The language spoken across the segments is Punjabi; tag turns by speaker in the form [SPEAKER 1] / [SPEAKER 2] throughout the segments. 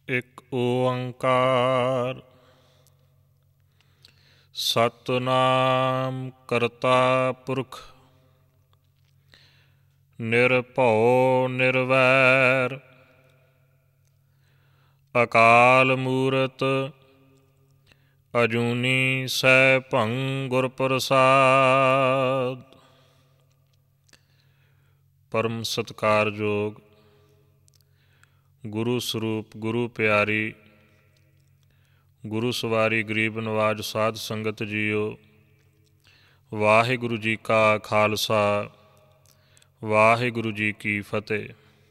[SPEAKER 1] ਇੱਕ ਓੰਕਾਰ ਸਤਿਨਾਮ ਕਰਤਾ ਪੁਰਖ ਨਿਰਭਉ ਨਿਰਵੈਰ ਅਕਾਲ ਮੂਰਤ ਅਜੂਨੀ ਸੈਭੰ ਗੁਰ ਪ੍ਰਸਾਦ। ਪਰਮ ਸਤਿਕਾਰਯੋਗ ਗੁਰੂ ਸਰੂਪ ਗੁਰੂ ਪਿਆਰੀ ਗੁਰੂ ਸਵਾਰੀ ਗਰੀਬ ਨਵਾਜ ਸਾਧ ਸੰਗਤ ਜੀਓ, ਵਾਹਿਗੁਰੂ ਜੀ ਕਾ ਖਾਲਸਾ ਵਾਹਿਗੁਰੂ ਜੀ ਕੀ ਫਤਿਹ।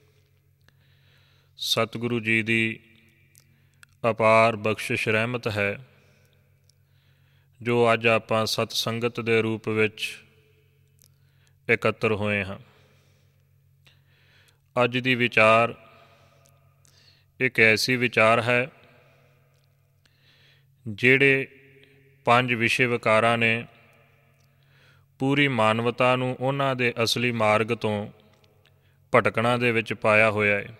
[SPEAKER 1] ਸਤਿਗੁਰੂ ਜੀ ਦੀ ਅਪਾਰ ਬਖਸ਼ਿਸ਼ ਰਹਿਮਤ ਹੈ ਜੋ ਅੱਜ ਆਪਾਂ ਸਤ ਸੰਗਤ ਦੇ ਰੂਪ ਵਿੱਚ ਇਕੱਤਰ ਹੋਏ ਹਾਂ। ਅੱਜ ਦੀ ਵਿਚਾਰ ਇੱਕ ਐਸੀ ਵਿਚਾਰ ਹੈ ਜਿਹੜੇ 5 ਵਿਸ਼ੇ ਵਿਕਾਰਾਂ ਨੇ ਪੂਰੀ ਮਾਨਵਤਾ ਨੂੰ ਉਹਨਾਂ ਦੇ ਅਸਲੀ ਮਾਰਗ ਤੋਂ ਭਟਕਣਾ ਦੇ ਵਿੱਚ ਪਾਇਆ ਹੋਇਆ ਹੈ।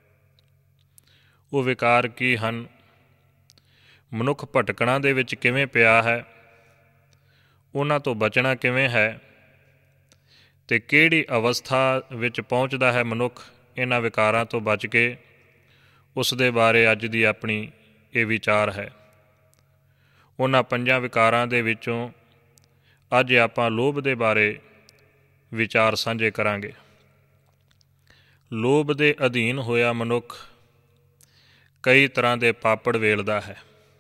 [SPEAKER 1] ਉਹ ਵਿਕਾਰ ਕੀ ਹਨ? ਮਨੁੱਖ ਭਟਕਣਾ ਦੇ ਵਿੱਚ ਕਿਵੇਂ ਪਿਆ ਹੈ, ਉਹਨਾਂ ਤੋਂ ਬਚਣਾ ਕਿਵੇਂ ਹੈ, ਅਤੇ ਕਿਹੜੀ ਅਵਸਥਾ ਵਿੱਚ ਪਹੁੰਚਦਾ ਹੈ ਮਨੁੱਖ ਇਹਨਾਂ ਵਿਕਾਰਾਂ ਤੋਂ ਬਚ ਕੇ, ਉਸ ਦੇ ਬਾਰੇ ਅੱਜ ਦੀ ਆਪਣੀ ਇਹ ਵਿਚਾਰ ਹੈ। ਉਹਨਾਂ 5 ਵਿਕਾਰਾਂ ਦੇ ਵਿੱਚੋਂ ਅੱਜ ਆਪਾਂ ਲੋਭ ਦੇ ਬਾਰੇ ਵਿਚਾਰ ਸਾਂਝੇ ਕਰਾਂਗੇ। ਲੋਭ ਦੇ ਅਧੀਨ ਹੋਇਆ ਮਨੁੱਖ ਕਈ ਤਰ੍ਹਾਂ ਦੇ ਪਾਪੜ ਵੇਲਦਾ ਹੈ।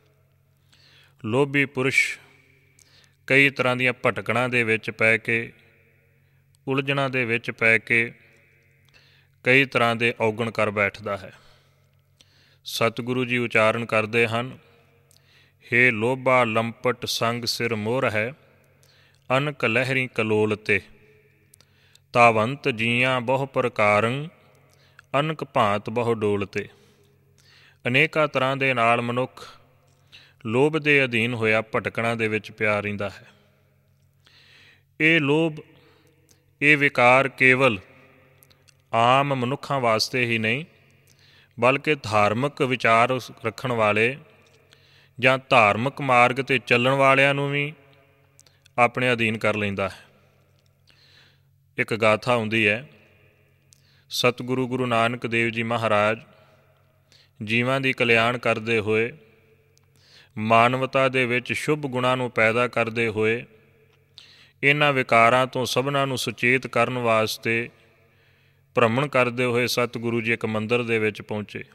[SPEAKER 1] ਲੋਭੀ ਪੁਰਸ਼ ਕਈ ਤਰ੍ਹਾਂ ਦੀਆਂ ਭਟਕਣਾਂ ਦੇ ਵਿੱਚ ਪੈ ਕੇ, ਉਲਝਣਾਂ ਦੇ ਵਿੱਚ ਪੈ ਕੇ ਕਈ ਤਰ੍ਹਾਂ ਦੇ ਔਗਣ ਕਰ ਬੈਠਦਾ ਹੈ। ਸਤਿਗੁਰੂ ਜੀ ਉਚਾਰਨ ਕਰਦੇ ਹਨ, ਹੇ ਲੋਭਾ ਲੰਪਟ ਸੰਗ ਸਿਰ ਮੋਰ ਹੈ, ਅਨਕ ਲਹਿਰੀ ਕਲੋਲ ਤੇ ਤਾਵੰਤ ਜੀਆਂ ਬਹੁ ਪ੍ਰਕਾਰੰ, ਅਨਕ ਭਾਂਤ ਬਹੁ ਡੋਲ ਤੇ। ਅਨੇਕਾਂ ਤਰ੍ਹਾਂ ਦੇ ਨਾਲ ਮਨੁੱਖ ਲੋਭ ਦੇ ਅਧੀਨ ਹੋਇਆ ਭਟਕਣਾ ਦੇ ਵਿੱਚ ਪਿਆ ਰਹਿੰਦਾ ਹੈ। ਇਹ ਲੋਭ, ਇਹ ਵਿਕਾਰ ਕੇਵਲ ਆਮ ਮਨੁੱਖਾਂ ਵਾਸਤੇ ਹੀ ਨਹੀਂ, ਬਲਕਿ ਧਾਰਮਿਕ ਵਿਚਾਰ ਰੱਖਣ ਵਾਲੇ ਜਾਂ ਧਾਰਮਿਕ ਮਾਰਗ 'ਤੇ ਚੱਲਣ ਵਾਲਿਆਂ ਨੂੰ ਵੀ ਆਪਣੇ ਅਧੀਨ ਕਰ ਲੈਂਦਾ ਹੈ। ਇੱਕ ਗਾਥਾ ਹੁੰਦੀ ਹੈ, ਸਤਿਗੁਰੂ ਗੁਰੂ ਨਾਨਕ ਦੇਵ ਜੀ ਮਹਾਰਾਜ ਜੀਵਾਂ ਦੀ ਕਲਿਆਣ ਕਰਦੇ ਹੋਏ, ਮਾਨਵਤਾ ਦੇ ਵਿੱਚ ਸ਼ੁਭ ਗੁਣਾਂ ਨੂੰ ਪੈਦਾ ਕਰਦੇ ਹੋਏ, ਇਹਨਾਂ ਵਿਕਾਰਾਂ ਤੋਂ ਸਭਨਾਂ ਨੂੰ ਸੁਚੇਤ ਕਰਨ ਵਾਸਤੇ ਭ੍ਰਮਣ ਕਰਦੇ ਹੋਏ ਸਤਿਗੁਰੂ ਜੀ ਇੱਕ ਮੰਦਰ ਦੇ ਵਿੱਚ ਪਹੁੰਚੇ।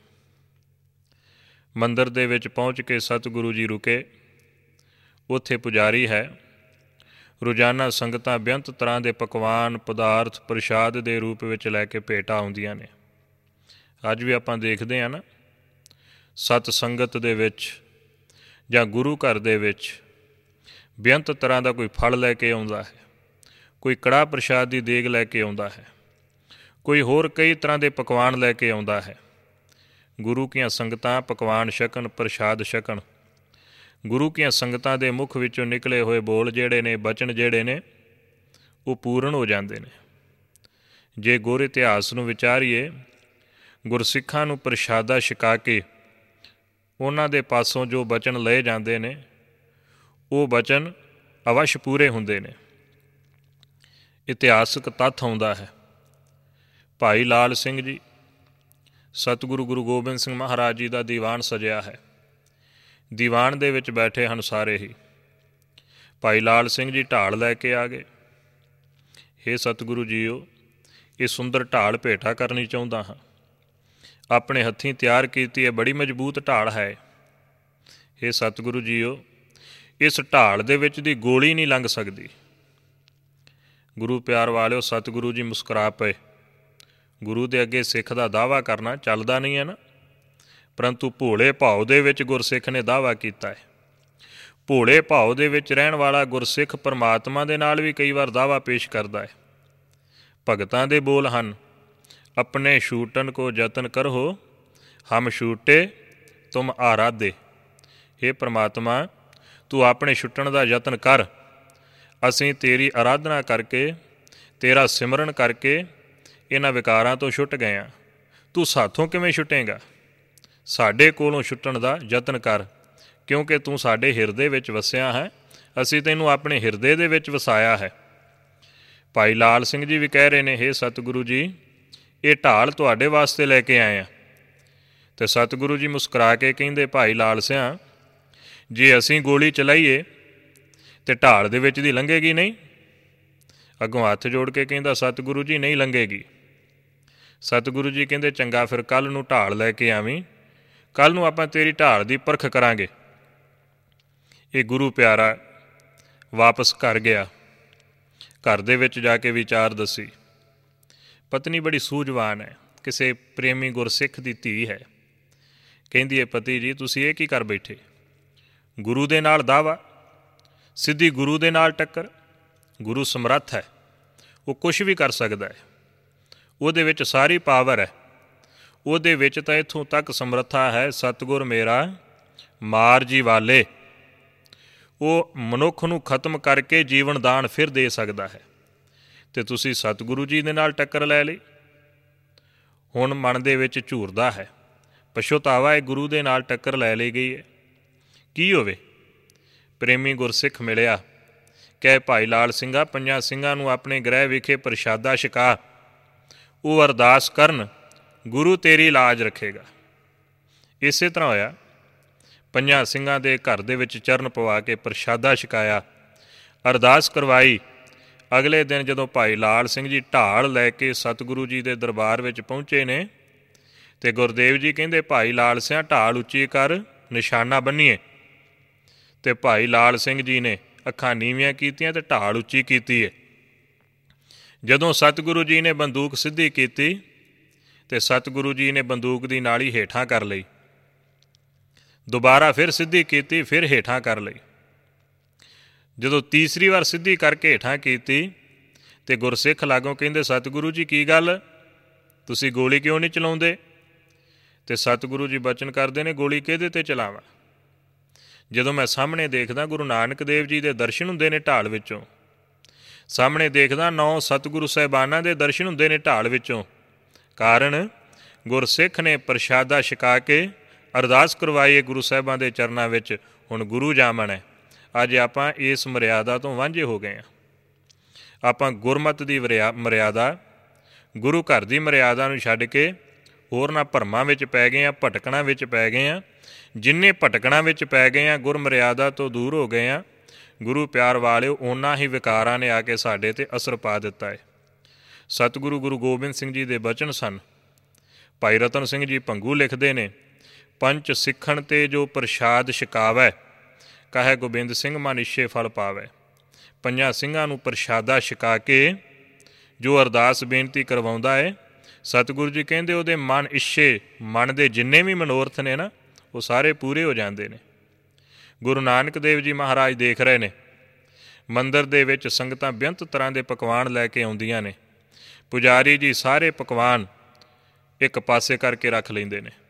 [SPEAKER 1] ਮੰਦਰ ਦੇ ਵਿੱਚ ਪਹੁੰਚ ਕੇ ਸਤਿਗੁਰੂ ਜੀ ਰੁਕੇ। ਉੱਥੇ ਪੁਜਾਰੀ ਹੈ। ਰੋਜ਼ਾਨਾ ਸੰਗਤਾਂ ਬੇਅੰਤ ਤਰ੍ਹਾਂ ਦੇ ਪਕਵਾਨ ਪਦਾਰਥ ਪ੍ਰਸ਼ਾਦ ਦੇ ਰੂਪ ਵਿੱਚ ਲੈ ਕੇ ਭੇਟਾਂ ਆਉਂਦੀਆਂ ਨੇ। ਅੱਜ ਵੀ ਆਪਾਂ ਦੇਖਦੇ ਹਾਂ ਨਾ, ਸਤ ਸੰਗਤ ਦੇ ਵਿੱਚ ਜਾਂ ਗੁਰੂ ਘਰ ਦੇ ਵਿੱਚ ਬੇਅੰਤ ਤਰ੍ਹਾਂ ਦਾ ਕੋਈ ਫਲ ਲੈ ਕੇ ਆਉਂਦਾ ਹੈ, ਕੋਈ ਕੜਾਹ ਪ੍ਰਸ਼ਾਦ ਦੀ ਦੇਗ ਲੈ ਕੇ ਆਉਂਦਾ ਹੈ, ਕੋਈ ਹੋਰ ਕਈ ਤਰ੍ਹਾਂ ਦੇ ਪਕਵਾਨ ਲੈ ਕੇ ਆਉਂਦਾ ਹੈ। ਗੁਰੂ ਕੀਆਂ ਸੰਗਤਾਂ ਪਕਵਾਨ ਛਕਣ, ਪ੍ਰਸ਼ਾਦ ਛਕਣ। ਗੁਰੂ ਕੀਆਂ ਸੰਗਤਾਂ ਦੇ ਮੁਖ ਵਿੱਚੋਂ ਨਿਕਲੇ ਹੋਏ ਬੋਲ ਜਿਹੜੇ ਨੇ, ਬਚਨ ਜਿਹੜੇ ਨੇ, ਉਹ ਪੂਰਨ ਹੋ ਜਾਂਦੇ ਨੇ। ਜੇ ਗੁਰ ਇਤਿਹਾਸ ਨੂੰ ਵਿਚਾਰੀਏ, ਗੁਰਸਿੱਖਾਂ ਨੂੰ ਪ੍ਰਸ਼ਾਦਾ ਛਕਾ ਕੇ ਉਹਨਾਂ ਦੇ ਪਾਸੋਂ ਜੋ ਬਚਨ ਲਏ ਜਾਂਦੇ ਨੇ, ਉਹ ਬਚਨ ਅਵਸ਼ ਪੂਰੇ ਹੁੰਦੇ ਨੇ। ਇਤਿਹਾਸਕ ਤੱਥ ਆਉਂਦਾ ਹੈ, ਭਾਈ ਲਾਲ ਸਿੰਘ ਜੀ, ਸਤਿਗੁਰੂ ਗੁਰੂ ਗੋਬਿੰਦ ਸਿੰਘ ਮਹਾਰਾਜ ਜੀ ਦਾ ਦੀਵਾਨ ਸਜਿਆ ਹੈ। ਦੀਵਾਨ ਦੇ ਵਿੱਚ ਬੈਠੇ ਹਨ ਸਾਰੇ ਹੀ। ਭਾਈ ਲਾਲ ਸਿੰਘ ਜੀ ਢਾਲ ਲੈ ਕੇ ਆ ਗਏ। ਹੇ ਸਤਿਗੁਰੂ ਜੀਓ, ਇਹ ਸੁੰਦਰ ਢਾਲ ਭੇਟਾ ਕਰਨੀ ਚਾਹੁੰਦਾ ਹਾਂ। ਆਪਣੇ ਹੱਥੀਂ ਤਿਆਰ ਕੀਤੀ ਹੈ, ਬੜੀ ਮਜ਼ਬੂਤ ਢਾਲ ਹੈ। ਹੇ ਸਤਿਗੁਰੂ ਜੀਓ, ਇਸ ਢਾਲ ਦੇ ਵਿੱਚ ਦੀ ਗੋਲੀ ਨਹੀਂ ਲੰਘ ਸਕਦੀ। ਗੁਰੂ ਪਿਆਰ ਵਾਲਿਓ, ਸਤਿਗੁਰੂ ਜੀ ਮੁਸਕਰਾ ਪਏ। ਗੁਰੂ ਦੇ ਅੱਗੇ ਸਿੱਖ ਦਾ ਦਾਅਵਾ ਕਰਨਾ ਚੱਲਦਾ ਨਹੀਂ ਹੈ ਨਾ, ਪਰੰਤੂ ਭੋਲੇ ਭਾਉ ਦੇ ਵਿੱਚ ਗੁਰਸਿੱਖ ਨੇ ਦਾਅਵਾ ਕੀਤਾ ਹੈ। ਭੋਲੇ ਭਾਉ ਦੇ ਵਿੱਚ ਰਹਿਣ ਵਾਲਾ ਗੁਰਸਿੱਖ ਪਰਮਾਤਮਾ ਦੇ ਨਾਲ ਵੀ ਕਈ ਵਾਰ ਦਾਅਵਾ ਪੇਸ਼ ਕਰਦਾ ਹੈ। ਭਗਤਾਂ ਦੇ ਬੋਲ ਹਨ, ਆਪਣੇ ਛੂਟਨ ਕੋ ਯਤਨ ਕਰੋ, ਹਮ ਛੂਟੇ ਤੁਮ ਆਰਾਧੇ। ਹੇ ਪਰਮਾਤਮਾ, ਤੂੰ ਆਪਣੇ ਛੁੱਟਣ ਦਾ ਯਤਨ ਕਰ, ਅਸੀਂ ਤੇਰੀ ਆਰਾਧਨਾ ਕਰਕੇ, ਤੇਰਾ ਸਿਮਰਨ ਕਰਕੇ ਇਹਨਾਂ ਵਿਕਾਰਾਂ ਤੋਂ ਛੁੱਟ ਗਏ ਹਾਂ। ਤੂੰ ਸਾਥੋਂ ਕਿਵੇਂ ਛੁੱਟੇਂਗਾ? ਸਾਡੇ ਕੋਲੋਂ ਛੁੱਟਣ ਦਾ ਯਤਨ ਕਰ, ਕਿਉਂਕਿ ਤੂੰ ਸਾਡੇ ਹਿਰਦੇ ਵਿੱਚ ਵਸਿਆ ਹੈ, ਅਸੀਂ ਤੈਨੂੰ ਆਪਣੇ ਹਿਰਦੇ ਦੇ ਵਿੱਚ ਵਸਾਇਆ ਹੈ। ਭਾਈ ਲਾਲ ਸਿੰਘ ਜੀ ਵੀ ਕਹਿ ਰਹੇ ਨੇ, ਹੇ ਸਤਿਗੁਰੂ ਜੀ, ਇਹ ਢਾਲ ਤੁਹਾਡੇ ਵਾਸਤੇ ਲੈ ਕੇ ਆਏ ਆ। ਅਤੇ ਸਤਿਗੁਰੂ ਜੀ ਮੁਸਕਰਾ ਕੇ ਕਹਿੰਦੇ, ਭਾਈ ਲਾਲ ਸਿਆਂ, ਜੇ ਅਸੀਂ ਗੋਲੀ ਚਲਾਈਏ ਤੇ ਢਾਲ ਦੇ ਵਿੱਚ ਦੀ ਲੰਘੇਗੀ ਨਹੀਂ? ਅੱਗੋਂ ਹੱਥ ਜੋੜ ਕੇ ਕਹਿੰਦਾ, ਸਤਿਗੁਰੂ ਜੀ ਨਹੀਂ ਲੰਘੇਗੀ। ਸਤਿਗੁਰੂ ਜੀ ਕਹਿੰਦੇ, ਚੰਗਾ, ਫਿਰ ਕੱਲ੍ਹ ਨੂੰ ਢਾਲ ਲੈ ਕੇ ਆਵੀਂ, ਕੱਲ੍ਹ ਨੂੰ ਆਪਾਂ ਤੇਰੀ ਢਾਲ ਦੀ ਪਰਖ ਕਰਾਂਗੇ। ਇਹ ਗੁਰੂ ਪਿਆਰਾ ਵਾਪਸ ਘਰ ਗਿਆ। ਘਰ ਦੇ ਵਿੱਚ ਜਾ ਕੇ ਵਿਚਾਰ ਦੱਸੀ। ਪਤਨੀ ਬੜੀ ਸੂਝਵਾਨ ਹੈ, ਕਿਸੇ ਪ੍ਰੇਮੀ ਗੁਰਸਿੱਖ ਦੀ ਧੀ ਹੈ। ਕਹਿੰਦੀ ਹੈ, ਪਤੀ ਜੀ ਤੁਸੀਂ ਇਹ ਕੀ ਕਰ ਬੈਠੇ? ਗੁਰੂ ਦੇ ਨਾਲ ਦਾਵਾ, ਸਿੱਧੀ ਗੁਰੂ ਦੇ ਨਾਲ ਟੱਕਰ। ਗੁਰੂ ਸਮਰੱਥ ਹੈ, ਉਹ ਕੁਛ ਵੀ ਕਰ ਸਕਦਾ ਹੈ, ਉਹਦੇ ਵਿੱਚ ਸਾਰੀ ਪਾਵਰ ਹੈ। ਉਹਦੇ ਵਿੱਚ ਤਾਂ ਇੱਥੋਂ ਤੱਕ ਸਮਰੱਥਾ ਹੈ, ਸਤਿਗੁਰ ਮੇਰਾ ਮਾਰ ਜੀ ਵਾਲੇ, ਉਹ ਮਨੁੱਖ ਨੂੰ ਖਤਮ ਕਰਕੇ ਜੀਵਨ ਦਾਨ ਫਿਰ ਦੇ ਸਕਦਾ ਹੈ। ਅਤੇ ਤੁਸੀਂ ਸਤਿਗੁਰੂ ਜੀ ਦੇ ਨਾਲ ਟੱਕਰ ਲੈ ਲਈ। ਹੁਣ ਮਨ ਦੇ ਵਿੱਚ ਝੂਰਦਾ ਹੈ, ਪਛਤਾਵਾ ਹੈ, ਗੁਰੂ ਦੇ ਨਾਲ ਟੱਕਰ ਲੈ ਲਈ ਗਈ ਹੈ। ਕੀ ਹੋਵੇ? ਪ੍ਰੇਮੀ ਗੁਰਸਿੱਖ ਮਿਲਿਆ, ਕਹੇ, ਭਾਈ ਲਾਲ ਸਿੰਘਾ, 5 ਸਿੰਘਾਂ ਨੂੰ ਆਪਣੇ ਗ੍ਰਹਿ ਵਿਖੇ ਪ੍ਰਸ਼ਾਦਾ ਛਕਾ, ਉਹ ਅਰਦਾਸ ਕਰਨ, ਗੁਰੂ ਤੇਰੀ ਲਾਜ ਰੱਖੇਗਾ। ਇਸੇ ਤਰ੍ਹਾਂ ਹੋਇਆ। 5 ਸਿੰਘਾਂ ਦੇ ਘਰ ਦੇ ਵਿੱਚ ਚਰਨ ਪਵਾ ਕੇ ਪ੍ਰਸ਼ਾਦਾ ਛਕਾਇਆ, ਅਰਦਾਸ ਕਰਵਾਈ। ਅਗਲੇ ਦਿਨ ਜਦੋਂ ਭਾਈ ਲਾਲ ਸਿੰਘ ਜੀ ਢਾਲ ਲੈ ਕੇ ਸਤਿਗੁਰੂ ਜੀ ਦੇ ਦਰਬਾਰ ਵਿੱਚ ਪਹੁੰਚੇ ਨੇ, ਅਤੇ ਗੁਰਦੇਵ ਜੀ ਕਹਿੰਦੇ, ਭਾਈ ਲਾਲ ਸਿਆਂ, ਢਾਲ ਉੱਚੀ ਕਰ, ਨਿਸ਼ਾਨਾ ਬੰਨੀਏ। ਅਤੇ ਭਾਈ ਲਾਲ ਸਿੰਘ ਜੀ ਨੇ ਅੱਖਾਂ ਨੀਵੀਆਂ ਕੀਤੀਆਂ ਅਤੇ ਢਾਲ ਉੱਚੀ ਕੀਤੀ ਹੈ। ਜਦੋਂ ਸਤਿਗੁਰੂ ਜੀ ਨੇ ਬੰਦੂਕ ਸਿੱਧੀ ਕੀਤੀ ਅਤੇ ਸਤਿਗੁਰੂ ਜੀ ਨੇ ਬੰਦੂਕ ਦੀ ਨਾਲੀ ਹੇਠਾਂ ਕਰ ਲਈ, ਦੁਬਾਰਾ ਫਿਰ ਸਿੱਧੀ ਕੀਤੀ, ਫਿਰ ਹੇਠਾਂ ਕਰ ਲਈ। ਜਦੋਂ ਤੀਸਰੀ ਵਾਰ ਸਿੱਧੀ ਕਰਕੇ ਹੇਠਾਂ ਕੀਤੀ ਅਤੇ ਗੁਰਸਿੱਖ ਲਾਗੋਂ ਕਹਿੰਦੇ, ਸਤਿਗੁਰੂ ਜੀ ਕੀ ਗੱਲ, ਤੁਸੀਂ ਗੋਲੀ ਕਿਉਂ ਨਹੀਂ ਚਲਾਉਂਦੇ? ਅਤੇ ਸਤਿਗੁਰੂ ਜੀ ਬਚਨ ਕਰਦੇ ਨੇ, ਗੋਲੀ ਕਿਹਦੇ 'ਤੇ ਚਲਾਵਾਂ? ਜਦੋਂ ਮੈਂ ਸਾਹਮਣੇ ਦੇਖਦਾ ਗੁਰੂ ਨਾਨਕ ਦੇਵ ਜੀ ਦੇ ਦਰਸ਼ਨ ਹੁੰਦੇ ਨੇ ਢਾਲ ਵਿੱਚੋਂ, ਸਾਹਮਣੇ ਦੇਖਦਾ 9 ਸਤਿਗੁਰੂ ਸਾਹਿਬਾਨਾਂ ਦੇ ਦਰਸ਼ਨ ਹੁੰਦੇ ਨੇ ਢਾਲ ਵਿੱਚੋਂ। ਕਾਰਨ ਗੁਰਸਿੱਖ ਨੇ ਪ੍ਰਸ਼ਾਦਾ ਛਕਾ ਕੇ ਅਰਦਾਸ ਕਰਵਾਈ ਹੈ ਗੁਰੂ ਸਾਹਿਬਾਂ ਦੇ ਚਰਨਾਂ ਵਿੱਚ। ਹੁਣ ਗੁਰੂ ਜਾਮਣ ਹੈ। ਅੱਜ ਆਪਾਂ ਇਸ ਮਰਿਆਦਾ ਤੋਂ ਵਾਂਝੇ ਹੋ ਗਏ ਹਾਂ। ਆਪਾਂ ਗੁਰਮਤਿ ਦੀ ਮਰਿਆਦਾ, ਗੁਰੂ ਘਰ ਦੀ ਮਰਿਆਦਾ ਨੂੰ ਛੱਡ ਕੇ ਹੋਰਨਾਂ ਭਰਮਾਂ ਵਿੱਚ ਪੈ ਗਏ ਹਾਂ, ਭਟਕਣਾ ਵਿੱਚ ਪੈ ਗਏ ਹਾਂ। ਜਿੰਨੇ ਭਟਕਣਾ ਵਿੱਚ ਪੈ ਗਏ ਹਾਂ, ਗੁਰਮਰਿਆਦਾ ਤੋਂ ਦੂਰ ਹੋ ਗਏ ਹਾਂ। ਗੁਰੂ ਪਿਆਰ ਵਾਲਿਓ, ਓਨਾ ਹੀ ਵਿਕਾਰਾਂ ਨੇ ਆ ਕੇ ਸਾਡੇ 'ਤੇ ਅਸਰ ਪਾ ਦਿੱਤਾ ਹੈ। ਸਤਿਗੁਰੂ ਗੁਰੂ ਗੋਬਿੰਦ ਸਿੰਘ ਜੀ ਦੇ ਬਚਨ ਸਨ। ਭਾਈ ਰਤਨ ਸਿੰਘ ਜੀ ਭੰਗੂ ਲਿਖਦੇ ਨੇ, ਪੰਚ ਸਿੱਖਣ 'ਤੇ ਜੋ ਪ੍ਰਸ਼ਾਦ ਛਕਾਵੈ, ਕਹੈ ਗੋਬਿੰਦ ਸਿੰਘ ਮਨ ਇੱਛੇ ਫਲ ਪਾਵੈ। 5 ਸਿੰਘਾਂ ਨੂੰ ਪ੍ਰਸ਼ਾਦਾ ਛਕਾ ਕੇ ਜੋ ਅਰਦਾਸ ਬੇਨਤੀ ਕਰਵਾਉਂਦਾ ਹੈ, ਸਤਿਗੁਰੂ ਜੀ ਕਹਿੰਦੇ ਉਹਦੇ ਮਨ ਇੱਛੇ, ਮਨ ਦੇ ਜਿੰਨੇ ਵੀ ਮਨੋਰਥ ਨੇ ਨਾ, ਉਹ ਸਾਰੇ ਪੂਰੇ ਹੋ ਜਾਂਦੇ ਨੇ। ਗੁਰੂ ਨਾਨਕ ਦੇਵ ਜੀ ਮਹਾਰਾਜ ਦੇਖ ਰਹੇ ਨੇ, ਮੰਦਰ ਦੇ ਵਿੱਚ ਸੰਗਤਾਂ ਬੇਅੰਤ ਤਰ੍ਹਾਂ ਦੇ ਪਕਵਾਨ ਲੈ ਕੇ ਆਉਂਦੀਆਂ ਨੇ। ਪੁਜਾਰੀ ਜੀ ਸਾਰੇ ਪਕਵਾਨ ਇੱਕ ਪਾਸੇ ਕਰਕੇ ਰੱਖ ਲੈਂਦੇ ਨੇ।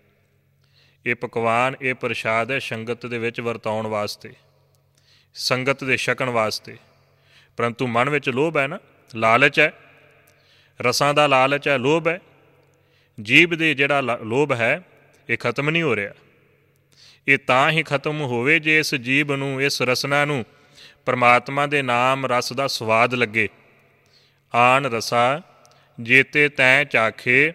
[SPEAKER 1] ਇਹ ਪਕਵਾਨ, ਇਹ ਪ੍ਰਸ਼ਾਦ ਹੈ ਸੰਗਤ ਦੇ ਵਿੱਚ ਵਰਤਾਉਣ ਵਾਸਤੇ, ਸੰਗਤ ਦੇ ਛਕਣ ਵਾਸਤੇ। ਪਰੰਤੂ ਮਨ ਵਿੱਚ ਲੋਭ ਹੈ ਨਾ, ਲਾਲਚ ਹੈ, ਰਸਾਂ ਦਾ ਲਾਲਚ ਹੈ, ਲੋਭ ਹੈ। ਜੀਭ ਦੇ ਜਿਹੜਾ ਲੋਭ ਹੈ, ਇਹ ਖਤਮ ਨਹੀਂ ਹੋ ਰਿਹਾ। ਇਹ ਤਾਂ ਹੀ ਖਤਮ ਹੋਵੇ ਜੇ ਇਸ ਜੀਭ ਨੂੰ, ਇਸ ਰਸਨਾ ਨੂੰ ਪਰਮਾਤਮਾ ਦੇ ਨਾਮ ਰਸ ਦਾ ਸਵਾਦ ਲੱਗੇ। ਆਨ ਰਸਾ ਜੇਤੇ ਤੈਂ ਚਾਖੇ,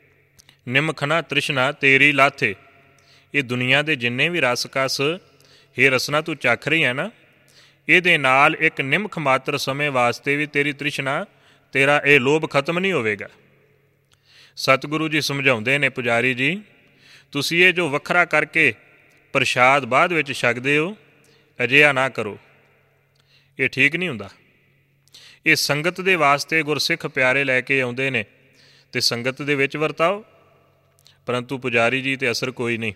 [SPEAKER 1] ਨਿਮਖ ਨਾ ਤ੍ਰਿਸ਼ਨਾ ਤੇਰੀ ਲਾਥੇ। ਇਹ ਦੁਨੀਆ ਦੇ ਜਿੰਨੇ ਵੀ ਰਸ ਕਸ ਇਹ ਰਸਨਾ ਤੂੰ ਚੱਖ ਰਹੀ ਹੈ ਨਾ, ਇਹਦੇ ਨਾਲ ਇੱਕ ਨਿਮਖ ਮਾਤਰ ਸਮੇਂ ਵਾਸਤੇ ਵੀ ਤੇਰੀ ਤ੍ਰਿਸ਼ਨਾ, ਤੇਰਾ ਇਹ ਲੋਭ ਖਤਮ ਨਹੀਂ ਹੋਵੇਗਾ। ਸਤਿਗੁਰੂ ਜੀ ਸਮਝਾਉਂਦੇ ਨੇ, ਪੁਜਾਰੀ ਜੀ ਤੁਸੀਂ ਇਹ ਜੋ ਵੱਖਰਾ ਕਰਕੇ ਪ੍ਰਸ਼ਾਦ ਬਾਅਦ ਵਿੱਚ ਛਕਦੇ ਹੋ, ਅਜਿਹਾ ਨਾ ਕਰੋ, ਇਹ ਠੀਕ ਨਹੀਂ ਹੁੰਦਾ। ਇਹ ਸੰਗਤ ਦੇ ਵਾਸਤੇ ਗੁਰਸਿੱਖ ਪਿਆਰੇ ਲੈ ਕੇ ਆਉਂਦੇ ਨੇ ਅਤੇ ਸੰਗਤ ਦੇ ਵਿੱਚ ਵਰਤਾਓ। ਪਰੰਤੂ ਪੁਜਾਰੀ ਜੀ 'ਤੇ ਅਸਰ ਕੋਈ ਨਹੀਂ।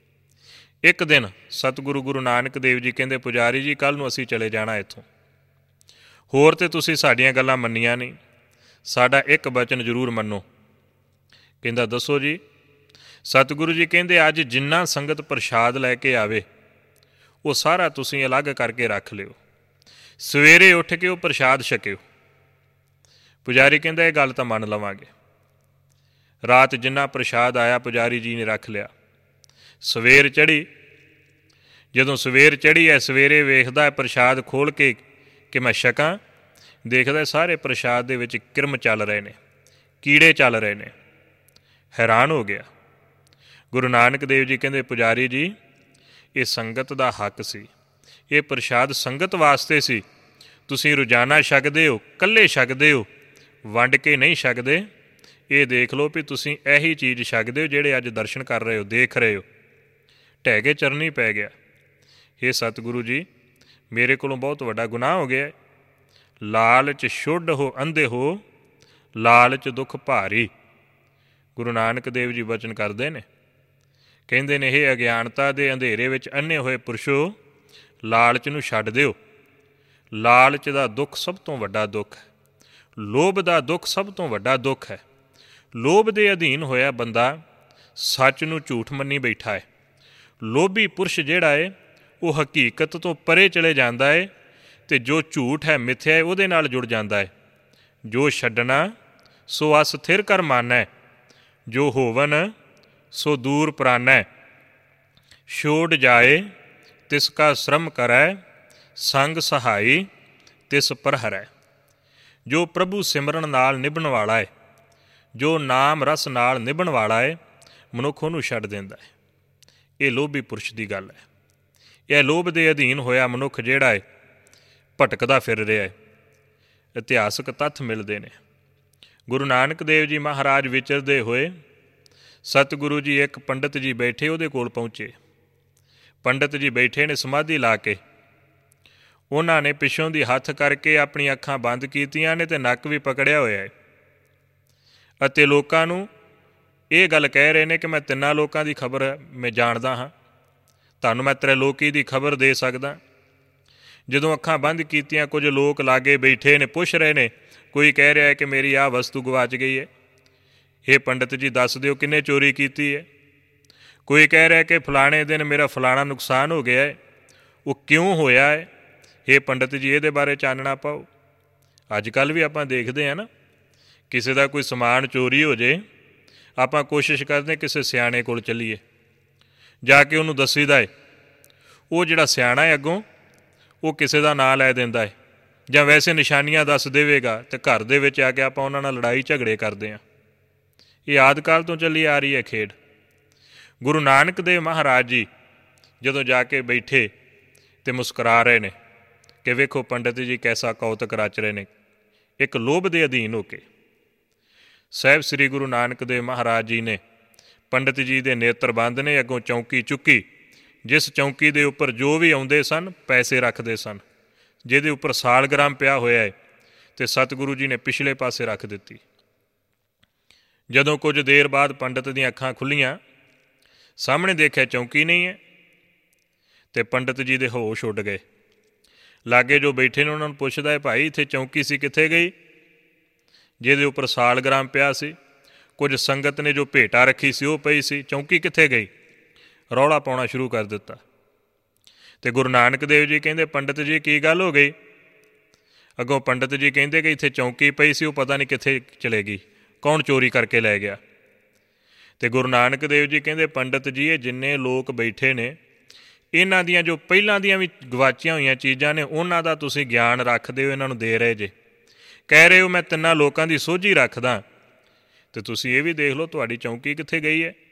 [SPEAKER 1] ਇੱਕ ਦਿਨ ਸਤਿਗੁਰੂ ਗੁਰੂ ਨਾਨਕ ਦੇਵ ਜੀ ਕਹਿੰਦੇ, ਪੁਜਾਰੀ ਜੀ ਕੱਲ੍ਹ ਨੂੰ ਅਸੀਂ ਚਲੇ ਜਾਣਾ ਇੱਥੋਂ, ਹੋਰ ਤਾਂ ਤੁਸੀਂ ਸਾਡੀਆਂ ਗੱਲਾਂ ਮੰਨੀਆਂ ਨਹੀਂ, ਸਾਡਾ ਇੱਕ ਬਚਨ ਜ਼ਰੂਰ ਮੰਨੋ। ਕਹਿੰਦਾ, ਦੱਸੋ ਜੀ। ਸਤਿਗੁਰੂ ਜੀ ਕਹਿੰਦੇ, ਅੱਜ ਜਿੰਨਾ ਸੰਗਤ ਪ੍ਰਸ਼ਾਦ ਲੈ ਕੇ ਆਵੇ, ਉਹ ਸਾਰਾ ਤੁਸੀਂ ਅਲੱਗ ਕਰਕੇ ਰੱਖ ਲਿਓ, ਸਵੇਰੇ ਉੱਠ ਕੇ ਉਹ ਪ੍ਰਸ਼ਾਦ ਛਕਿਓ। ਪੁਜਾਰੀ ਕਹਿੰਦਾ, ਇਹ ਗੱਲ ਤਾਂ ਮੰਨ ਲਵਾਂਗੇ। ਰਾਤ ਜਿੰਨਾ ਪ੍ਰਸ਼ਾਦ ਆਇਆ ਪੁਜਾਰੀ ਜੀ ਨੇ ਰੱਖ ਲਿਆ। ਸਵੇਰ ਚੜ੍ਹੀ, ਜਦੋਂ ਸਵੇਰ ਚੜ੍ਹੀ ਹੈ, ਸਵੇਰੇ ਵੇਖਦਾ ਪ੍ਰਸ਼ਾਦ ਖੋਲ੍ਹ ਕੇ ਕਿ ਮੈਂ ਛਕਾਂ, ਦੇਖਦਾ ਸਾਰੇ ਪ੍ਰਸ਼ਾਦ ਦੇ ਵਿੱਚ ਕਿਰਮ ਚੱਲ ਰਹੇ ਨੇ, ਕੀੜੇ ਚੱਲ ਰਹੇ ਨੇ। ਹੈਰਾਨ ਹੋ ਗਿਆ। ਗੁਰੂ ਨਾਨਕ ਦੇਵ ਜੀ ਕਹਿੰਦੇ, ਪੁਜਾਰੀ ਜੀ, ਇਹ ਸੰਗਤ ਦਾ ਹੱਕ ਸੀ, ਇਹ ਪ੍ਰਸ਼ਾਦ ਸੰਗਤ ਵਾਸਤੇ ਸੀ। ਤੁਸੀਂ ਰੋਜ਼ਾਨਾ ਛਕਦੇ ਹੋ, ਇਕੱਲੇ ਛਕਦੇ ਹੋ, ਵੰਡ ਕੇ ਨਹੀਂ ਛਕਦੇ। ਇਹ ਦੇਖ ਲਓ ਵੀ ਤੁਸੀਂ ਇਹੀ ਚੀਜ਼ ਛਕਦੇ ਹੋ ਜਿਹੜੇ ਅੱਜ ਦਰਸ਼ਨ ਕਰ ਰਹੇ ਹੋ, ਦੇਖ ਰਹੇ ਹੋ। ਢਹਿ ਕੇ ਚਰਨੀ ਪੈ ਗਿਆ। ਹੇ ਸਤਿਗੁਰੂ ਜੀ, ਮੇਰੇ ਕੋਲੋਂ ਬਹੁਤ ਵੱਡਾ ਗੁਨਾਹ ਹੋ ਗਿਆ। ਲਾਲਚ ਛੁੱਡ ਹੋ ਅੰਧੇ ਹੋ, ਲਾਲਚ ਦੁੱਖ ਭਾਰੀ। ਗੁਰੂ ਨਾਨਕ ਦੇਵ ਜੀ ਬਚਨ ਕਰਦੇ ਨੇ, ਕਹਿੰਦੇ ਨੇ, ਇਹ ਅਗਿਆਨਤਾ ਦੇ ਅੰਧੇਰੇ ਵਿੱਚ ਅੰਨ੍ਹੇ ਹੋਏ ਪੁਰਸ਼ੋ, ਲਾਲਚ ਨੂੰ ਛੱਡ ਦਿਓ। ਲਾਲਚ ਦਾ ਦੁੱਖ ਸਭ ਤੋਂ ਵੱਡਾ ਦੁੱਖ ਹੈ। ਲੋਭ ਦਾ ਦੁੱਖ ਸਭ ਤੋਂ ਵੱਡਾ ਦੁੱਖ ਹੈ। ਲੋਭ ਦੇ ਅਧੀਨ ਹੋਇਆ ਬੰਦਾ ਸੱਚ ਨੂੰ ਝੂਠ ਮੰਨੀ ਬੈਠਾ ਹੈ। ਲੋਭੀ ਪੁਰਸ਼ ਜਿਹੜਾ ਹੈ ਉਹ ਹਕੀਕਤ ਤੋਂ ਪਰੇ ਚਲੇ ਜਾਂਦਾ ਹੈ ਅਤੇ ਜੋ ਝੂਠ ਹੈ, ਮਿੱਥਿਆ ਹੈ, ਉਹਦੇ ਨਾਲ ਜੁੜ ਜਾਂਦਾ ਹੈ। ਜੋ ਛੱਡਣਾ ਸੋ ਅਸਥਿਰ ਕਰ ਮਾਨੈ, ਜੋ ਹੋਵਨ ਸੋ ਦੂਰ ਪ੍ਰਾਨੈ। ਛੋੜ ਜਾਏ ਤਿਸ ਕਾ ਸ਼ਰਮ ਕਰੈ, ਸੰਗ ਸਹਾਈ ਤਿਸ ਪ੍ਰਹਰੈ। ਜੋ ਪ੍ਰਭੂ ਸਿਮਰਨ ਨਾਲ ਨਿਭਣ ਵਾਲਾ ਹੈ, ਜੋ ਨਾਮ ਰਸ ਨਾਲ ਨਿਭਣ ਵਾਲਾ ਹੈ, ਮਨੁੱਖ ਉਹਨੂੰ ਛੱਡ ਦਿੰਦਾ ਹੈ। ਇਹ ਲੋਭੀ ਪੁਰਸ਼ ਦੀ ਗੱਲ ਹੈ। ਇਹ ਲੋਭ ਦੇ ਅਧੀਨ ਹੋਇਆ ਮਨੁੱਖ ਜਿਹੜਾ ਹੈ ਭਟਕਦਾ ਫਿਰ ਰਿਹਾ ਹੈ। ਇਤਿਹਾਸਕ ਤੱਥ ਮਿਲਦੇ ਨੇ। ਗੁਰੂ ਨਾਨਕ ਦੇਵ ਜੀ ਮਹਾਰਾਜ ਵਿਚਰਦੇ ਹੋਏ, ਸਤਿਗੁਰੂ ਜੀ ਇੱਕ ਪੰਡਿਤ ਜੀ ਬੈਠੇ ਉਹਦੇ ਕੋਲ ਪਹੁੰਚੇ। ਪੰਡਿਤ ਜੀ ਬੈਠੇ ਨੇ ਸਮਾਧੀ ਲਾ ਕੇ। ਉਹਨਾਂ ਨੇ ਪਿੱਛੋਂ ਦੀ ਹੱਥ ਕਰਕੇ ਆਪਣੀਆਂ ਅੱਖਾਂ ਬੰਦ ਕੀਤੀਆਂ ਨੇ ਅਤੇ ਨੱਕ ਵੀ ਪਕੜਿਆ ਹੋਇਆ ਹੈ ਅਤੇ ਲੋਕਾਂ ਨੂੰ ਇਹ ਗੱਲ ਕਹਿ ਰਹੇ ਨੇ ਕਿ ਮੈਂ ਤਿੰਨਾਂ ਲੋਕਾਂ ਦੀ ਖਬਰ ਮੈਂ ਜਾਣਦਾ ਹਾਂ, ਤੁਹਾਨੂੰ ਮੈਂ ਤ੍ਰੈਲੋਕੀ ਦੀ ਖਬਰ ਦੇ ਸਕਦਾ। ਜਦੋਂ ਅੱਖਾਂ ਬੰਦ ਕੀਤੀਆਂ, ਕੁਝ ਲੋਕ ਲਾਗੇ ਬੈਠੇ ਨੇ, ਪੁੱਛ ਰਹੇ ਨੇ। ਕੋਈ ਕਹਿ ਰਿਹਾ ਹੈ ਕਿ ਮੇਰੀ ਆਹ ਵਸਤੂ ਗਵਾਚ ਗਈ ਹੈ, ਇਹ ਪੰਡਿਤ ਜੀ ਦੱਸ ਦਿਓ ਕਿਹਨੇ ਚੋਰੀ ਕੀਤੀ ਹੈ। ਕੋਈ ਕਹਿ ਰਿਹਾ ਕਿ ਫਲਾਣੇ ਦਿਨ ਮੇਰਾ ਫਲਾਣਾ ਨੁਕਸਾਨ ਹੋ ਗਿਆ ਹੈ, ਉਹ ਕਿਉਂ ਹੋਇਆ ਹੈ, ਇਹ ਪੰਡਿਤ ਜੀ ਇਹਦੇ ਬਾਰੇ ਚਾਨਣਾ ਪਾਓ। ਅੱਜ ਕੱਲ੍ਹ ਵੀ ਆਪਾਂ ਦੇਖਦੇ ਹਾਂ ਨਾ, ਕਿਸੇ ਦਾ ਕੋਈ ਸਮਾਨ ਚੋਰੀ ਹੋ ਜੇ, ਆਪਾਂ ਕੋਸ਼ਿਸ਼ ਕਰਦੇ ਕਿਸੇ ਸਿਆਣੇ ਕੋਲ ਚੱਲੀਏ, ਜਾ ਕੇ ਉਹਨੂੰ ਦੱਸੀਦਾ ਹੈ। ਉਹ ਜਿਹੜਾ ਸਿਆਣਾ ਹੈ ਅੱਗੋਂ ਉਹ ਕਿਸੇ ਦਾ ਨਾਂ ਲੈ ਦਿੰਦਾ ਹੈ, ਜਾਂ ਵੈਸੇ ਨਿਸ਼ਾਨੀਆਂ ਦੱਸ ਦੇਵੇਗਾ, ਅਤੇ ਘਰ ਦੇ ਵਿੱਚ ਆ ਕੇ ਆਪਾਂ ਉਹਨਾਂ ਨਾਲ ਲੜਾਈ ਝਗੜੇ ਕਰਦੇ ਹਾਂ। ਇਹ ਆਦਿ ਕਾਲ ਤੋਂ ਚੱਲੀ ਆ ਰਹੀ ਹੈ ਖੇਡ। ਗੁਰੂ ਨਾਨਕ ਦੇਵ ਮਹਾਰਾਜ ਜੀ ਜਦੋਂ ਜਾ ਕੇ ਬੈਠੇ ਅਤੇ ਮੁਸਕਰਾ ਰਹੇ ਨੇ ਕਿ ਵੇਖੋ ਪੰਡਿਤ ਜੀ ਕੈਸਾ ਕੌਤਕ ਰਚ ਰਹੇ ਨੇ, ਇੱਕ ਲੋਭ ਦੇ ਅਧੀਨ ਹੋ ਕੇ। ਸਾਹਿਬ ਸ੍ਰੀ ਗੁਰੂ ਨਾਨਕ ਦੇਵ ਮਹਾਰਾਜ ਜੀ ਨੇ ਪੰਡਿਤ ਜੀ ਦੇ ਨੇਤਰ ਬੰਦ ਨੇ, ਅੱਗੋਂ ਚੌਂਕੀ ਚੁੱਕੀ। ਜਿਸ ਚੌਂਕੀ ਦੇ ਉੱਪਰ ਜੋ ਵੀ ਆਉਂਦੇ ਸਨ ਪੈਸੇ ਰੱਖਦੇ ਸਨ, ਜਿਹਦੇ ਉੱਪਰ ਸਾਲਗ੍ਰਾਮ ਪਿਆ ਹੋਇਆ ਹੈ, ਅਤੇ ਸਤਿਗੁਰੂ ਜੀ ਨੇ ਪਿਛਲੇ ਪਾਸੇ ਰੱਖ ਦਿੱਤੀ। ਜਦੋਂ ਕੁਝ ਦੇਰ ਬਾਅਦ ਪੰਡਿਤ ਦੀਆਂ ਅੱਖਾਂ ਖੁੱਲ੍ਹੀਆਂ, ਸਾਹਮਣੇ ਦੇਖਿਆ ਚੌਂਕੀ ਨਹੀਂ ਹੈ, ਅਤੇ ਪੰਡਿਤ ਜੀ ਦੇ ਹੋਸ਼ ਉੱਡ ਗਏ। ਲਾਗੇ ਜੋ ਬੈਠੇ ਨੇ ਉਹਨਾਂ ਨੂੰ ਪੁੱਛਦਾ ਹੈ, ਭਾਈ ਇੱਥੇ ਚੌਂਕੀ ਸੀ ਕਿੱਥੇ ਗਈ, ਜਿਹਦੇ ਉੱਪਰ ਸਾਲਗ੍ਰਾਮ ਪਿਆ ਸੀ, ਕੁਝ ਸੰਗਤ ਨੇ ਜੋ ਭੇਟਾ ਰੱਖੀ ਸੀ ਉਹ ਪਈ ਸੀ, ਚੌਂਕੀ ਕਿੱਥੇ ਗਈ। ਰੌਲਾ ਪਾਉਣਾ ਸ਼ੁਰੂ ਕਰ ਦਿੱਤਾ। ਅਤੇ ਗੁਰੂ ਨਾਨਕ ਦੇਵ ਜੀ ਕਹਿੰਦੇ, ਪੰਡਿਤ ਜੀ ਕੀ ਗੱਲ ਹੋ ਗਈ। ਅੱਗੋਂ ਪੰਡਿਤ ਜੀ ਕਹਿੰਦੇ ਕਿ ਇੱਥੇ ਚੌਂਕੀ ਪਈ ਸੀ, ਉਹ ਪਤਾ ਨਹੀਂ ਕਿੱਥੇ ਚਲੇ ਗਈ, ਕੌਣ ਚੋਰੀ ਕਰਕੇ ਲੈ ਗਿਆ। ਅਤੇ ਗੁਰੂ ਨਾਨਕ ਦੇਵ ਜੀ ਕਹਿੰਦੇ, ਪੰਡਿਤ ਜੀ ਇਹ ਜਿੰਨੇ ਲੋਕ ਬੈਠੇ ਨੇ, ਇਹਨਾਂ ਦੀਆਂ ਜੋ ਪਹਿਲਾਂ ਦੀਆਂ ਵੀ ਗਵਾਚੀਆਂ ਹੋਈਆਂ ਚੀਜ਼ਾਂ ਨੇ, ਉਹਨਾਂ ਦਾ ਤੁਸੀਂ ਗਿਆਨ ਰੱਖਦੇ ਹੋ, ਇਹਨਾਂ ਨੂੰ ਦੇ ਰਹੇ ਜੇ। ਕਹਿ ਰਹੇ ਹੋ ਮੈਂ ਤਿੰਨਾਂ ਲੋਕਾਂ ਦੀ ਸੋਝੀ ਰੱਖਦਾ, ਅਤੇ ਤੁਸੀਂ ਇਹ ਵੀ ਦੇਖ ਲਓ ਤੁਹਾਡੀ ਚੌਂਕੀ ਕਿੱਥੇ ਗਈ ਹੈ।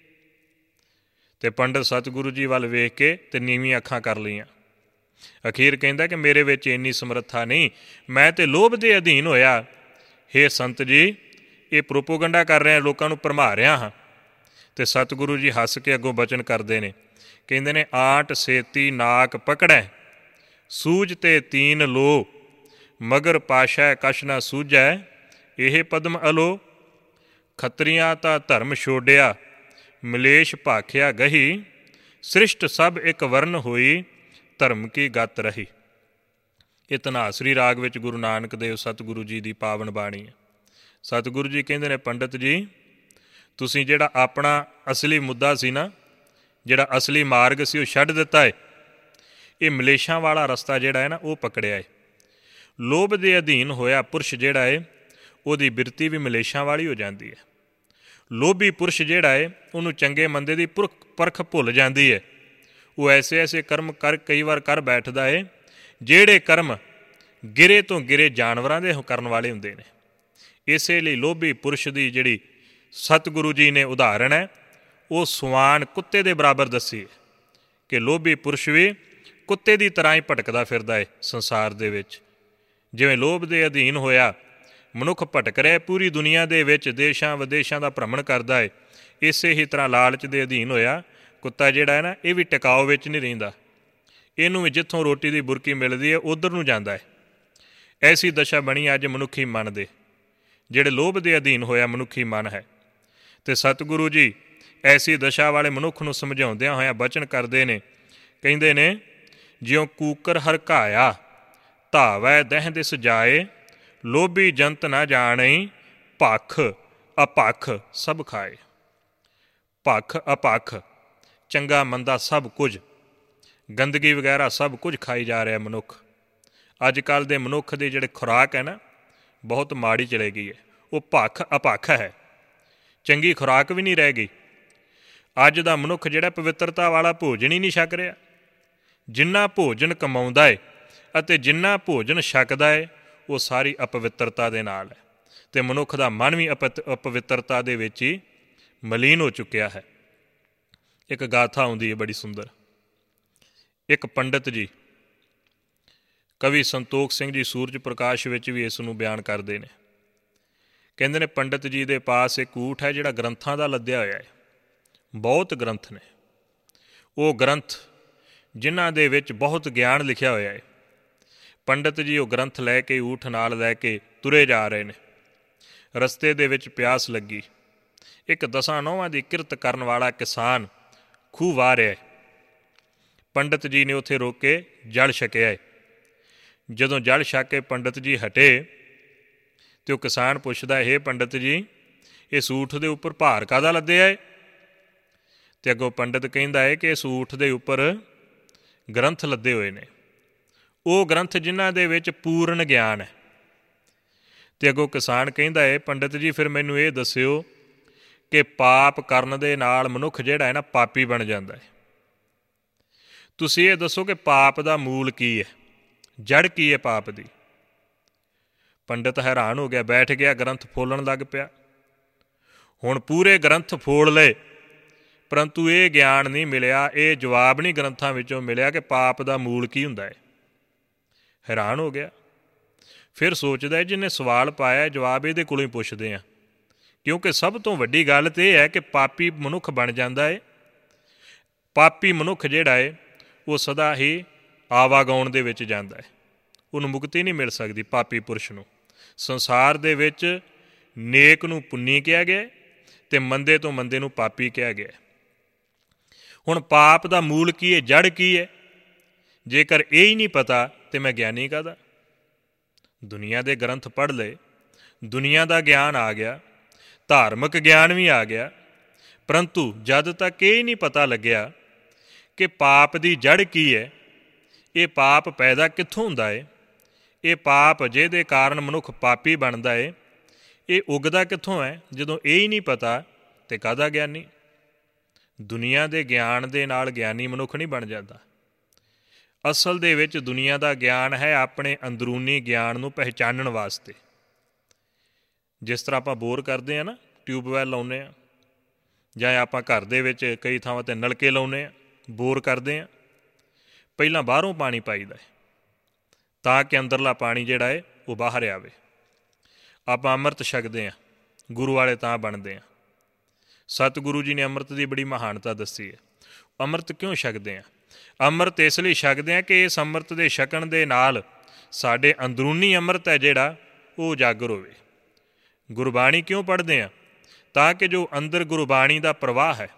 [SPEAKER 1] ਅਤੇ ਪੰਡਿਤ ਸਤਿਗੁਰੂ ਜੀ ਵੱਲ ਵੇਖ ਕੇ ਅਤੇ ਨੀਵੀਆਂ ਅੱਖਾਂ ਕਰ ਲਈਆਂ। ਅਖੀਰ ਕਹਿੰਦਾ ਕਿ ਮੇਰੇ ਵਿੱਚ ਇੰਨੀ ਸਮਰੱਥਾ ਨਹੀਂ, ਮੈਂ ਤਾਂ ਲੋਭ ਦੇ ਅਧੀਨ ਹੋਇਆ। ਹੇ ਸੰਤ ਜੀ, ਇਹ ਪ੍ਰੋਪੋਗੰਡਾ ਕਰ ਰਿਹਾ, ਲੋਕਾਂ ਨੂੰ ਭਰਮਾ ਰਿਹਾ ਹਾਂ। ਅਤੇ ਸਤਿਗੁਰੂ ਜੀ ਹੱਸ ਕੇ ਅੱਗੋਂ ਬਚਨ ਕਰਦੇ ਨੇ, ਕਹਿੰਦੇ ਨੇ, ਆਂਟ ਸੇਤੀ ਨਾਕ ਪਕੜੈ, ਸੂਝ ਤੇ ਤੀਨ ਲੋ, ਮਗਰ ਪਾਸ਼ੈ ਕਛ ਨਾ ਸੂਝੈ, ਇਹ ਪਦਮ ਅਲੋ। ਖੱਤਰੀਆਂ ਤਾਂ ਧਰਮ ਛੋਡਿਆ, ਮਲੇਸ਼ ਭਾਖਿਆ ਗਹੀ, ਸ੍ਰਿਸ਼ਟ ਸਭ ਇੱਕ ਵਰਨ ਹੋਈ, ਧਰਮ ਕੀ ਗਤ ਰਹੀ। ਇਹ ਧਨਾਸਰੀ ਰਾਗ ਵਿੱਚ ਗੁਰੂ ਨਾਨਕ ਦੇਵ ਸਤਿਗੁਰੂ ਜੀ ਦੀ ਪਾਵਨ ਬਾਣੀ ਹੈ। ਸਤਿਗੁਰੂ ਜੀ ਕਹਿੰਦੇ ਨੇ, ਪੰਡਿਤ ਜੀ ਤੁਸੀਂ ਜਿਹੜਾ ਆਪਣਾ ਅਸਲੀ ਮੁੱਦਾ ਸੀ ਨਾ, ਜਿਹੜਾ ਅਸਲੀ ਮਾਰਗ ਸੀ, ਉਹ ਛੱਡ ਦਿੱਤਾ ਹੈ। ਇਹ ਮਲੇਸ਼ਾਂ ਵਾਲਾ ਰਸਤਾ ਜਿਹੜਾ ਹੈ ਨਾ, ਉਹ ਪਕੜਿਆ ਹੈ। ਲੋਭ ਦੇ ਅਧੀਨ ਹੋਇਆ ਪੁਰਸ਼ ਜਿਹੜਾ ਹੈ, ਉਹਦੀ ਬਿਰਤੀ ਵੀ ਮਲੇਸ਼ਾਂ ਵਾਲੀ ਹੋ ਜਾਂਦੀ ਹੈ। ਲੋਭੀ ਪੁਰਸ਼ ਜਿਹੜਾ ਹੈ ਉਹਨੂੰ ਚੰਗੇ ਮੰਦੇ ਦੀ ਪਰਖ ਭੁੱਲ ਜਾਂਦੀ ਹੈ। ਉਹ ਐਸੇ ਐਸੇ ਕਰਮ ਕਈ ਵਾਰ ਕਰ ਬੈਠਦਾ ਹੈ ਜਿਹੜੇ ਕਰਮ ਗਿਰੇ ਤੋਂ ਗਿਰੇ ਜਾਨਵਰਾਂ ਦੇ ਕਰਨ ਵਾਲੇ ਹੁੰਦੇ ਨੇ। ਇਸੇ ਲਈ ਲੋਭੀ ਪੁਰਸ਼ ਦੀ ਜਿਹੜੀ ਸਤਿਗੁਰੂ ਜੀ ਨੇ ਉਦਾਹਰਣ ਹੈ ਉਹ ਸਵਾਨ ਕੁੱਤੇ ਦੇ ਬਰਾਬਰ ਦੱਸੀ ਹੈ ਕਿ ਲੋਭੀ ਪੁਰਸ਼ ਵੀ ਕੁੱਤੇ ਦੀ ਤਰ੍ਹਾਂ ਹੀ ਭਟਕਦਾ ਫਿਰਦਾ ਹੈ ਸੰਸਾਰ ਦੇ ਵਿੱਚ। ਜਿਵੇਂ ਲੋਭ ਦੇ ਅਧੀਨ ਹੋਇਆ ਮਨੁੱਖ ਭਟਕ ਰਿਹਾ ਪੂਰੀ ਦੁਨੀਆ ਦੇ ਵਿੱਚ, ਦੇਸ਼ਾਂ ਵਿਦੇਸ਼ਾਂ ਦਾ ਭ੍ਰਮਣ ਕਰਦਾ ਹੈ, ਇਸੇ ਹੀ ਤਰ੍ਹਾਂ ਲਾਲਚ ਦੇ ਅਧੀਨ ਹੋਇਆ ਕੁੱਤਾ ਜਿਹੜਾ ਹੈ ਨਾ, ਇਹ ਵੀ ਟਿਕਾਓ ਵਿੱਚ ਨਹੀਂ ਰਹਿੰਦਾ। ਇਹਨੂੰ ਵੀ ਜਿੱਥੋਂ ਰੋਟੀ ਦੀ ਬੁਰਕੀ ਮਿਲਦੀ ਹੈ ਉੱਧਰ ਨੂੰ ਜਾਂਦਾ ਹੈ। ਐਸੀ ਦਸ਼ਾ ਬਣੀ ਅੱਜ ਮਨੁੱਖੀ ਮਨ ਦੇ, ਜਿਹੜੇ ਲੋਭ ਦੇ ਅਧੀਨ ਹੋਇਆ ਮਨੁੱਖੀ ਮਨ ਹੈ। ਅਤੇ ਸਤਿਗੁਰੂ ਜੀ ਐਸੀ ਦਸ਼ਾ ਵਾਲੇ ਮਨੁੱਖ ਨੂੰ ਸਮਝਾਉਂਦਿਆਂ ਹੋਇਆਂ ਬਚਨ ਕਰਦੇ ਨੇ, ਕਹਿੰਦੇ ਨੇ ਜਿਉਂ ਕੂਕਰ ਹਰਕਾਇਆ ਧਾਵੈ ਦਹਿ ਦਿਸ ਜਾਏ, ਲੋਭੀ ਜੰਤ ਨਾ ਜਾਣਈ ਭਖ ਅਪਖ ਸਭ ਖਾਏ। ਭਖ ਅਪਖ ਚੰਗਾ ਮੰਦਾ ਸਭ ਕੁਝ, ਗੰਦਗੀ ਵਗੈਰਾ ਸਭ ਕੁਝ ਖਾਈ ਜਾ ਰਿਹਾ ਮਨੁੱਖ। ਅੱਜ ਕੱਲ੍ਹ ਦੇ ਮਨੁੱਖ ਦੀ ਜਿਹੜੀ ਖੁਰਾਕ ਹੈ ਨਾ ਬਹੁਤ ਮਾੜੀ ਚਲੇ ਗਈ ਹੈ, ਉਹ ਭਖ ਅਪਖ ਹੈ। ਚੰਗੀ ਖੁਰਾਕ ਵੀ ਨਹੀਂ ਰਹਿ ਗਈ। ਅੱਜ ਦਾ ਮਨੁੱਖ ਜਿਹੜਾ ਪਵਿੱਤਰਤਾ ਵਾਲਾ ਭੋਜਨ ਹੀ ਨਹੀਂ ਛਕ ਰਿਹਾ। ਜਿੰਨਾ ਭੋਜਨ ਕਮਾਉਂਦਾ ਹੈ ਅਤੇ ਜਿੰਨਾ ਭੋਜਨ ਛਕਦਾ ਹੈ ਉਹ ਸਾਰੀ ਅਪਵਿੱਤਰਤਾ ਦੇ ਨਾਲ ਹੈ, ਅਤੇ ਮਨੁੱਖ ਦਾ ਮਨ ਵੀ ਅਪਵਿੱਤਰਤਾ ਦੇ ਵਿੱਚ ਹੀ ਮਲੀਨ ਹੋ ਚੁੱਕਿਆ ਹੈ। ਇੱਕ ਗਾਥਾ ਆਉਂਦੀ ਹੈ ਬੜੀ ਸੁੰਦਰ। ਇੱਕ ਪੰਡਿਤ ਜੀ, ਕਵੀ ਸੰਤੋਖ ਸਿੰਘ ਜੀ ਸੂਰਜ ਪ੍ਰਕਾਸ਼ ਵਿੱਚ ਵੀ ਇਸ ਨੂੰ ਬਿਆਨ ਕਰਦੇ ਨੇ। ਕਹਿੰਦੇ ਨੇ ਪੰਡਿਤ ਜੀ ਦੇ ਪਾਸ ਇੱਕ ਊਠ ਹੈ ਜਿਹੜਾ ਗ੍ਰੰਥਾਂ ਦਾ ਲੱਦਿਆ ਹੋਇਆ ਹੈ। ਬਹੁਤ ਗ੍ਰੰਥ ਨੇ, ਉਹ ਗ੍ਰੰਥ ਜਿਨ੍ਹਾਂ ਦੇ ਵਿੱਚ ਬਹੁਤ ਗਿਆਨ ਲਿਖਿਆ ਹੋਇਆ ਹੈ। ਪੰਡਿਤ ਜੀ ਉਹ ਗ੍ਰੰਥ ਲੈ ਕੇ ਊਠ ਨਾਲ ਲੈ ਕੇ ਤੁਰੇ ਜਾ ਰਹੇ ਨੇ। ਰਸਤੇ ਦੇ ਵਿੱਚ ਪਿਆਸ ਲੱਗੀ। ਇੱਕ 10 ਨਹੁੰਆਂ ਦੀ ਕਿਰਤ ਕਰਨ ਵਾਲਾ ਕਿਸਾਨ ਖੂਹ ਵਾਹ ਰਿਹਾ ਹੈ। ਪੰਡਿਤ ਜੀ ਨੇ ਉੱਥੇ ਰੋਕ ਕੇ ਜਲ ਛਕਿਆ ਹੈ। ਜਦੋਂ ਜਲ ਛਕ ਕੇ ਪੰਡਿਤ ਜੀ ਹਟੇ ਅਤੇ ਉਹ ਕਿਸਾਨ ਪੁੱਛਦਾ, ਹੈ ਪੰਡਿਤ ਜੀ ਇਸ ਊਠ ਦੇ ਉੱਪਰ ਭਾਰ ਕਾਹਦਾ ਲੱਦਿਆ ਹੈ? ਅਤੇ ਅੱਗੋਂ ਪੰਡਿਤ ਕਹਿੰਦਾ ਹੈ ਕਿ ਇਸ ਊਠ ਦੇ ਉੱਪਰ ਗ੍ਰੰਥ ਲੱਦੇ ਹੋਏ ਨੇ, ਉਹ ਗ੍ਰੰਥ ਜਿਨ੍ਹਾਂ ਦੇ ਵਿੱਚ ਪੂਰਨ ਗਿਆਨ ਹੈ। ਅਤੇ ਅੱਗੋਂ ਕਿਸਾਨ ਕਹਿੰਦਾ ਹੈ ਪੰਡਿਤ ਜੀ ਫਿਰ ਮੈਨੂੰ ਇਹ ਦੱਸਿਓ ਕਿ ਪਾਪ ਕਰਨ ਦੇ ਨਾਲ ਮਨੁੱਖ ਜਿਹੜਾ ਹੈ ਨਾ ਪਾਪੀ ਬਣ ਜਾਂਦਾ ਹੈ। ਤੁਸੀਂ ਇਹ ਦੱਸੋ ਕਿ ਪਾਪ ਦਾ ਮੂਲ ਕੀ ਹੈ, ਜੜ ਕੀ ਹੈ ਪਾਪ ਦੀ? ਪੰਡਿਤ ਹੈਰਾਨ ਹੋ ਗਿਆ, ਬੈਠ ਗਿਆ, ਗ੍ਰੰਥ ਫੋਲਣ ਲੱਗ ਪਿਆ। ਹੁਣ ਪੂਰੇ ਗ੍ਰੰਥ ਫੋਲ ਲਏ ਪਰੰਤੂ ਇਹ ਗਿਆਨ ਨਹੀਂ ਮਿਲਿਆ, ਇਹ ਜਵਾਬ ਨਹੀਂ ਗ੍ਰੰਥਾਂ ਵਿੱਚੋਂ ਮਿਲਿਆ ਕਿ ਪਾਪ ਦਾ ਮੂਲ ਕੀ ਹੁੰਦਾ ਹੈ। ਹੈਰਾਨ ਹੋ ਗਿਆ। ਫਿਰ ਸੋਚਦਾ ਜਿਹਨੇ ਸਵਾਲ ਪਾਇਆ ਜਵਾਬ ਇਹਦੇ ਕੋਲੋਂ ਹੀ ਪੁੱਛਦੇ ਹਾਂ, ਕਿਉਂਕਿ ਸਭ ਤੋਂ ਵੱਡੀ ਗੱਲ ਤਾਂ ਇਹ ਹੈ ਕਿ ਪਾਪੀ ਮਨੁੱਖ ਬਣ ਜਾਂਦਾ ਹੈ। ਪਾਪੀ ਮਨੁੱਖ ਜਿਹੜਾ ਹੈ ਉਹ ਸਦਾ ਹੀ ਆਵਾਗਾਉਣ ਦੇ ਵਿੱਚ ਜਾਂਦਾ ਹੈ, ਉਹਨੂੰ ਮੁਕਤੀ ਨਹੀਂ ਮਿਲ ਸਕਦੀ। ਪਾਪੀ ਪੁਰਸ਼ ਨੂੰ ਸੰਸਾਰ ਦੇ ਵਿੱਚ ਨੇਕ ਨੂੰ ਪੁੰਨੀ ਕਿਹਾ ਗਿਆ ਅਤੇ ਮੰਦੇ ਤੋਂ ਮੰਦੇ ਨੂੰ ਪਾਪੀ ਕਿਹਾ ਗਿਆ। ਹੁਣ ਪਾਪ ਦਾ ਮੂਲ ਕੀ ਹੈ, ਜੜ ਕੀ ਹੈ? ਜੇਕਰ ਇਹ ਹੀ ਨਹੀਂ ਪਤਾ ਤਾਂ ਮੈਂ ਗਿਆਨੀ ਕਾਹਦਾ? ਦੁਨੀਆ ਦੇ ਗ੍ਰੰਥ ਪੜ੍ਹ ਲਏ, ਦੁਨੀਆ ਦਾ ਗਿਆਨ ਆ ਗਿਆ, ਧਾਰਮਿਕ ਗਿਆਨ ਵੀ ਆ ਗਿਆ, ਪਰੰਤੂ ਜਦ ਤੱਕ ਇਹ ਨਹੀਂ ਪਤਾ ਲੱਗਿਆ ਕਿ ਪਾਪ ਦੀ ਜੜ ਕੀ ਹੈ, ਇਹ ਪਾਪ ਪੈਦਾ ਕਿੱਥੋਂ ਹੁੰਦਾ ਹੈ, ਇਹ ਪਾਪ ਜਿਹਦੇ ਕਾਰਨ ਮਨੁੱਖ ਪਾਪੀ ਬਣਦਾ ਹੈ, ਇਹ ਉੱਗਦਾ ਕਿੱਥੋਂ ਹੈ, ਜਦੋਂ ਇਹ ਹੀ ਨਹੀਂ ਪਤਾ ਤਾਂ ਕਾਹਦਾ ਗਿਆਨੀ? ਦੁਨੀਆ ਦੇ ਗਿਆਨ ਦੇ ਨਾਲ ਗਿਆਨੀ ਮਨੁੱਖ ਨਹੀਂ ਬਣ ਜਾਂਦਾ। ਅਸਲ ਦੇ ਵਿੱਚ ਦੁਨੀਆ ਦਾ ਗਿਆਨ ਹੈ ਆਪਣੇ ਅੰਦਰੂਨੀ ਗਿਆਨ ਨੂੰ ਪਹਿਚਾਨਣ ਵਾਸਤੇ। ਜਿਸ ਤਰ੍ਹਾਂ ਆਪਾਂ ਬੋਰ ਕਰਦੇ ਹਾਂ ਨਾ, ਟਿਊਬਵੈੱਲ ਲਾਉਂਦੇ ਹਾਂ, ਜਾਂ ਆਪਾਂ ਘਰ ਦੇ ਵਿੱਚ ਕਈ ਥਾਵਾਂ 'ਤੇ ਨਲਕੇ ਲਾਉਂਦੇ ਹਾਂ, ਬੋਰ ਕਰਦੇ ਹਾਂ, ਪਹਿਲਾਂ ਬਾਹਰੋਂ ਪਾਣੀ ਪਾਈਦਾ ਹੈ ਤਾਂ ਕਿ ਅੰਦਰਲਾ ਪਾਣੀ ਜਿਹੜਾ ਹੈ ਉਹ ਬਾਹਰ ਆਵੇ। ਆਪਾਂ ਅੰਮ੍ਰਿਤ ਛਕਦੇ ਹਾਂ, ਗੁਰੂ ਵਾਲੇ ਤਾਂ ਬਣਦੇ ਹਾਂ। ਸਤਿਗੁਰੂ ਜੀ ਨੇ ਅੰਮ੍ਰਿਤ ਦੀ ਬੜੀ ਮਹਾਨਤਾ ਦੱਸੀ ਹੈ। ਅੰਮ੍ਰਿਤ ਕਿਉਂ ਛਕਦੇ ਹਾਂ? ਅੰਮ੍ਰਿਤ ਇਸ ਲਈ ਛਕਦੇ ਹਾਂ ਕਿ ਇਸ ਅੰਮ੍ਰਿਤ ਦੇ ਛਕਣ ਦੇ ਨਾਲ ਸਾਡੇ ਅੰਦਰੂਨੀ ਅੰਮ੍ਰਿਤ ਹੈ ਜਿਹੜਾ ਉਹ ਉਜਾਗਰ ਹੋਵੇ। ਗੁਰਬਾਣੀ ਕਿਉਂ ਪੜ੍ਹਦੇ ਹਾਂ? ਤਾਂ ਕਿ ਜੋ ਅੰਦਰ ਗੁਰਬਾਣੀ ਦਾ ਪ੍ਰਵਾਹ ਹੈ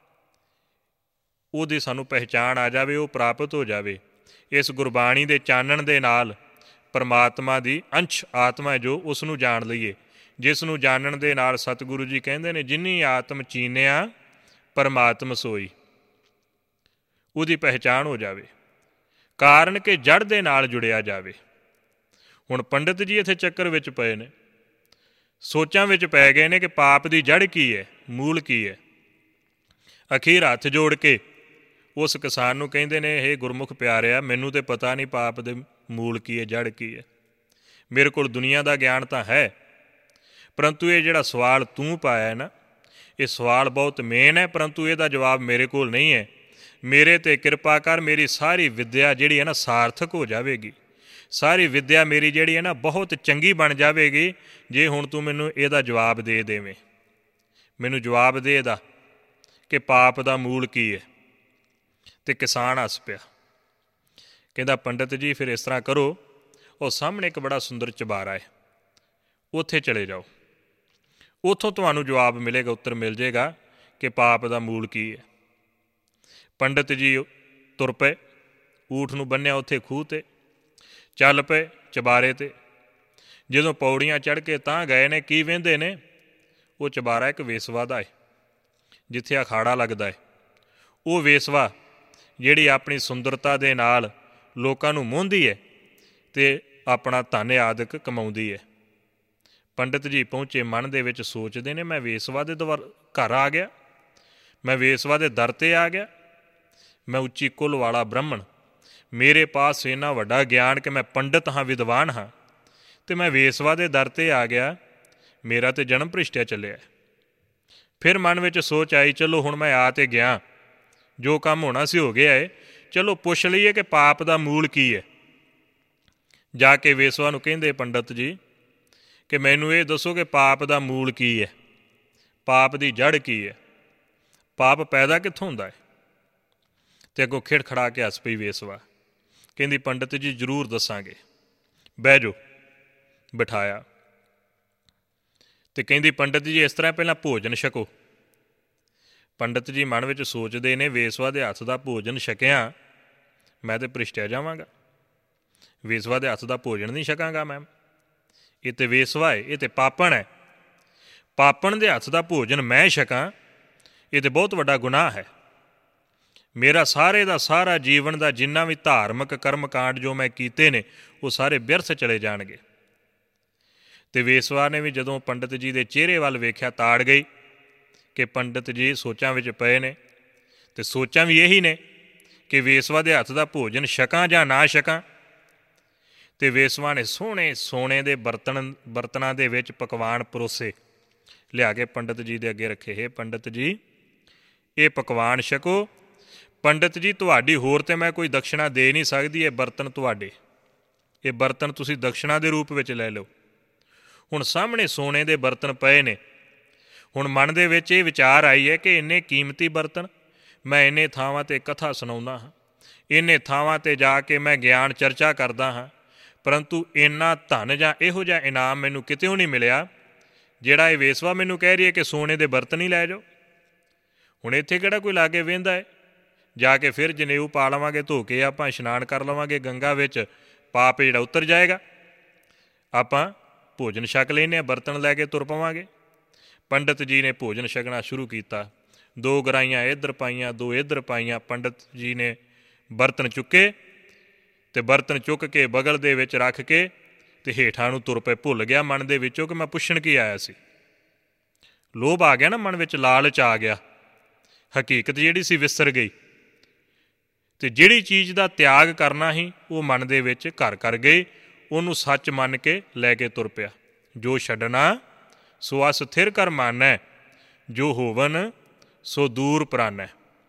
[SPEAKER 1] ਉਹਦੀ ਸਾਨੂੰ ਪਹਿਚਾਣ ਆ ਜਾਵੇ, ਉਹ ਪ੍ਰਾਪਤ ਹੋ ਜਾਵੇ। ਇਸ ਗੁਰਬਾਣੀ ਦੇ ਚਾਨਣ ਦੇ ਨਾਲ ਪਰਮਾਤਮਾ ਦੀ ਅੰਸ਼ ਆਤਮਾ ਹੈ ਜੋ ਉਸ ਨੂੰ ਜਾਣ ਲਈਏ, ਜਿਸ ਨੂੰ ਜਾਣਨ ਦੇ ਨਾਲ ਸਤਿਗੁਰੂ ਜੀ ਕਹਿੰਦੇ ਨੇ ਜਿਨੀ ਆਤਮ ਚੀਨਿਆ ਪਰਮਾਤਮ ਸੋਈ, ਉਹਦੀ ਪਹਿਚਾਣ ਹੋ ਜਾਵੇ, ਕਾਰਨ ਕਿ ਜੜ ਦੇ ਨਾਲ ਜੁੜਿਆ ਜਾਵੇ। ਹੁਣ ਪੰਡਿਤ ਜੀ ਇੱਥੇ ਚੱਕਰ ਵਿੱਚ ਪਏ ਨੇ, ਸੋਚਾਂ ਵਿੱਚ ਪੈ ਗਏ ਨੇ ਕਿ ਪਾਪ ਦੀ ਜੜ੍ਹ ਕੀ ਹੈ, ਮੂਲ ਕੀ ਹੈ। ਅਖੀਰ ਹੱਥ ਜੋੜ ਕੇ ਉਸ ਕਿਸਾਨ ਨੂੰ ਕਹਿੰਦੇ ਨੇ, ਇਹ ਗੁਰਮੁਖ ਪਿਆਰਿਆ, ਮੈਨੂੰ ਤਾਂ ਪਤਾ ਨਹੀਂ ਪਾਪ ਦੇ ਮੂਲ ਕੀ ਹੈ, ਜੜ੍ਹ ਕੀ ਹੈ। ਮੇਰੇ ਕੋਲ ਦੁਨੀਆ ਦਾ ਗਿਆਨ ਤਾਂ ਹੈ, ਪਰੰਤੂ ਇਹ ਜਿਹੜਾ ਸਵਾਲ ਤੂੰ ਪਾਇਆ ਨਾ, ਇਹ ਸਵਾਲ ਬਹੁਤ ਮੇਨ ਹੈ, ਪਰੰਤੂ ਇਹਦਾ ਜਵਾਬ ਮੇਰੇ ਕੋਲ ਨਹੀਂ ਹੈ। ਮੇਰੇ 'ਤੇ ਕਿਰਪਾ ਕਰ, ਮੇਰੀ ਸਾਰੀ ਵਿੱਦਿਆ ਜਿਹੜੀ ਹੈ ਨਾ ਸਾਰਥਕ ਹੋ ਜਾਵੇਗੀ। ਸਾਰੀ ਵਿੱਦਿਆ ਮੇਰੀ ਜਿਹੜੀ ਹੈ ਨਾ ਬਹੁਤ ਚੰਗੀ ਬਣ ਜਾਵੇਗੀ ਜੇ ਹੁਣ ਤੂੰ ਮੈਨੂੰ ਇਹਦਾ ਜਵਾਬ ਦੇ ਦੇਵੇਂ। ਮੈਨੂੰ ਜਵਾਬ ਦੇ ਇਹਦਾ ਕਿ ਪਾਪ ਦਾ ਮੂਲ ਕੀ ਹੈ। ਅਤੇ ਕਿਸਾਨ ਹੱਸ ਪਿਆ, ਕਹਿੰਦਾ ਪੰਡਿਤ ਜੀ ਫਿਰ ਇਸ ਤਰ੍ਹਾਂ ਕਰੋ, ਉਹ ਸਾਹਮਣੇ ਇੱਕ ਬੜਾ ਸੁੰਦਰ ਚੁਬਾਰਾ ਹੈ, ਉੱਥੇ ਚਲੇ ਜਾਓ, ਉੱਥੋਂ ਤੁਹਾਨੂੰ ਜਵਾਬ ਮਿਲੇਗਾ, ਉੱਤਰ ਮਿਲ ਜਾਏਗਾ ਕਿ ਪਾਪ ਦਾ ਮੂਲ ਕੀ ਹੈ। ਪੰਡਿਤ ਜੀ ਤੁਰ ਪਏ, ਊਠ ਨੂੰ ਬੰਨਿਆ ਉੱਥੇ ਖੂਹ 'ਤੇ, ਚੱਲ ਪਏ ਚੁਬਾਰੇ 'ਤੇ। ਜਦੋਂ ਪੌੜੀਆਂ ਚੜ੍ਹ ਕੇ ਤਾਂ ਗਏ ਨੇ, ਕੀ ਵਹਿੰਦੇ ਨੇ, ਉਹ ਚੁਬਾਰਾ ਇੱਕ ਵੇਸਵਾ ਦਾ ਹੈ, ਜਿੱਥੇ ਅਖਾੜਾ ਲੱਗਦਾ ਹੈ। ਉਹ ਵੇਸਵਾ ਜਿਹੜੀ ਆਪਣੀ ਸੁੰਦਰਤਾ ਦੇ ਨਾਲ ਲੋਕਾਂ ਨੂੰ ਮੋਹਦੀ ਹੈ ਅਤੇ ਆਪਣਾ ਧਨ ਆਦਿਕ ਕਮਾਉਂਦੀ ਹੈ। ਪੰਡਿਤ ਜੀ ਪਹੁੰਚੇ, ਮਨ ਦੇ ਵਿੱਚ ਸੋਚਦੇ ਨੇ, ਮੈਂ ਵੇਸਵਾ ਦੇ ਘਰ ਆ ਗਿਆ, ਮੈਂ ਵੇਸਵਾ ਦੇ ਦਰ 'ਤੇ ਆ ਗਿਆ, ਮੈਂ ਉੱਚੀ ਕੁੱਲ ਵਾਲਾ ਬ੍ਰਾਹਮਣ, ਮੇਰੇ ਪਾਸ ਇੰਨਾ ਵੱਡਾ ਗਿਆਨ ਕਿ ਮੈਂ ਪੰਡਿਤ ਹਾਂ, ਵਿਦਵਾਨ ਹਾਂ, ਅਤੇ ਮੈਂ ਵੇਸਵਾ ਦੇ ਦਰ 'ਤੇ ਆ ਗਿਆ, ਮੇਰਾ ਤਾਂ ਜਨਮ ਭ੍ਰਿਸ਼ਟਿਆ ਚੱਲਿਆ। ਫਿਰ ਮਨ ਵਿੱਚ ਸੋਚ ਆਈ, ਚਲੋ ਹੁਣ ਮੈਂ ਆ ਤੇ ਗਿਆ, ਜੋ ਕੰਮ ਹੋਣਾ ਸੀ ਹੋ ਗਿਆ ਹੈ, ਚਲੋ ਪੁੱਛ ਲਈਏ ਕਿ ਪਾਪ ਦਾ ਮੂਲ ਕੀ ਹੈ। ਜਾ ਕੇ ਵੇਸਵਾ ਨੂੰ ਕਹਿੰਦੇ, ਪੰਡਿਤ ਜੀ ਕਿ ਮੈਨੂੰ ਇਹ ਦੱਸੋ ਕਿ ਪਾਪ ਦਾ ਮੂਲ ਕੀ ਹੈ, ਪਾਪ ਦੀ ਜੜ੍ਹ ਕੀ ਹੈ, ਪਾਪ ਪੈਦਾ ਕਿੱਥੋਂ ਹੁੰਦਾ ਹੈ। ਅਤੇ ਅੱਗੋਂ ਖਿੜਖੜਾ ਕੇ ਹੱਸ ਪਈ ਵੇਸਵਾ, ਕਹਿੰਦੀ ਪੰਡਿਤ ਜੀ ਜ਼ਰੂਰ ਦੱਸਾਂਗੇ, ਬਹਿ ਜਾਓ। ਬਿਠਾਇਆ ਅਤੇ ਕਹਿੰਦੀ ਪੰਡਿਤ ਜੀ ਇਸ ਤਰ੍ਹਾਂ ਪਹਿਲਾਂ ਭੋਜਨ ਛਕੋ। ਪੰਡਿਤ ਜੀ ਮਨ ਵਿੱਚ ਸੋਚਦੇ ਨੇ, ਵੇਸਵਾ ਦੇ ਹੱਥ ਦਾ ਭੋਜਨ ਛਕਿਆ ਮੈਂ ਤਾਂ ਭ੍ਰਿਸ਼ਟਿਆ ਜਾਵਾਂਗਾ, ਵੇਸਵਾ ਦੇ ਹੱਥ ਦਾ ਭੋਜਨ ਨਹੀਂ ਛਕਾਂਗਾ ਮੈਂ, ਇਹ ਤਾਂ ਵੇਸਵਾ ਹੈ, ਇਹ ਤਾਂ ਪਾਪਣ ਹੈ। ਪਾਪਣ ਦੇ ਹੱਥ ਦਾ ਭੋਜਨ ਮੈਂ ਛਕਾਂ, ਇਹ ਤਾਂ ਬਹੁਤ ਵੱਡਾ ਗੁਨਾਹ ਹੈ। ਮੇਰਾ ਸਾਰੇ ਦਾ ਸਾਰਾ ਜੀਵਨ ਦਾ ਜਿੰਨਾ ਵੀ ਧਾਰਮਿਕ ਕਰਮ ਕਾਂਡ ਜੋ ਮੈਂ ਕੀਤੇ ਨੇ, ਉਹ ਸਾਰੇ ਬਿਰਥ ਚਲੇ ਜਾਣਗੇ। ਅਤੇ ਵੇਸਵਾ ਨੇ ਵੀ ਜਦੋਂ ਪੰਡਿਤ ਜੀ ਦੇ ਚਿਹਰੇ ਵੱਲ ਵੇਖਿਆ, ਤਾੜ ਗਈ ਕਿ ਪੰਡਿਤ ਜੀ ਸੋਚਾਂ ਵਿੱਚ ਪਏ ਨੇ, ਅਤੇ ਸੋਚਾਂ ਵੀ ਇਹੀ ਨੇ ਕਿ ਵੇਸਵਾ ਦੇ ਹੱਥ ਦਾ ਭੋਜਨ ਛਕਾਂ ਜਾਂ ਨਾ ਛਕਾਂ। ਅਤੇ ਵੇਸਵਾ ਨੇ ਸੋਹਣੇ ਸੋਨੇ ਦੇ ਬਰਤਨਾਂ ਦੇ ਵਿੱਚ ਪਕਵਾਨ ਪਰੋਸੇ, ਲਿਆ ਕੇ ਪੰਡਿਤ ਜੀ ਦੇ ਅੱਗੇ ਰੱਖੇ। ਹੇ ਪੰਡਿਤ ਜੀ, ਇਹ ਪਕਵਾਨ ਛਕੋ। ਪੰਡਿਤ ਜੀ ਤੁਹਾਡੀ ਹੋਰ ਤਾਂ ਮੈਂ ਕੋਈ ਦਕਸ਼ਣਾ ਦੇ ਨਹੀਂ ਸਕਦੀ, ਇਹ ਬਰਤਨ ਤੁਹਾਡੇ, ਇਹ ਬਰਤਨ ਤੁਸੀਂ ਦਕਸ਼ਣਾ ਦੇ ਰੂਪ ਵਿੱਚ ਲੈ ਲਓ। ਹੁਣ ਸਾਹਮਣੇ ਸੋਨੇ ਦੇ ਬਰਤਨ ਪਏ ਨੇ, ਹੁਣ ਮਨ ਦੇ ਵਿੱਚ ਇਹ ਵਿਚਾਰ ਆਈ ਹੈ ਕਿ ਇੰਨੇ ਕੀਮਤੀ ਬਰਤਨ, ਮੈਂ ਇੰਨੇ ਥਾਵਾਂ 'ਤੇ ਕਥਾ ਸੁਣਾਉਂਦਾ ਹਾਂ, ਇੰਨੇ ਥਾਵਾਂ 'ਤੇ ਜਾ ਕੇ ਮੈਂ ਗਿਆਨ ਚਰਚਾ ਕਰਦਾ ਹਾਂ, ਪਰੰਤੂ ਇੰਨਾ ਧਨ ਜਾਂ ਇਹੋ ਜਿਹਾ ਇਨਾਮ ਮੈਨੂੰ ਕਿਤਿਓਂ ਨਹੀਂ ਮਿਲਿਆ ਜਿਹੜਾ ਇਹ ਵੇਸਵਾ ਮੈਨੂੰ ਕਹਿ ਰਹੀ ਹੈ ਕਿ ਸੋਨੇ ਦੇ ਬਰਤਨ ਹੀ ਲੈ ਜਾਓ। ਹੁਣ ਇੱਥੇ ਕਿਹੜਾ ਕੋਈ ਲਾਗੇ ਵਹਿੰਦਾ ਹੈ, ਜਾ ਕੇ ਫਿਰ ਜਨੇਊ ਪਾ ਲਵਾਂਗੇ, ਧੋ ਕੇ ਆਪਾਂ ਇਸ਼ਨਾਨ ਕਰ ਲਵਾਂਗੇ ਗੰਗਾ ਵਿੱਚ, ਪਾਪ ਜਿਹੜਾ ਉਤਰ ਜਾਏਗਾ। ਆਪਾਂ ਭੋਜਨ ਛਕ ਲੈਂਦੇ ਹਾਂ, ਬਰਤਨ ਲੈ ਕੇ ਤੁਰ ਪਵਾਂਗੇ। ਪੰਡਿਤ ਜੀ ਨੇ ਭੋਜਨ ਛਕਣਾ ਸ਼ੁਰੂ ਕੀਤਾ, 2 ਗਰਾਈਆਂ ਇੱਧਰ ਪਾਈਆਂ, 2 ਇੱਧਰ ਪਾਈਆਂ। ਪੰਡਿਤ ਜੀ ਨੇ ਬਰਤਨ ਚੁੱਕੇ ਅਤੇ ਬਰਤਨ ਚੁੱਕ ਕੇ ਬਗਲ ਦੇ ਵਿੱਚ ਰੱਖ ਕੇ ਅਤੇ ਹੇਠਾਂ ਨੂੰ ਤੁਰ ਪਏ। ਭੁੱਲ ਗਿਆ ਮਨ ਦੇ ਵਿੱਚੋਂ ਕਿ ਮੈਂ ਪੁੱਛਣ ਕੀ ਆਇਆ ਸੀ। ਲੋਭ ਆ ਗਿਆ ਨਾ ਮਨ ਵਿੱਚ, ਲਾਲਚ ਆ ਗਿਆ, ਹਕੀਕਤ ਜਿਹੜੀ ਸੀ ਵਿਸਰ ਗਈ, ਅਤੇ ਜਿਹੜੀ ਚੀਜ਼ ਦਾ ਤਿਆਗ ਕਰਨਾ ਸੀ ਉਹ ਮਨ ਦੇ ਵਿੱਚ ਘਰ ਕਰ ਗਈ, ਉਹਨੂੰ ਸੱਚ ਮੰਨ ਕੇ ਲੈ ਕੇ ਤੁਰ ਪਿਆ। ਜੋ ਛੱਡਣਾ ਸੋ ਅਸਥਿਰ ਕਰ ਮਾਨੈ, ਜੋ ਹੋਵਨ ਸੋ ਦੂਰ ਪ੍ਰਾਨੈ।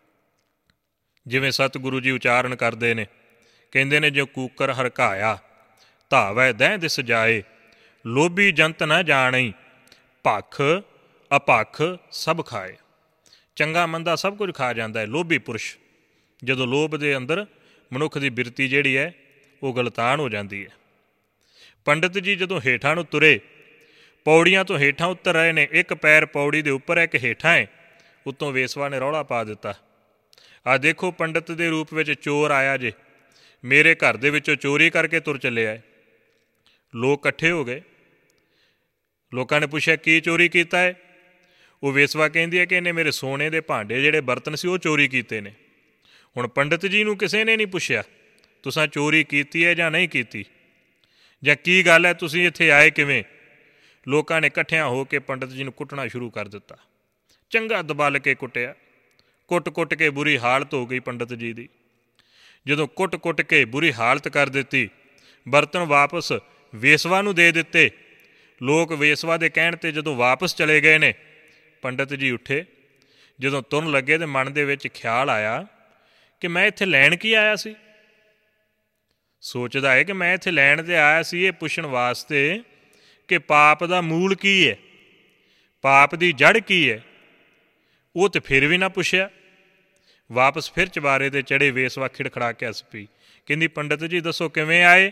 [SPEAKER 1] ਜਿਵੇਂ ਸਤਿਗੁਰੂ ਜੀ ਉਚਾਰਨ ਕਰਦੇ ਨੇ, ਕਹਿੰਦੇ ਨੇ, ਜੋ ਕੂਕਰ ਹਰਕਾਇਆ ਧਾਵੈ ਦਹਿ ਦਿਸ ਜਾਏ, ਲੋਭੀ ਜੰਤ ਨਾ ਜਾਣਈ, ਭਖ ਅਭਖ ਸਭ ਖਾਏ। ਚੰਗਾ ਮੰਦਾ ਸਭ ਕੁਝ ਖਾ ਜਾਂਦਾ ਹੈ ਲੋਭੀ ਪੁਰਸ਼। ਜਦੋਂ ਲੋਭ ਦੇ ਅੰਦਰ ਮਨੁੱਖ ਦੀ ਬਿਰਤੀ ਜਿਹੜੀ ਹੈ ਉਹ ਗਲਤਾਨ ਹੋ ਜਾਂਦੀ ਹੈ। ਪੰਡਿਤ ਜੀ ਜਦੋਂ ਹੇਠਾਂ ਨੂੰ ਤੁਰੇ, ਪੌੜੀਆਂ ਤੋਂ ਹੇਠਾਂ ਉੱਤਰ ਰਹੇ ਨੇ, ਇੱਕ ਪੈਰ ਪੌੜੀ ਦੇ ਉੱਪਰ ਹੈ, ਇੱਕ ਹੇਠਾਂ ਹੈ। ਉੱਤੋਂ ਵੇਸਵਾ ਨੇ ਰੌਲਾ ਪਾ ਦਿੱਤਾ, ਆਹ ਦੇਖੋ ਪੰਡਿਤ ਦੇ ਰੂਪ ਵਿੱਚ ਚੋਰ ਆਇਆ ਜੇ, ਮੇਰੇ ਘਰ ਦੇ ਵਿੱਚੋਂ ਚੋਰੀ ਕਰਕੇ ਤੁਰ ਚੱਲਿਆ ਹੈ। ਲੋਕ ਇਕੱਠੇ ਹੋ ਗਏ, ਲੋਕਾਂ ਨੇ ਪੁੱਛਿਆ ਕੀ ਚੋਰੀ ਕੀਤਾ ਹੈ। ਉਹ ਵੇਸਵਾ ਕਹਿੰਦੀ ਹੈ ਕਿ ਇਹਨੇ ਮੇਰੇ ਸੋਨੇ ਦੇ ਭਾਂਡੇ ਜਿਹੜੇ ਬਰਤਨ ਸੀ ਉਹ ਚੋਰੀ ਕੀਤੇ ਨੇ। ਹੁਣ ਪੰਡਿਤ ਜੀ ਨੂੰ ਕਿਸੇ ਨੇ ਨਹੀਂ ਪੁੱਛਿਆ ਤੁਸਾਂ ਚੋਰੀ ਕੀਤੀ ਹੈ ਜਾਂ ਨਹੀਂ ਕੀਤੀ, ਜਾਂ ਕੀ ਗੱਲ ਹੈ, ਤੁਸੀਂ ਇੱਥੇ ਆਏ ਕਿਵੇਂ। ਲੋਕਾਂ ਨੇ ਇਕੱਠਿਆਂ ਹੋ ਕੇ ਪੰਡਤ ਜੀ ਨੂੰ ਕੁੱਟਣਾ ਸ਼ੁਰੂ ਕਰ ਦਿੱਤਾ। ਚੰਗਾ ਦਬਲ ਕੇ ਕੁੱਟਿਆ। ਕੁੱਟ ਕੇ ਬੁਰੀ ਹਾਲਤ ਹੋ ਗਈ ਪੰਡਤ ਜੀ ਦੀ। ਜਦੋਂ ਕੁੱਟ ਕੇ ਬੁਰੀ ਹਾਲਤ ਕਰ ਦਿੱਤੀ, ਬਰਤਨ ਵਾਪਸ ਵੇਸਵਾ ਨੂੰ ਦੇ ਦਿੱਤੇ। ਲੋਕ ਵੇਸਵਾ ਦੇ ਕਹਿਣ 'ਤੇ ਜਦੋਂ ਵਾਪਸ ਚਲੇ ਗਏ ਨੇ, ਪੰਡਤ ਜੀ ਉੱਠੇ। ਜਦੋਂ ਤੁਰਨ ਲੱਗੇ ਤਾਂ ਮਨ ਦੇ ਵਿੱਚ ਖਿਆਲ ਆਇਆ ਕਿ ਮੈਂ ਇੱਥੇ ਲੈਣ ਕੀ ਆਇਆ ਸੀ। ਸੋਚਦਾ ਹੈ ਕਿ ਮੈਂ ਇੱਥੇ ਲੈਣ 'ਤੇ ਆਇਆ ਸੀ ਇਹ ਪੁੱਛਣ ਵਾਸਤੇ ਕਿ ਪਾਪ ਦਾ ਮੂਲ ਕੀ ਹੈ, ਪਾਪ ਦੀ ਜੜ੍ਹ ਕੀ ਹੈ। ਉਹ ਤਾਂ ਫਿਰ ਵੀ ਨਾ ਪੁੱਛਿਆ। ਵਾਪਸ ਫਿਰ ਚੁਬਾਰੇ 'ਤੇ ਚੜ੍ਹੇ। ਵੇਸਵਾ ਖਿੜਖੜਾ ਕੇ ਹੱਸ ਪਈ। ਕਹਿੰਦੀ, ਪੰਡਤ ਜੀ ਦੱਸੋ ਕਿਵੇਂ ਆਏ?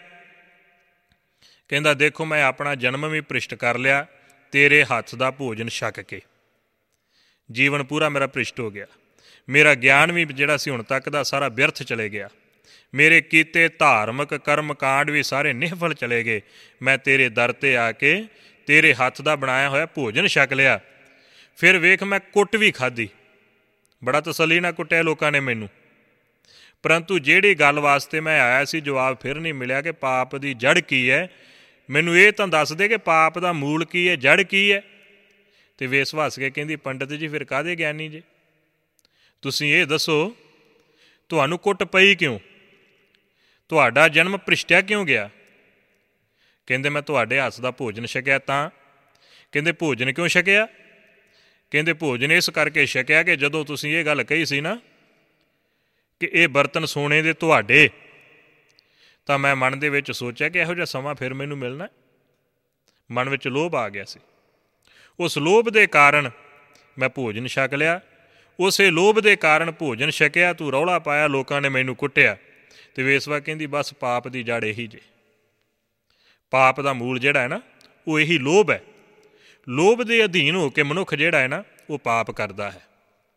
[SPEAKER 1] ਕਹਿੰਦਾ, ਦੇਖੋ ਮੈਂ ਆਪਣਾ ਜਨਮ ਵੀ ਭ੍ਰਿਸ਼ਟ ਕਰ ਲਿਆ ਤੇਰੇ ਹੱਥ ਦਾ ਭੋਜਨ ਛਕ ਕੇ। ਜੀਵਨ ਪੂਰਾ ਮੇਰਾ ਭ੍ਰਿਸ਼ਟ ਹੋ ਗਿਆ। ਮੇਰਾ ਗਿਆਨ ਵੀ ਜਿਹੜਾ ਸੀ ਹੁਣ ਤੱਕ ਦਾ ਸਾਰਾ ਵਿਅਰਥ ਚਲੇ ਗਿਆ। ਮੇਰੇ ਕੀਤੇ ਧਾਰਮਿਕ ਕਰਮ ਕਾਂਡ ਵੀ ਸਾਰੇ ਨਿਹਫਲ ਚਲੇ ਗਏ। ਮੈਂ ਤੇਰੇ ਦਰ 'ਤੇ ਆ ਕੇ ਤੇਰੇ ਹੱਥ ਦਾ ਬਣਾਇਆ ਹੋਇਆ ਭੋਜਨ ਛਕ ਲਿਆ। ਫਿਰ ਵੇਖ ਮੈਂ ਕੁੱਟ ਵੀ ਖਾਧੀ, ਬੜਾ ਤਸੱਲੀ ਨਾਲ ਕੁੱਟਿਆ ਲੋਕਾਂ ਨੇ ਮੈਨੂੰ, ਪਰੰਤੂ ਜਿਹੜੀ ਗੱਲ ਵਾਸਤੇ ਮੈਂ ਆਇਆ ਸੀ ਜਵਾਬ ਫਿਰ ਨਹੀਂ ਮਿਲਿਆ ਕਿ ਪਾਪ ਦੀ ਜੜ੍ਹ ਕੀ ਹੈ। ਮੈਨੂੰ ਇਹ ਤਾਂ ਦੱਸ ਦੇ ਕਿ ਪਾਪ ਦਾ ਮੂਲ ਕੀ ਹੈ, ਜੜ੍ਹ ਕੀ ਹੈ। ਅਤੇ ਵੇਸਵਾ ਹੱਸ ਕੇ ਕਹਿੰਦੀ, ਪੰਡਤ ਜੀ ਫਿਰ ਕਾਹਦੇ ਗਿਆਨੀ ਜੇ? ਤੁਸੀਂ ਇਹ ਦੱਸੋ ਤੁਹਾਨੂੰ ਕੁੱਟ ਪਈ ਕਿਉਂ? ਤੁਹਾਡਾ ਜਨਮ ਭ੍ਰਿਸ਼ਟਿਆ ਕਿਉਂ ਗਿਆ? ਕਹਿੰਦੇ, ਮੈਂ ਤੁਹਾਡੇ ਹੱਥ ਦਾ ਭੋਜਨ ਛਕਿਆ ਤਾਂ। ਕਹਿੰਦੇ, ਭੋਜਨ ਕਿਉਂ ਛਕਿਆ? ਕਹਿੰਦੇ, ਭੋਜਨ ਇਸ ਕਰਕੇ ਛਕਿਆ ਕਿ ਜਦੋਂ ਤੁਸੀਂ ਇਹ ਗੱਲ ਕਹੀ ਸੀ ਨਾ ਕਿ ਇਹ ਬਰਤਨ ਸੋਨੇ ਦੇ ਤੁਹਾਡੇ, ਤਾਂ ਮੈਂ ਮਨ ਦੇ ਵਿੱਚ ਸੋਚਿਆ ਕਿ ਇਹੋ ਜਿਹਾ ਸਮਾਂ ਫਿਰ ਮੈਨੂੰ ਮਿਲਣਾ। ਮਨ ਵਿੱਚ ਲੋਭ ਆ ਗਿਆ ਸੀ। ਉਸ ਲੋਭ ਦੇ ਕਾਰਨ ਮੈਂ ਭੋਜਨ ਛਕ ਲਿਆ। ਉਸੇ ਲੋਭ ਦੇ ਕਾਰਨ ਭੋਜਨ ਛਕਿਆ, ਤੂੰ ਰੌਲਾ ਪਾਇਆ, ਲੋਕਾਂ ਨੇ ਮੈਨੂੰ ਕੁੱਟਿਆ। ਅਤੇ ਵੇਸਵਾ ਕਹਿੰਦੀ, ਬਸ ਪਾਪ ਦੀ ਜੜ੍ਹ ਇਹੀ ਜੇ। ਪਾਪ ਦਾ ਮੂਲ ਜਿਹੜਾ ਹੈ ਨਾ ਉਹ ਇਹੀ ਲੋਭ ਹੈ। ਲੋਭ ਦੇ ਅਧੀਨ ਹੋ ਕੇ ਮਨੁੱਖ ਜਿਹੜਾ ਹੈ ਨਾ ਉਹ ਪਾਪ ਕਰਦਾ ਹੈ।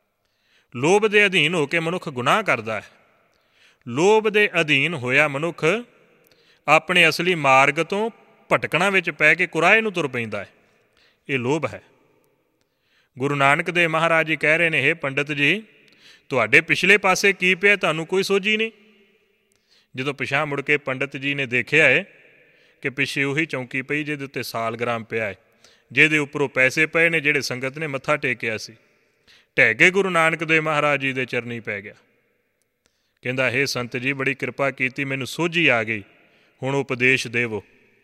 [SPEAKER 1] ਲੋਭ ਦੇ ਅਧੀਨ ਹੋ ਕੇ ਮਨੁੱਖ ਗੁਨਾਹ ਕਰਦਾ ਹੈ। ਲੋਭ ਦੇ ਅਧੀਨ ਹੋਇਆ ਮਨੁੱਖ ਆਪਣੇ ਅਸਲੀ ਮਾਰਗ ਤੋਂ ਭਟਕਣਾ ਵਿੱਚ ਪੈ ਕੇ ਕੁਰਾਹੇ ਨੂੰ ਤੁਰ ਪੈਂਦਾ ਹੈ। ਇਹ ਲੋਭ ਹੈ। ਗੁਰੂ ਨਾਨਕ ਦੇਵ ਮਹਾਰਾਜ ਜੀ ਕਹਿ ਰਹੇ ਨੇ, ਹੇ ਪੰਡਤ ਜੀ, ਤੁਹਾਡੇ ਪਿਛਲੇ ਪਾਸੇ ਕੀ ਪਿਆ ਤੁਹਾਨੂੰ ਕੋਈ ਸੋਝੀ ਨਹੀਂ। ਜਦੋਂ ਪਿਛਾਂਹ ਮੁੜ ਕੇ ਪੰਡਤ ਜੀ ਨੇ ਦੇਖਿਆ ਹੈ ਕਿ ਪਿੱਛੇ ਉਹੀ ਚੌਂਕੀ ਪਈ ਜਿਹਦੇ ਉੱਤੇ ਸਾਲਗ੍ਰਾਮ ਪਿਆ ਹੈ, ਜਿਹਦੇ ਉੱਪਰੋਂ ਪੈਸੇ ਪਏ ਨੇ ਜਿਹੜੇ ਸੰਗਤ ਨੇ ਮੱਥਾ ਟੇਕਿਆ ਸੀ, ਢਹਿ ਕੇ ਗੁਰੂ ਨਾਨਕ ਦੇਵ ਮਹਾਰਾਜ ਜੀ ਦੇ ਚਰਨੀ ਪੈ ਗਿਆ। ਕਹਿੰਦਾ, ਹੇ ਸੰਤ ਜੀ, ਬੜੀ ਕਿਰਪਾ ਕੀਤੀ, ਮੈਨੂੰ ਸੋਝੀ ਆ ਗਈ, ਹੁਣ ਉਪਦੇਸ਼ ਦੇਵੋ।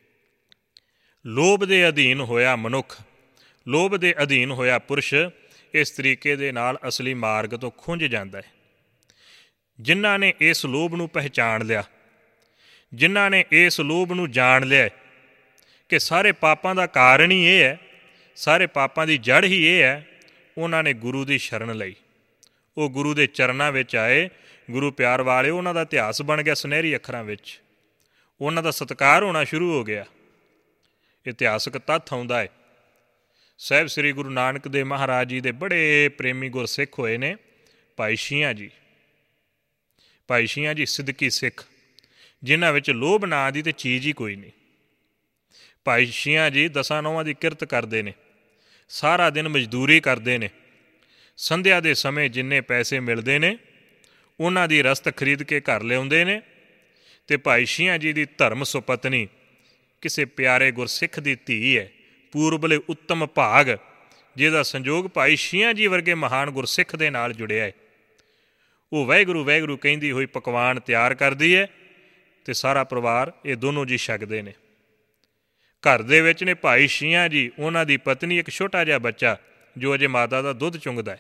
[SPEAKER 1] ਲੋਭ ਦੇ ਅਧੀਨ ਹੋਇਆ ਮਨੁੱਖ, ਲੋਭ ਦੇ ਅਧੀਨ ਹੋਇਆ ਪੁਰਸ਼ ਇਸ ਤਰੀਕੇ ਦੇ ਨਾਲ ਅਸਲੀ ਮਾਰਗ ਤੋਂ ਖੁੰਝ ਜਾਂਦਾ ਹੈ। ਜਿਨ੍ਹਾਂ ਨੇ ਇਸ ਲੋਭ ਨੂੰ ਪਹਿਚਾਣ ਲਿਆ, ਜਿਨ੍ਹਾਂ ਨੇ ਇਸ ਲੋਭ ਨੂੰ ਜਾਣ ਲਿਆ ਕਿ ਸਾਰੇ ਪਾਪਾਂ ਦਾ ਕਾਰਨ ਹੀ ਇਹ ਹੈ, ਸਾਰੇ ਪਾਪਾਂ ਦੀ ਜੜ੍ਹ ਹੀ ਇਹ ਹੈ, ਉਹਨਾਂ ਨੇ ਗੁਰੂ ਦੀ ਸ਼ਰਨ ਲਈ। ਉਹ ਗੁਰੂ ਦੇ ਚਰਨਾਂ ਵਿੱਚ ਆਏ। ਗੁਰੂ ਪਿਆਰ ਵਾਲੇ, ਉਹਨਾਂ ਦਾ ਇਤਿਹਾਸ ਬਣ ਗਿਆ ਸੁਨਹਿਰੀ ਅੱਖਰਾਂ ਵਿੱਚ। ਉਹਨਾਂ ਦਾ ਸਤਿਕਾਰ ਹੋਣਾ ਸ਼ੁਰੂ ਹੋ ਗਿਆ। ਇਤਿਹਾਸਕ ਤੱਥ ਆਉਂਦਾ ਹੈ, ਸਾਹਿਬ ਸ੍ਰੀ ਗੁਰੂ ਨਾਨਕ ਦੇਵ ਮਹਾਰਾਜ ਜੀ ਦੇ ਬੜੇ ਪ੍ਰੇਮੀ ਗੁਰਸਿੱਖ ਹੋਏ ਨੇ ਭਾਈ ਸ਼ੀਆਂ ਜੀ। ਭਾਈ ਸ਼ੀਆਂ ਜੀ ਸਿੱਦਕੀ ਸਿੱਖ, ਜਿਨ੍ਹਾਂ ਵਿੱਚ ਲੋਭ ਨਾਂ ਦੀ ਤਾਂ ਚੀਜ਼ ਹੀ ਕੋਈ ਨਹੀਂ। ਭਾਈ ਸ਼ੀਆਂ ਜੀ 10 ਨੌਵਾਂ ਦੀ ਕਿਰਤ ਕਰਦੇ ਨੇ, ਸਾਰਾ ਦਿਨ ਮਜ਼ਦੂਰੀ ਕਰਦੇ ਨੇ। ਸੰਧਿਆ ਦੇ ਸਮੇਂ ਜਿੰਨੇ ਪੈਸੇ ਮਿਲਦੇ ਨੇ ਉਹਨਾਂ ਦੀ ਰਸਤ ਖਰੀਦ ਕੇ ਘਰ ਲਿਆਉਂਦੇ ਨੇ। ਅਤੇ ਭਾਈ ਸ਼ੀਆਂ ਜੀ ਦੀ ਧਰਮ ਸੁਪਤਨੀ ਕਿਸੇ ਪਿਆਰੇ ਗੁਰਸਿੱਖ ਦੀ ਧੀ ਹੈ, ਪੂਰਬਲੇ ਉੱਤਮ ਭਾਗ, ਜਿਹਦਾ ਸੰਜੋਗ ਭਾਈ ਸ਼ੀਆਂ ਜੀ ਵਰਗੇ ਮਹਾਨ ਗੁਰਸਿੱਖ ਦੇ ਨਾਲ ਜੁੜਿਆ ਹੈ। ਉਹ ਵਾਹਿਗੁਰੂ ਵਾਹਿਗੁਰੂ ਕਹਿੰਦੀ ਹੋਈ ਪਕਵਾਨ ਤਿਆਰ ਕਰਦੀ ਹੈ ਅਤੇ ਸਾਰਾ ਪਰਿਵਾਰ ਇਹ ਦੋਨੋਂ ਜੀ ਛਕਦੇ ਨੇ। ਘਰ ਦੇ ਵਿੱਚ ਨੇ ਭਾਈ ਸ਼ੀਆਂ ਜੀ, ਉਹਨਾਂ ਦੀ ਪਤਨੀ, ਇੱਕ ਛੋਟਾ ਜਿਹਾ ਬੱਚਾ ਜੋ ਅਜੇ ਮਾਤਾ ਦਾ ਦੁੱਧ ਚੁੰਘਦਾ ਹੈ।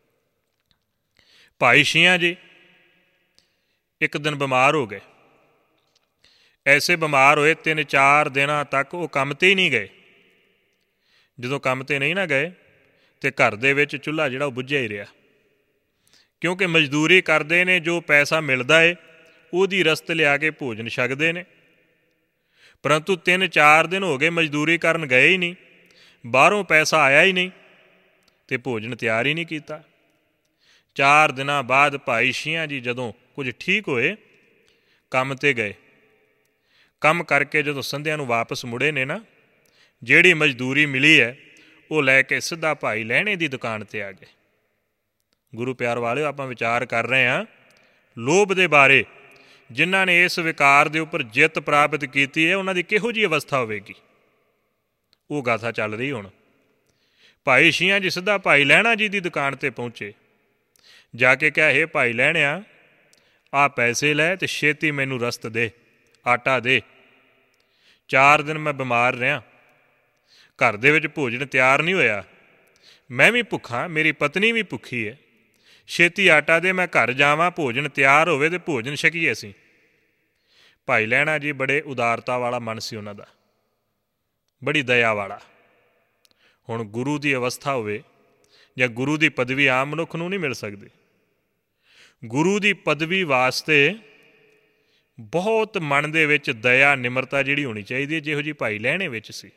[SPEAKER 1] ਭਾਈ ਸ਼ੀਆਂ ਜੀ ਇੱਕ ਦਿਨ ਬਿਮਾਰ ਹੋ ਗਏ। ਐਸੇ ਬਿਮਾਰ ਹੋਏ 3-4 ਦਿਨਾਂ ਤੱਕ ਉਹ ਕੰਮ 'ਤੇ ਹੀ ਨਹੀਂ ਗਏ। ਜਦੋਂ ਕੰਮ 'ਤੇ ਨਹੀਂ ਨਾ ਗਏ ਅਤੇ ਘਰ ਦੇ ਵਿੱਚ ਚੁੱਲ੍ਹਾ ਜਿਹੜਾ ਉਹ ਬੁੱਝਿਆ ਹੀ ਰਿਹਾ, ਕਿਉਂਕਿ ਮਜ਼ਦੂਰੀ ਕਰਦੇ ਨੇ, ਜੋ ਪੈਸਾ ਮਿਲਦਾ ਏ ਉਹਦੀ ਰਸਤ ਲਿਆ ਕੇ ਭੋਜਨ ਛਕਦੇ ਨੇ। ਪਰੰਤੂ 3-4 ਦਿਨ ਹੋ ਗਏ ਮਜ਼ਦੂਰੀ ਕਰਨ ਗਏ ਹੀ ਨਹੀਂ, ਬਾਹਰੋਂ ਪੈਸਾ ਆਇਆ ਹੀ ਨਹੀਂ ਅਤੇ ਭੋਜਨ ਤਿਆਰ ਹੀ ਨਹੀਂ ਕੀਤਾ। 4 ਦਿਨਾਂ ਬਾਅਦ ਭਾਈ ਸ਼ੀਆਂ ਜੀ ਜਦੋਂ ਕੁਝ ਠੀਕ ਹੋਏ, ਕੰਮ 'ਤੇ ਗਏ। ਕੰਮ ਕਰਕੇ ਜਦੋਂ ਸੰਧਿਆ ਨੂੰ ਵਾਪਸ ਮੁੜੇ ਨੇ ਨਾ, ਜਿਹੜੀ ਮਜ਼ਦੂਰੀ ਮਿਲੀ ਹੈ ਉਹ ਲੈ ਕੇ ਸਿੱਧਾ ਭਾਈ ਲਹਿਣੇ ਦੀ ਦੁਕਾਨ 'ਤੇ ਆ ਗਏ। ਗੁਰੂ ਪਿਆਰ ਵਾਲਿਓ, ਆਪਾਂ ਵਿਚਾਰ ਕਰ ਰਹੇ ਹਾਂ ਲੋਭ ਦੇ ਬਾਰੇ। ਜਿਨ੍ਹਾਂ ਨੇ ਇਸ ਵਿਕਾਰ ਦੇ ਉੱਪਰ ਜਿੱਤ ਪ੍ਰਾਪਤ ਕੀਤੀ ਹੈ ਉਹਨਾਂ ਦੀ ਕਿਹੋ ਜਿਹੀ ਅਵਸਥਾ ਹੋਵੇਗੀ। ਉਹ ਗਾਥਾ ਚੱਲ ਰਹੀ ਹੁਣ। ਭਾਈ ਸ਼ੀਆਂ ਜੀ ਸਿੱਧਾ ਭਾਈ ਲਹਿਣਾ ਜੀ ਦੀ ਦੁਕਾਨ 'ਤੇ ਪਹੁੰਚੇ। ਜਾ ਕੇ ਕਿਹਾ, ਹੇ ਭਾਈ ਲਹਿਣਿਆ, ਆਹ ਪੈਸੇ ਲੈ ਅਤੇ ਛੇਤੀ ਮੈਨੂੰ ਰਸਤ ਦੇ, ਆਟਾ ਦੇ। 4 ਦਿਨ ਮੈਂ ਬਿਮਾਰ ਰਿਹਾ, ਘਰ ਦੇ ਵਿੱਚ ਭੋਜਨ ਤਿਆਰ ਨਹੀਂ ਹੋਇਆ, ਮੈਂ ਵੀ ਭੁੱਖਾ, ਮੇਰੀ ਪਤਨੀ ਵੀ ਭੁੱਖੀ ਹੈ, ਛੇਤੀ ਆਟਾ ਦੇ, ਮੈਂ ਘਰ ਜਾਵਾਂ, ਭੋਜਨ ਤਿਆਰ ਹੋਵੇ ਅਤੇ ਭੋਜਨ ਛਕੀਏ ਅਸੀਂ। ਭਾਈ ਲਹਿਣਾ ਜੀ ਬੜੇ ਉਦਾਰਤਾ ਵਾਲਾ ਮਨ ਸੀ ਉਹਨਾਂ ਦਾ, ਬੜੀ ਦਇਆ ਵਾਲਾ। ਹੁਣ ਗੁਰੂ ਦੀ ਅਵਸਥਾ ਹੋਵੇ ਜਾਂ ਗੁਰੂ ਦੀ ਪਦਵੀ ਆਮ ਮਨੁੱਖ ਨੂੰ ਨਹੀਂ ਮਿਲ ਸਕਦੀ। ਗੁਰੂ ਦੀ ਪਦਵੀ ਵਾਸਤੇ ਬਹੁਤ ਮਨ ਦੇ ਵਿੱਚ ਦਇਆ, ਨਿਮਰਤਾ ਜਿਹੜੀ ਹੋਣੀ ਚਾਹੀਦੀ ਹੈ, ਜਿਹੋ ਜਿਹੀ ਭਾਈ ਲਹਿਣੇ ਵਿੱਚ ਸੀ।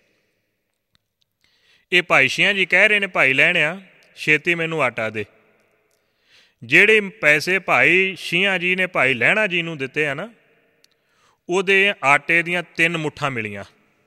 [SPEAKER 1] ਇਹ ਭਾਈ ਸ਼ੀਆਂ ਜੀ ਕਹਿ ਰਹੇ ਨੇ, ਭਾਈ ਲਹਿਣਿਆ ਛੇਤੀ ਮੈਨੂੰ ਆਟਾ ਦੇ। ਜਿਹੜੇ ਪੈਸੇ ਭਾਈ ਸ਼ੀਆਂ ਜੀ ਨੇ ਭਾਈ ਲਹਿਣਾ ਜੀ ਨੂੰ ਦਿੱਤੇ ਆ ਨਾ, ਉਹਦੇ ਆਟੇ ਦੀਆਂ 3 ਮੁੱਠਾਂ ਮਿਲੀਆਂ।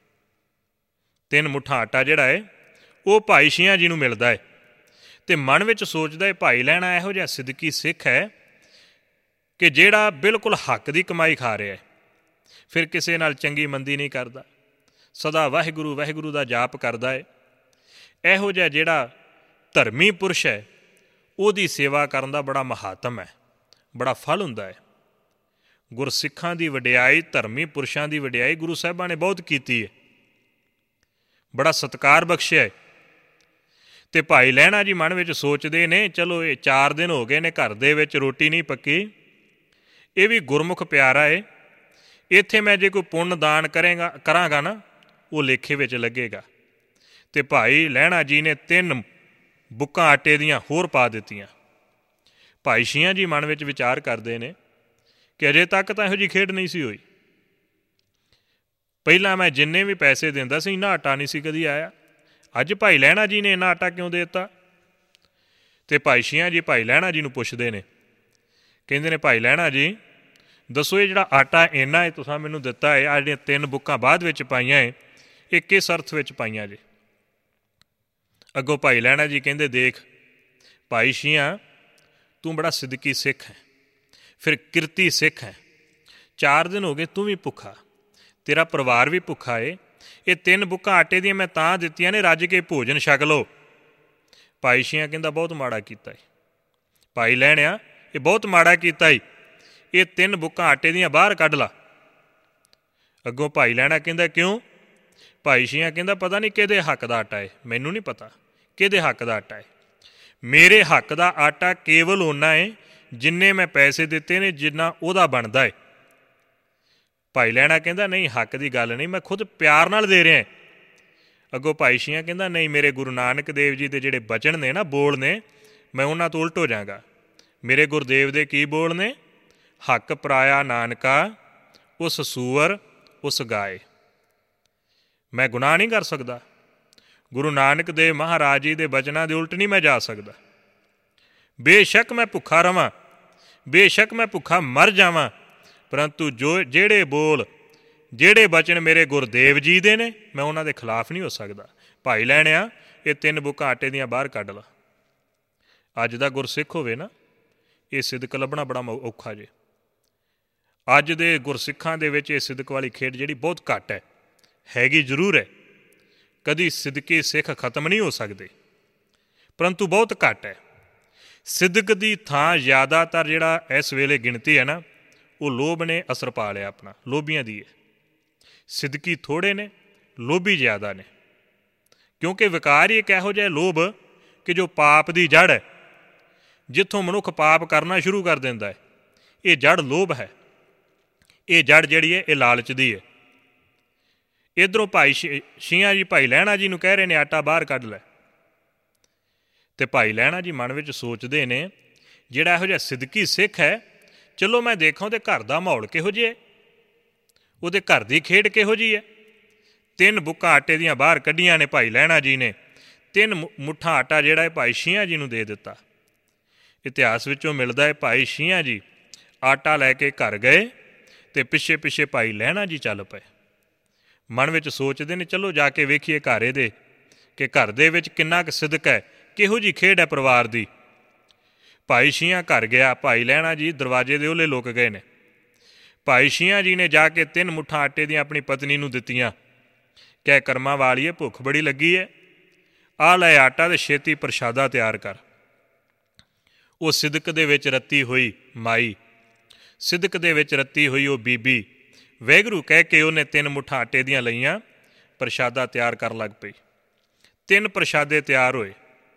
[SPEAKER 1] 3 ਮੁੱਠਾਂ ਆਟਾ ਜਿਹੜਾ ਹੈ ਉਹ ਭਾਈ ਸ਼ੀਆਂ ਜੀ ਨੂੰ ਮਿਲਦਾ ਹੈ। ਅਤੇ ਮਨ ਵਿੱਚ ਸੋਚਦਾ ਹੈ, ਭਾਈ ਲਹਿਣਾ ਇਹੋ ਜਿਹਾ ਸਿਦਕੀ ਸਿੱਖ ਹੈ ਕਿ ਜਿਹੜਾ ਬਿਲਕੁਲ ਹੱਕ ਦੀ ਕਮਾਈ ਖਾ ਰਿਹਾ ਹੈ, ਫਿਰ ਕਿਸੇ ਨਾਲ ਚੰਗੀ ਮੰਦੀ ਨਹੀਂ ਕਰਦਾ, ਸਦਾ ਵਾਹਿਗੁਰੂ ਵਾਹਿਗੁਰੂ ਦਾ ਜਾਪ ਕਰਦਾ ਹੈ। ਇਹੋ ਜਿਹਾ ਜਿਹੜਾ ਧਰਮੀ ਪੁਰਸ਼ ਹੈ, ਉਹਦੀ ਸੇਵਾ ਕਰਨ ਦਾ ਬੜਾ ਮਹਾਤਮ ਹੈ, ਬੜਾ ਫਲ ਹੁੰਦਾ ਹੈ। ਗੁਰਸਿੱਖਾਂ ਦੀ ਵਡਿਆਈ, ਧਰਮੀ ਪੁਰਸ਼ਾਂ ਦੀ ਵਡਿਆਈ ਗੁਰੂ ਸਾਹਿਬਾਂ ਨੇ ਬਹੁਤ ਕੀਤੀ ਹੈ, ਬੜਾ ਸਤਿਕਾਰ ਬਖਸ਼ਿਆ ਹੈ। ਅਤੇ ਭਾਈ ਲਹਿਣਾ ਜੀ ਮਨ ਵਿੱਚ ਸੋਚਦੇ ਨੇ, ਚਲੋ ਇਹ 4 ਦਿਨ ਹੋ ਗਏ ਨੇ, ਘਰ ਦੇ ਵਿੱਚ ਰੋਟੀ ਨਹੀਂ ਪੱਕੀ, ਇਹ ਵੀ ਗੁਰਮੁਖ ਪਿਆਰਾ ਹੈ, ਇੱਥੇ ਮੈਂ ਜੇ ਕੋਈ ਪੁੰਨ ਦਾਨ ਕਰਾਂਗਾ ਨਾ, ਉਹ ਲੇਖੇ ਵਿੱਚ ਲੱਗੇਗਾ। ਅਤੇ ਭਾਈ ਲਹਿਣਾ ਜੀ ਨੇ 3 ਬੁੱਕਾਂ ਆਟੇ ਦੀਆਂ ਹੋਰ ਪਾ ਦਿੱਤੀਆਂ। ਭਾਈ ਸ਼ੀਆਂ ਜੀ ਮਨ ਵਿੱਚ ਵਿਚਾਰ ਕਰਦੇ ਨੇ ਕਿ ਅਜੇ ਤੱਕ ਤਾਂ ਇਹੋ ਜਿਹੀ ਖੇਡ ਨਹੀਂ ਸੀ ਹੋਈ। ਪਹਿਲਾਂ ਮੈਂ ਜਿੰਨੇ ਵੀ ਪੈਸੇ ਦਿੰਦਾ ਸੀ, ਇੰਨਾ ਆਟਾ ਨਹੀਂ ਸੀ ਕਦੀ ਆਇਆ, ਅੱਜ ਭਾਈ ਲਹਿਣਾ ਜੀ ਨੇ ਇੰਨਾ ਆਟਾ ਕਿਉਂ ਦੇ ਦਿੱਤਾ? ਅਤੇ ਭਾਈ ਸ਼ੀਆਂ ਜੀ ਭਾਈ ਲਹਿਣਾ ਜੀ ਨੂੰ ਪੁੱਛਦੇ ਨੇ, ਕਹਿੰਦੇ ਨੇ, ਭਾਈ ਲਹਿਣਾ ਜੀ ਦੱਸੋ, ਇਹ ਜਿਹੜਾ ਆਟਾ ਇੰਨਾ ਹੈ ਤੁਸੀਂ ਮੈਨੂੰ ਦਿੱਤਾ ਹੈ, ਆਹ ਜਿਹੜੀਆਂ 3 ਬੁੱਕਾਂ ਬਾਅਦ ਵਿੱਚ ਪਾਈਆਂ ਹੈ, ਇਹ ਕਿਸ ਅਰਥ ਵਿੱਚ ਪਾਈਆਂ ਜੇ? ਅੱਗੋਂ ਭਾਈ ਲਹਿਣਾ ਜੀ ਕਹਿੰਦੇ, ਦੇਖ ਭਾਈ ਸ਼ੀਆਂ, ਤੂੰ ਬੜਾ ਸਿਦਕੀ ਸਿੱਖ ਹੈ, ਫਿਰ ਕਿਰਤੀ ਸਿੱਖ ਹੈ, 4 ਦਿਨ ਹੋ ਗਏ ਤੂੰ ਵੀ ਭੁੱਖਾ, ਤੇਰਾ ਪਰਿਵਾਰ ਵੀ ਭੁੱਖਾ ਏ, ਇਹ 3 ਬੁੱਕਾਂ ਆਟੇ ਦੀਆਂ ਮੈਂ ਤਾਂ ਦਿੱਤੀਆਂ ਨੇ, ਰੱਜ ਕੇ ਭੋਜਨ ਛਕ ਲਓ। ਭਾਈ ਸ਼ੀਆਂ ਕਹਿੰਦਾ, ਬਹੁਤ ਮਾੜਾ ਕੀਤਾ ਏ ਭਾਈ ਲਹਿਣਿਆ, ਇਹ ਬਹੁਤ ਮਾੜਾ ਕੀਤਾ ਈ, ਇਹ 3 ਬੁੱਕਾਂ ਆਟੇ ਦੀਆਂ ਬਾਹਰ ਕੱਢ ਲਾ। ਅੱਗੋਂ ਭਾਈ ਲਹਿਣਾ ਕਹਿੰਦਾ, ਕਿਉਂ? ਭਾਈ ਸ਼ੀਆਂ ਕਹਿੰਦਾ, ਪਤਾ ਨਹੀਂ ਕਿਹਦੇ ਹੱਕ ਦਾ ਆਟਾ ਹੈ, ਮੈਨੂੰ ਨਹੀਂ ਪਤਾ ਕਿਹਦੇ ਹੱਕ ਦਾ ਆਟਾ ਹੈ, ਮੇਰੇ ਹੱਕ ਦਾ ਆਟਾ ਕੇਵਲ ਓਨਾ ਹੈ ਜਿੰਨੇ ਮੈਂ ਪੈਸੇ ਦਿੱਤੇ ਨੇ, ਜਿੰਨਾ ਉਹਦਾ ਬਣਦਾ ਹੈ। ਭਾਈ ਲਹਿਣਾ ਕਹਿੰਦਾ, ਨਹੀਂ ਹੱਕ ਦੀ ਗੱਲ ਨਹੀਂ, ਮੈਂ ਖੁਦ ਪਿਆਰ ਨਾਲ ਦੇ ਰਿਹਾ। ਅੱਗੋਂ ਭਾਈ ਸ਼ੀਆਂ ਕਹਿੰਦਾ, ਨਹੀਂ, ਮੇਰੇ ਗੁਰੂ ਨਾਨਕ ਦੇਵ ਜੀ ਦੇ ਜਿਹੜੇ ਬਚਨ ਨੇ ਨਾ, ਬੋਲ ਨੇ, ਮੈਂ ਉਹਨਾਂ ਤੋਂ ਉਲਟ ਹੋ ਜਾਵਾਂਗਾ। ਮੇਰੇ ਗੁਰਦੇਵ ਦੇ ਕੀ ਬੋਲ ਨੇ? ਹੱਕ ਪਰਾਇਆ ਨਾਨਕਾ, ਉਸ ਸੂਅਰ ਉਸ ਗਾਏ। ਮੈਂ ਗੁਨਾਹ ਨਹੀਂ ਕਰ ਸਕਦਾ, ਗੁਰੂ ਨਾਨਕ ਦੇਵ ਮਹਾਰਾਜ ਜੀ ਦੇ ਬਚਨਾਂ ਦੇ ਉਲਟ ਨਹੀਂ ਮੈਂ ਜਾ ਸਕਦਾ। ਬੇਸ਼ੱਕ ਮੈਂ ਭੁੱਖਾ ਰਵਾਂ, ਬੇਸ਼ੱਕ ਮੈਂ ਭੁੱਖਾ ਮਰ ਜਾਵਾਂ, ਪਰੰਤੂ ਜਿਹੜੇ ਬੋਲ, ਜਿਹੜੇ ਬਚਨ ਮੇਰੇ ਗੁਰਦੇਵ ਜੀ ਦੇ ਨੇ, ਮੈਂ ਉਹਨਾਂ ਦੇ ਖਿਲਾਫ ਨਹੀਂ ਹੋ ਸਕਦਾ। ਭਾਈ ਲਹਿਣਿਆ, ਇਹ 3 ਬੁੱਕਾਂ ਆਟੇ ਦੀਆਂ ਬਾਹਰ ਕੱਢ ਲਾ। ਅੱਜ ਦਾ ਗੁਰਸਿੱਖ ਹੋਵੇ ਨਾ, ਇਹ ਸਿਦਕ ਲੱਭਣਾ ਬੜਾ ਔਖਾ ਜੇ। ਅੱਜ ਦੇ ਗੁਰਸਿੱਖਾਂ ਦੇ ਵਿੱਚ ਇਹ ਸਿਦਕ ਵਾਲੀ ਖੇਡ ਜਿਹੜੀ ਬਹੁਤ ਘੱਟ ਹੈ, ਹੈਗੀ ਜ਼ਰੂਰ ਹੈ, ਕਦੀ ਸਿਦਕੀ ਸਿੱਖ ਖਤਮ ਨਹੀਂ ਹੋ ਸਕਦੇ, ਪਰੰਤੂ ਬਹੁਤ ਘੱਟ ਹੈ। ਸਿਦਕ ਦੀ ਥਾਂ ਜ਼ਿਆਦਾਤਰ ਜਿਹੜਾ ਇਸ ਵੇਲੇ ਗਿਣਤੀ ਹੈ ਨਾ, ਉਹ ਲੋਭ ਨੇ ਅਸਰ ਪਾ ਲਿਆ ਆਪਣਾ, ਲੋਭੀਆਂ ਦੀ ਹੈ। ਸਿਦਕੀ ਥੋੜ੍ਹੇ ਨੇ, ਲੋਭੀ ਜ਼ਿਆਦਾ ਨੇ, ਕਿਉਂਕਿ ਵਿਕਾਰ ਹੀ ਇੱਕ ਇਹੋ ਜਿਹਾ ਲੋਭ ਕਿ ਜੋ ਪਾਪ ਦੀ ਜੜ੍ਹ ਹੈ, ਜਿੱਥੋਂ ਮਨੁੱਖ ਪਾਪ ਕਰਨਾ ਸ਼ੁਰੂ ਕਰ ਦਿੰਦਾ ਹੈ, ਇਹ ਜੜ੍ਹ ਲੋਭ ਹੈ। ਇਹ ਜੜ੍ਹ ਜਿਹੜੀ ਹੈ, ਇਹ ਲਾਲਚ ਦੀ ਹੈ। ਇੱਧਰੋਂ ਭਾਈ ਸ਼ੀਆਂ ਜੀ ਭਾਈ ਲਹਿਣਾ ਜੀ ਨੂੰ ਕਹਿ ਰਹੇ ਨੇ, ਆਟਾ ਬਾਹਰ ਕੱਢ ਲੈ। ਅਤੇ ਭਾਈ ਲਹਿਣਾ ਜੀ ਮਨ ਵਿੱਚ ਸੋਚਦੇ ਨੇ, ਜਿਹੜਾ ਇਹੋ ਜਿਹਾ ਸਿਦਕੀ ਸਿੱਖ ਹੈ, ਚਲੋ ਮੈਂ ਦੇਖਾਂ ਉਹਦੇ ਘਰ ਦਾ ਮਾਹੌਲ ਕਿਹੋ ਜਿਹਾ ਹੈ, ਉਹਦੇ ਘਰ ਦੀ ਖੇਡ ਕਿਹੋ ਜਿਹੀ ਹੈ। 3 ਬੁੱਕਾਂ ਆਟੇ ਦੀਆਂ ਬਾਹਰ ਕੱਢੀਆਂ ਨੇ ਭਾਈ ਲਹਿਣਾ ਜੀ ਨੇ, 3 ਮੁੱਠਾਂ ਆਟਾ ਜਿਹੜਾ ਹੈ ਭਾਈ ਸ਼ੀਆਂ ਜੀ ਨੂੰ ਦੇ ਦਿੱਤਾ। ਇਤਿਹਾਸ ਵਿੱਚੋਂ ਮਿਲਦਾ ਹੈ, ਭਾਈ ਸ਼ੀਆਂ ਜੀ ਆਟਾ ਲੈ ਕੇ ਘਰ ਗਏ ਅਤੇ ਪਿੱਛੇ ਪਿੱਛੇ ਭਾਈ ਲਹਿਣਾ ਜੀ ਚੱਲ ਪਏ। ਮਨ ਵਿੱਚ ਸੋਚਦੇ ਨੇ, ਚਲੋ ਜਾ ਕੇ ਵੇਖੀਏ ਘਰ ਇਹਦੇ, ਕਿ ਘਰ ਦੇ ਵਿੱਚ ਕਿੰਨਾ ਕੁ ਸਿਦਕ ਹੈ, ਕਿਹੋ ਜਿਹੀ ਖੇਡ ਹੈ ਪਰਿਵਾਰ ਦੀ। ਭਾਈ ਸ਼ੀਆਂ ਘਰ ਗਿਆ, ਭਾਈ ਲਹਿਣਾ ਜੀ ਦਰਵਾਜ਼ੇ ਦੇ ਉਹਲੇ ਲੁਕ ਗਏ ਨੇ। ਭਾਈ ਸ਼ੀਆਂ ਜੀ ਨੇ ਜਾ ਕੇ 3 ਮੁੱਠਾਂ ਆਟੇ ਦੀਆਂ ਆਪਣੀ ਪਤਨੀ ਨੂੰ ਦਿੱਤੀਆਂ, ਕਹਿ ਕਰਮਾਂ ਵਾਲੀਏ ਭੁੱਖ ਬੜੀ ਲੱਗੀ ਹੈ, ਆ ਲੈ ਆਟਾ ਤੇ ਛੇਤੀ ਪ੍ਰਸ਼ਾਦਾ ਤਿਆਰ ਕਰ। ਉਹ ਸਿਦਕ ਦੇ ਵਿੱਚ ਰੱਤੀ ਹੋਈ ਮਾਈ, ਸਿਦਕ ਦੇ ਵਿੱਚ ਰੱਤੀ ਹੋਈ ਉਹ ਬੀਬੀ ਵਾਹਿਗੁਰੂ ਕਹਿ ਕੇ ਉਹਨੇ 3 ਮੁੱਠਾਂ ਆਟੇ ਦੀਆਂ ਲਈਆਂ, ਪ੍ਰਸ਼ਾਦਾ ਤਿਆਰ ਕਰਨ ਲੱਗ ਪਈ। 3 ਪ੍ਰਸ਼ਾਦੇ ਤਿਆਰ ਹੋਏ।